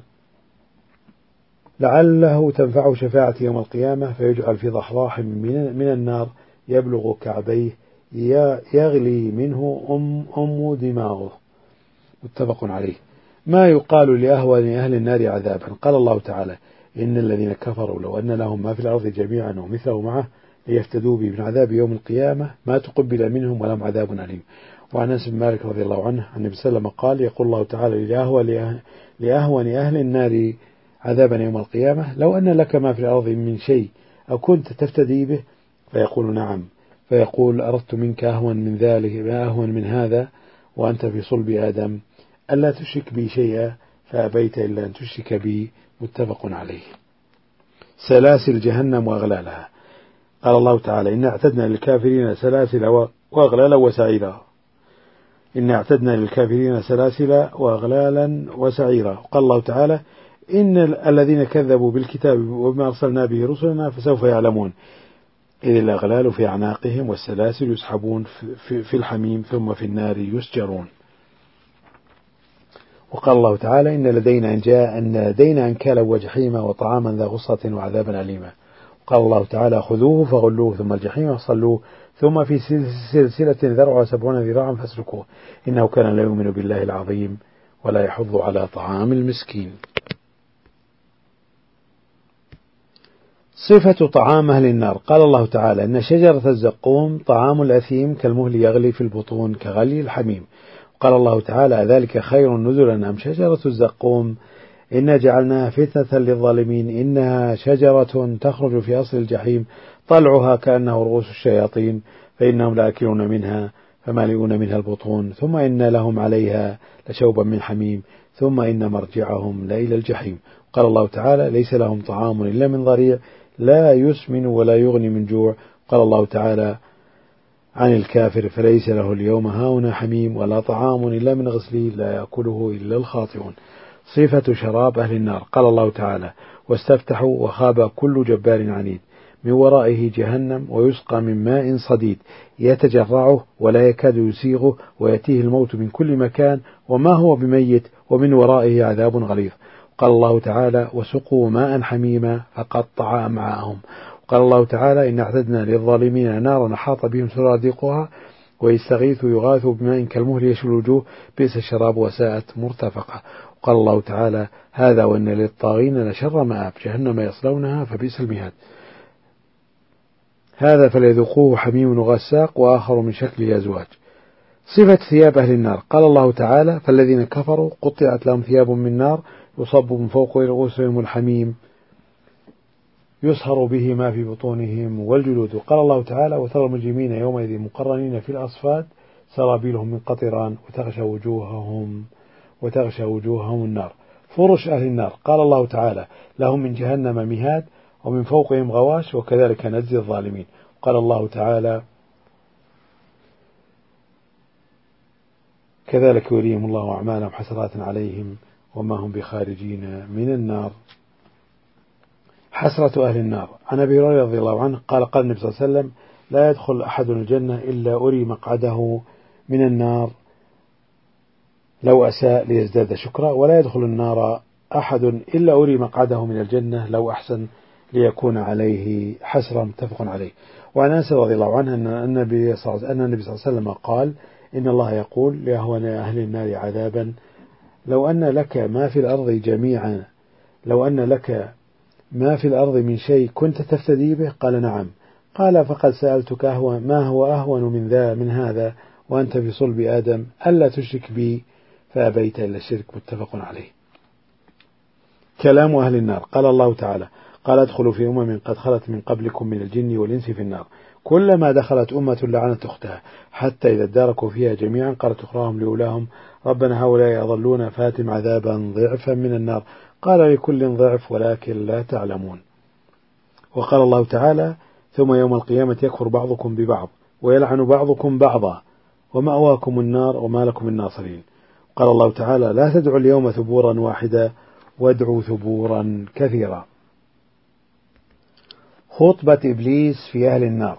لعله تنفع شفاعة يوم القيامة فيجعل في ضحضاح من, من النار يبلغ كعبيه يغلي منه أم, أم دماغه. متفق عليه. ما يقال لأهون أهل النار عذابا. قال الله تعالى إن الذين كفروا لو أن لهم ما في الأرض جميعا ومثله معه ليفتدوا به من عذاب يوم القيامة ما تقبل منهم ولهم عذاب أليم. وعن أنس بن مالك رضي الله عنه عن النبي صلى الله عليه وسلم قال يقول الله تعالى لأهون أهل النار عذابا يوم القيامة لو أن لك ما في الأرض من شيء أو كنت تفتدي به فيقول نعم فيقول أردت منك أهون من ذلك أهون من هذا وأنت في صلب آدم ألا تشرك بي شيئا فأبيت إلا أن تشرك بي. متفق عليه. سلاسل جهنم وأغلالها. قال الله تعالى إن اعتدنا للكافرين سلاسل وأغلالا وسعيرا إن اعتدنا للكافرين سلاسل وأغلالا وسعيرا. قال الله تعالى إن الذين كذبوا بالكتاب وما أرسلنا به رسلنا فسوف يعلمون إذ الأغلال في أعناقهم والسلاسل يسحبون في الحميم ثم في النار يسجرون. وقال الله تعالى إن لدينا أن جاء أن لدينا أنكالا وجحيما وطعاما ذا غصة وعذابا أليما. قال الله تعالى خذوه فغلوه ثم الجحيم فصلوه ثم في سلسلة ذرعها سبعون ذراعا فاسلكوه إنه كان لا يؤمن بالله العظيم ولا يحض على طعام المسكين. صفة طعام أهل النار. قال الله تعالى إن شجرة الزقوم طعام الأثيم كالمهل يغلي في البطون كغلي الحميم. قال الله تعالى ذلك خير نزلا أم شجرة الزقوم إنا جعلناها فتنة للظالمين إنها شجرة تخرج في أصل الجحيم طلعها كأنه رؤوس الشياطين فإنهم لآكلون منها فمالئون منها البطون ثم إن لهم عليها لشوبا من حميم ثم إن مرجعهم لإلى الجحيم. قال الله تعالى ليس لهم طعام إلا من ضريع لا يسمن ولا يغني من جوع. قال الله تعالى عن الكافر فليس له اليوم هاهنا حميم ولا طعام إلا من غسلين لا يأكله إلا الخاطئون. صفة شراب أهل النار. قال الله تعالى واستفتحوا وخاب كل جبار عنيد من ورائه جهنم ويسقى من ماء صديد يتجرعه ولا يكاد يسيغه ويأتيه الموت من كل مكان وما هو بميت ومن ورائه عذاب غليظ. قال الله تعالى وسقوا ماء حميما فقطع أمعاءهم. قال الله تعالى إن اعتدنا للظالمين نارا أحاط بهم سرادقها ويستغيث يغاث بماء كالمهل يشوي الوجوه بئس الشراب وساءت مرتفقة. قال الله تعالى: هذا وإن للطاغين لشر مآب جهنم يصلونها فبئس المهاد. هذا فليذوقوه حميم وغساق وآخر من شكله أزواج. صفة ثياب أهل النار. قال الله تعالى: فالذين كفروا قطعت لهم ثياب من نار يصب من فوق رؤوسهم الحميم يصهر به ما في بطونهم والجلود. قال الله تعالى: وترى المجرمين يومئذ مقرنين في الأصفاد سرابيلهم من قطران وتغشى وجوههم وتغشى وجوههم النار. فرش أهل النار. قال الله تعالى: لهم من جهنم مهاد ومن فوقهم غواش وكذلك نجزي الظالمين. قال الله تعالى: كذلك يريهم الله أعمالهم حسرات عليهم وما هم بخارجين من النار. حسرة أهل النار. عن أبي هريرة رضي الله عنه قال: قال النبي صلى الله عليه وسلم: لا يدخل أحد الجنة إلا أري مقعده من النار لو أساء ليزداد شكرا، ولا يدخل النار أحد إلا أري مقعده من الجنة لو أحسن ليكون عليه حسرا. متفق عليه. وعن أنس رضي الله عنه أن النبي صلى الله عليه وسلم قال: إن الله يقول لأهون أهل النار عذابا: لو أن لك ما في الأرض جميعا لو أن لك ما في الأرض من شيء كنت تفتدي به؟ قال: نعم. قال: فقد سألتك أهون ما هو أهون من ذا من هذا وأنت في صلب آدم ألا تشرك بي فأبيت إلا الشرك. متفق عليه. كلام أهل النار. قال الله تعالى: قال: ادخلوا في أمم قد خلت من قبلكم من الجن والإنس في النار كلما دخلت أمة لعنت أختها حتى إذا اداركوا فيها جميعا قالت أخراهم لأولاهم: ربنا هؤلاء أضلونا فاتم عذابا ضعفا من النار. قال: لكل ضعف ولكن لا تعلمون. وقال الله تعالى: ثم يوم القيامة يكفر بعضكم ببعض ويلعن بعضكم بعضا ومأواكم النار وما لكم من ناصرين. قال الله تعالى: لا تدعوا اليوم ثبورا واحدا وادعوا ثبورا كثيرا. خطبة إبليس في أهل النار.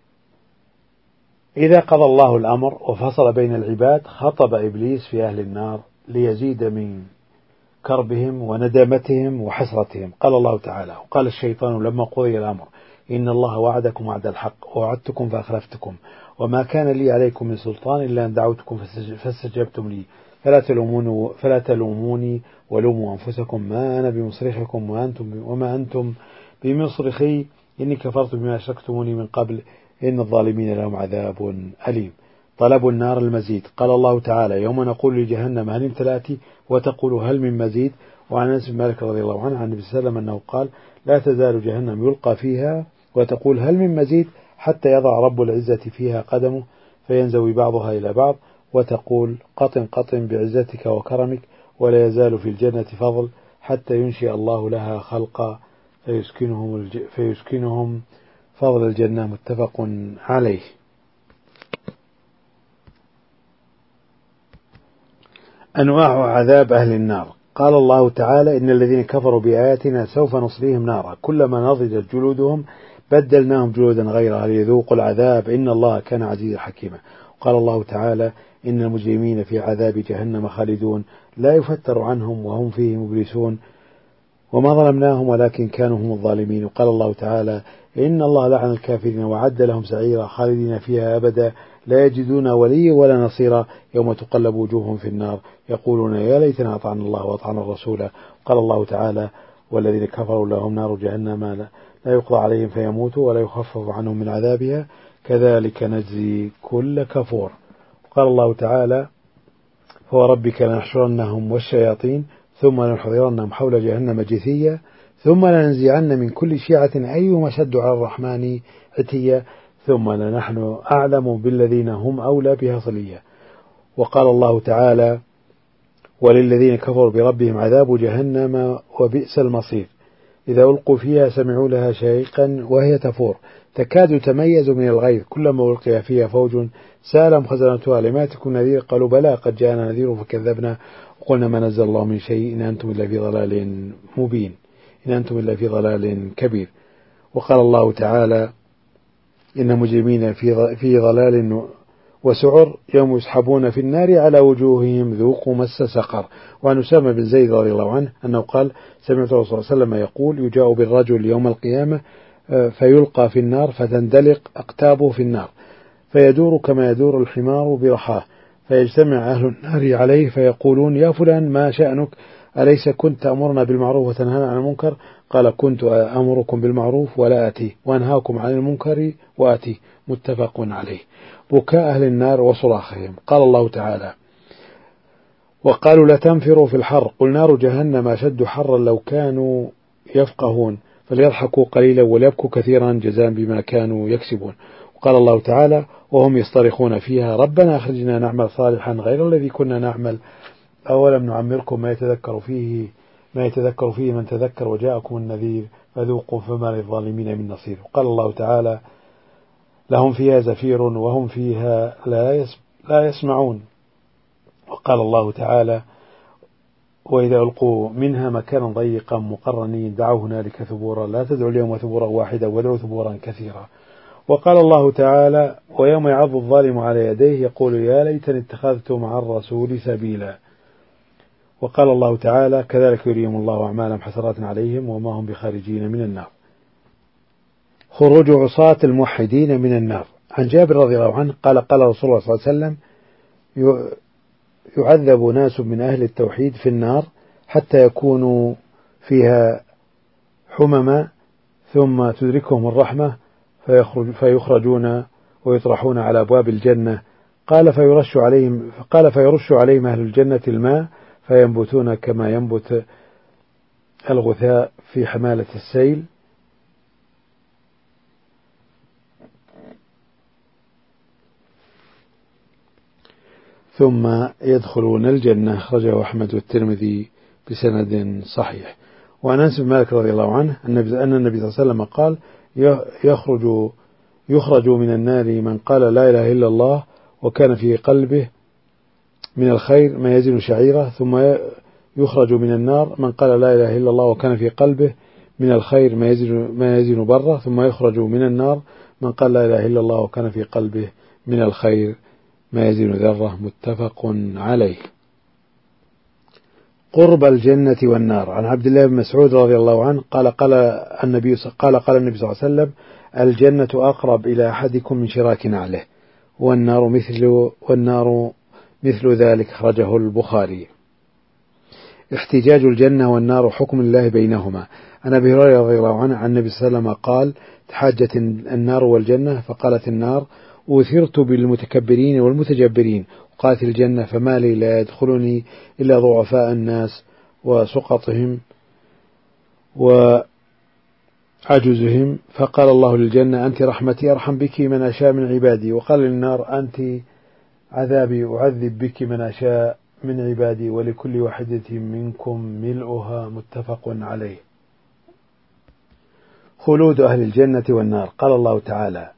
إذا قضى الله الأمر وفصل بين العباد خطب إبليس في أهل النار ليزيد من كربهم وندامتهم وحسرتهم. قال الله تعالى: وقال الشيطان لما قضي الأمر إن الله وعدكم وعد الحق ووعدتكم فأخلفتكم وما كان لي عليكم من سلطان إلا أن دعوتكم فاستجبتم لي فلا تلوموني, فلا تلوموني ولوموا أنفسكم ما أنا بمصرخكم وأنتم وما أنتم بمصرخي إني كفرت بما أشركتموني من قبل إن الظالمين لهم عذاب أليم. طلب النار المزيد. قال الله تعالى: يوم نقول لجهنم هل امتلأت وتقول هل من مزيد. وعن أنس بن مالك رضي الله عنه عن النبي صلى الله عليه وسلم أنه قال: لا تزال جهنم يلقى فيها وتقول هل من مزيد حتى يضع رب العزة فيها قدمه فينزوي بعضها إلى بعض وتقول قطن قطن بعزتك وكرمك ولا يزال في الجنة فضل حتى ينشئ الله لها خلقا فيسكنهم, الج... فيسكنهم فضل الجنة. متفق عليه. أنواع عذاب أهل النار. قال الله تعالى: إن الذين كفروا بآياتنا سوف نصليهم نارا كلما نضجت جلودهم بدلناهم جلودا غيرها ليذوقوا العذاب إن الله كان عزيزا حكيما. قال الله تعالى: إن المجرمين في عذاب جهنم خالدون لا يفتر عنهم وهم فيه مبلسون وما ظلمناهم ولكن كانوا هم الظالمين. وقال الله تعالى: إن الله لعن الكافرين وعد لهم سعيرا خالدين فيها أبدا لا يجدون وليا ولا نصيرا يوم تقلب وجوههم في النار يقولون يا ليتنا أطعنا الله وأطعنا الرسول. قال الله تعالى: والذين كفروا لهم نار جهنم لا يقضى عليهم فيموتوا ولا يخفف عنهم من عذابها كذلك نجزي كل كفور. قال الله تعالى: فوربك لنحشرنهم والشياطين ثم لنحضرنهم حول جهنم جثيا ثم لننزعن من كل شيعة أيهم أشد على الرحمن عتيا ثم لنحن أعلم بالذين هم أولى بها صليا. وقال الله تعالى: وللذين كفروا بربهم عذاب جهنم وبئس المصير إذا ألقوا فيها سمعوا لها شهيقا وهي تفور تكاد تميز من الغيظ كلما ألقي فيها فوج سألهم خزنتها لم يأتكم نذير قالوا بلى قد جاءنا نذير فكذبنا وقلنا ما نزل الله من شيء إن أنتم إلا في ضلال مبين إن أنتم إلا في ضلال كبير. وقال الله تعالى: إن مجرمين في ضلال وسعر يوم يسحبون في النار على وجوههم ذوقوا مس سقر. وعن أسامة بن زيد رضي الله عنه أنه قال: سمعت الرسول صلى الله عليه وسلم يقول: يجاء بالرجل يوم القيامة فيلقى في النار فتندلق أقتابه في النار فيدور كما يدور الحمار برحاه فيجتمع أهل النار عليه فيقولون: يا فلان ما شأنك؟ أليس كنت تأمرنا بالمعروف وتنهانا عن المنكر؟ قال: كنت أمركم بالمعروف ولا أتي، وأنهاكم عن المنكر وأتي. متفق عليه. بكاء أهل النار وصراخهم. قال الله تعالى: وقالوا: لا تنفروا في الحر، قل نار جهنم أشد حرا لو كانوا يفقهون، فليضحكوا قليلا وليبكوا كثيرا جزاء بما كانوا يكسبون. وقال الله تعالى: وهم يصطرخون فيها ربنا أخرجنا نعمل صالحا غير الذي كنا نعمل أولم نعمركم ما يتذكر فيه ما يتذكر فيه من تذكر وجاءكم النذير فذوقوا فما للظالمين من نصير. وقال الله تعالى: لهم فيها زفير وهم فيها لا يسمعون. وقال الله تعالى: وإذا ألقوا منها مكانا ضيقا مقرنين دعوا هنالك ثبورا لا تدعوا اليوم ثبورا واحدا وادعوا ثبورا كثيرا. وقال الله تعالى: ويوم يعض الظالم على يديه يقول يا ليتني اتخذت مع الرسول سبيلا. وقال الله تعالى: كذلك يريهم الله أعمالهم حسرات عليهم وما هم بخارجين من النار. خروج عصاة الموحدين من النار. عن جابر رضي الله عنه قال: قال رسول الله صلى الله عليه وسلم: يعذب ناس من أهل التوحيد في النار حتى يكونوا فيها حمما ثم تدركهم الرحمة فيخرج فيخرجون ويطرحون على أبواب الجنة. قال فيرش عليهم قال فيرش عليهم أهل الجنة الماء فينبتون كما ينبت الغثاء في حمالة السيل. ثم يدخلون الجنة. أخرجه أحمد والترمذي بسند صحيح. وعن أنس بن مالك رضي الله عنه أن النبي صلى الله عليه وسلم قال: يخرج يخرج من النار من قال لا إله إلا الله وكان في قلبه من الخير ما يزن شعيرة، ثم يخرج من النار من قال لا إله إلا الله وكان في قلبه من الخير ما يزن ما يزن بره، ثم يخرج من النار من قال لا إله إلا الله وكان في قلبه من الخير ما يزن ذرة. متفق عليه. قرب الجنة والنار. عن عبد الله بن مسعود رضي الله عنه قال قال النبي قال قال النبي صلى الله عليه وسلم: الجنة أقرب إلى أحدكم من شراك نعله، والنار مثل والنار مثل ذلك. أخرجه البخاري. احتجاج الجنة والنار حكم الله بينهما. عن أبي هريرة رضي الله عنه عن النبي صلى الله عليه وسلم قال: تحاجت النار والجنة، فقالت النار: أثرت بالمتكبرين والمتجبرين. قالت الجنة: فما لي لا يدخلني إلا ضعفاء الناس وسقطهم وعجزهم. فقال الله للجنة: أنت رحمتي أرحم بك من أشاء من عبادي. وقال للنار: أنت عذابي أعذب بك من أشاء من عبادي، ولكل واحدة منكم ملؤها. متفق عليه. خلود أهل الجنة والنار. قال الله تعالى: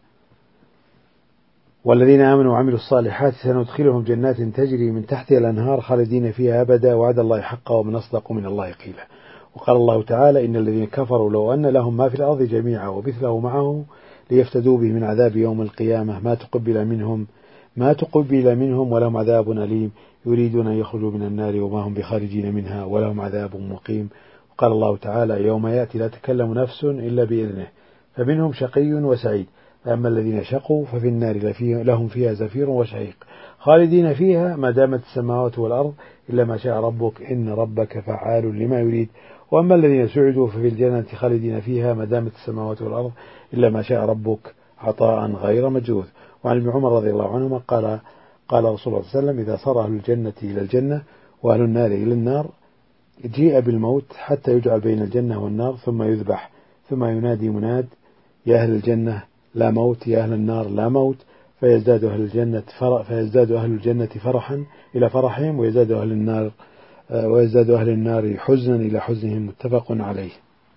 والذين آمنوا وعملوا الصالحات سندخلهم جنات تجري من تحتها الأنهار خالدين فيها أبدا وعد الله حقا ومن أصدق من الله قيلا. وقال الله تعالى: إن الذين كفروا لو أن لهم ما في الأرض جميعا ومثله معه ليفتدوا به من عذاب يوم القيامة ما تقبل منهم ما تقبل منهم ولهم عذاب أليم يريدون أن يخرجوا من النار وما هم بخارجين منها ولهم عذاب مقيم. وقال الله تعالى: يوم يأتي لا تكلم نفس إلا بإذنه فمنهم شقي وسعيد، فأما الذين شقوا ففي النار لهم فيها زفير وشهيق خالدين فيها ما دامت السماوات والأرض إلا ما شاء ربك إن ربك فعال لما يريد. وأما الذين سعدوا ففي الجنة خالدين فيها ما دامت السماوات والأرض إلا ما شاء ربك عطاء غير مجذوذ. وعن ابن عمر رضي الله عنهما قال قال رسول الله صلى الله عليه وسلم: إذا صار أهل الجنة إلى الجنة وأهل النار إلى النار جيء بالموت حتى يجعل بين الجنة والنار ثم يذبح، ثم ينادي مناد: يا أهل الجنة لا موت، يا أهل النار لا موت، فيزداد أهل الجنة فرح فيزداد أهل الجنة فرحا إلى فرحهم، ويزداد أهل النار ويزداد أهل النار حزنا إلى حزنهم. متفق عليه.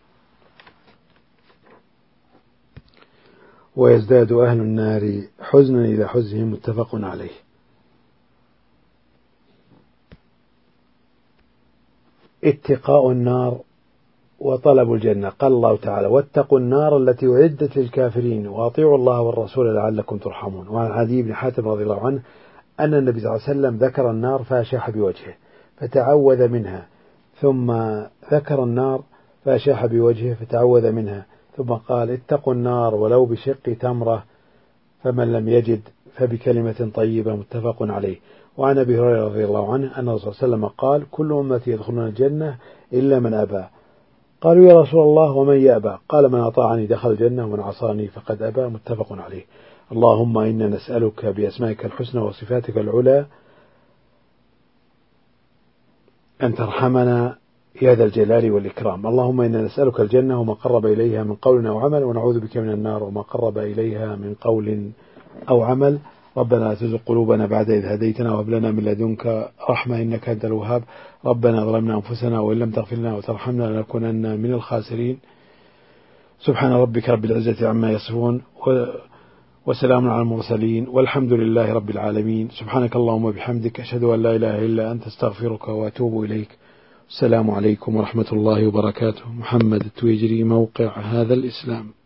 ويزداد أهل النار حزنا إلى حزنهم. متفق عليه. اتقاء النار وطلب الجنة. قال الله تعالى: واتقوا النار التي أعدت للكافرين وأطيعوا الله والرسول لعلكم ترحمون. وعن عدي بن حاتم رضي الله عنه أن النبي صلى الله عليه وسلم ذكر النار فأشاح بوجهه فتعوذ منها، ثم ذكر النار فأشاح بوجهه فتعوذ منها، ثم قال: اتقوا النار ولو بشق تمرة، فمن لم يجد فبكلمة طيبة. متفق عليه. وعن أبي هريرة رضي الله عنه أن الرسول صلى الله عليه وسلم قال كل أمتي يدخلون الجنة إلا من أبى. قالوا يا رسول الله ومن يأبى؟ قال من أطاعني دخل الجنة ومن عصاني فقد أبى. متفق عليه. اللهم إنا نسألك بأسمائك الحسنى وصفاتك العلى أن ترحمنا يا ذا الجلال والإكرام. اللهم إنا نسألك الجنة وما قرب إليها من قول أو عمل، ونعوذ بك من النار وما قرب إليها من قول أو عمل. ربنا لا تزغ قلوبنا بعد إذ هديتنا وهب لنا من لدنك رحمة إنك أنت الوهاب. ربنا ظلمنا أنفسنا وإن لم تغفر لنا وترحمنا لنكونن من الخاسرين. سبحان ربك رب العزة عما يصفون وسلام على المرسلين والحمد لله رب العالمين. سبحانك اللهم وبحمدك أشهد أن لا إله إلا أنت استغفرك وأتوب إليك. السلام عليكم ورحمة الله وبركاته. محمد التويجري، موقع هذا الإسلام.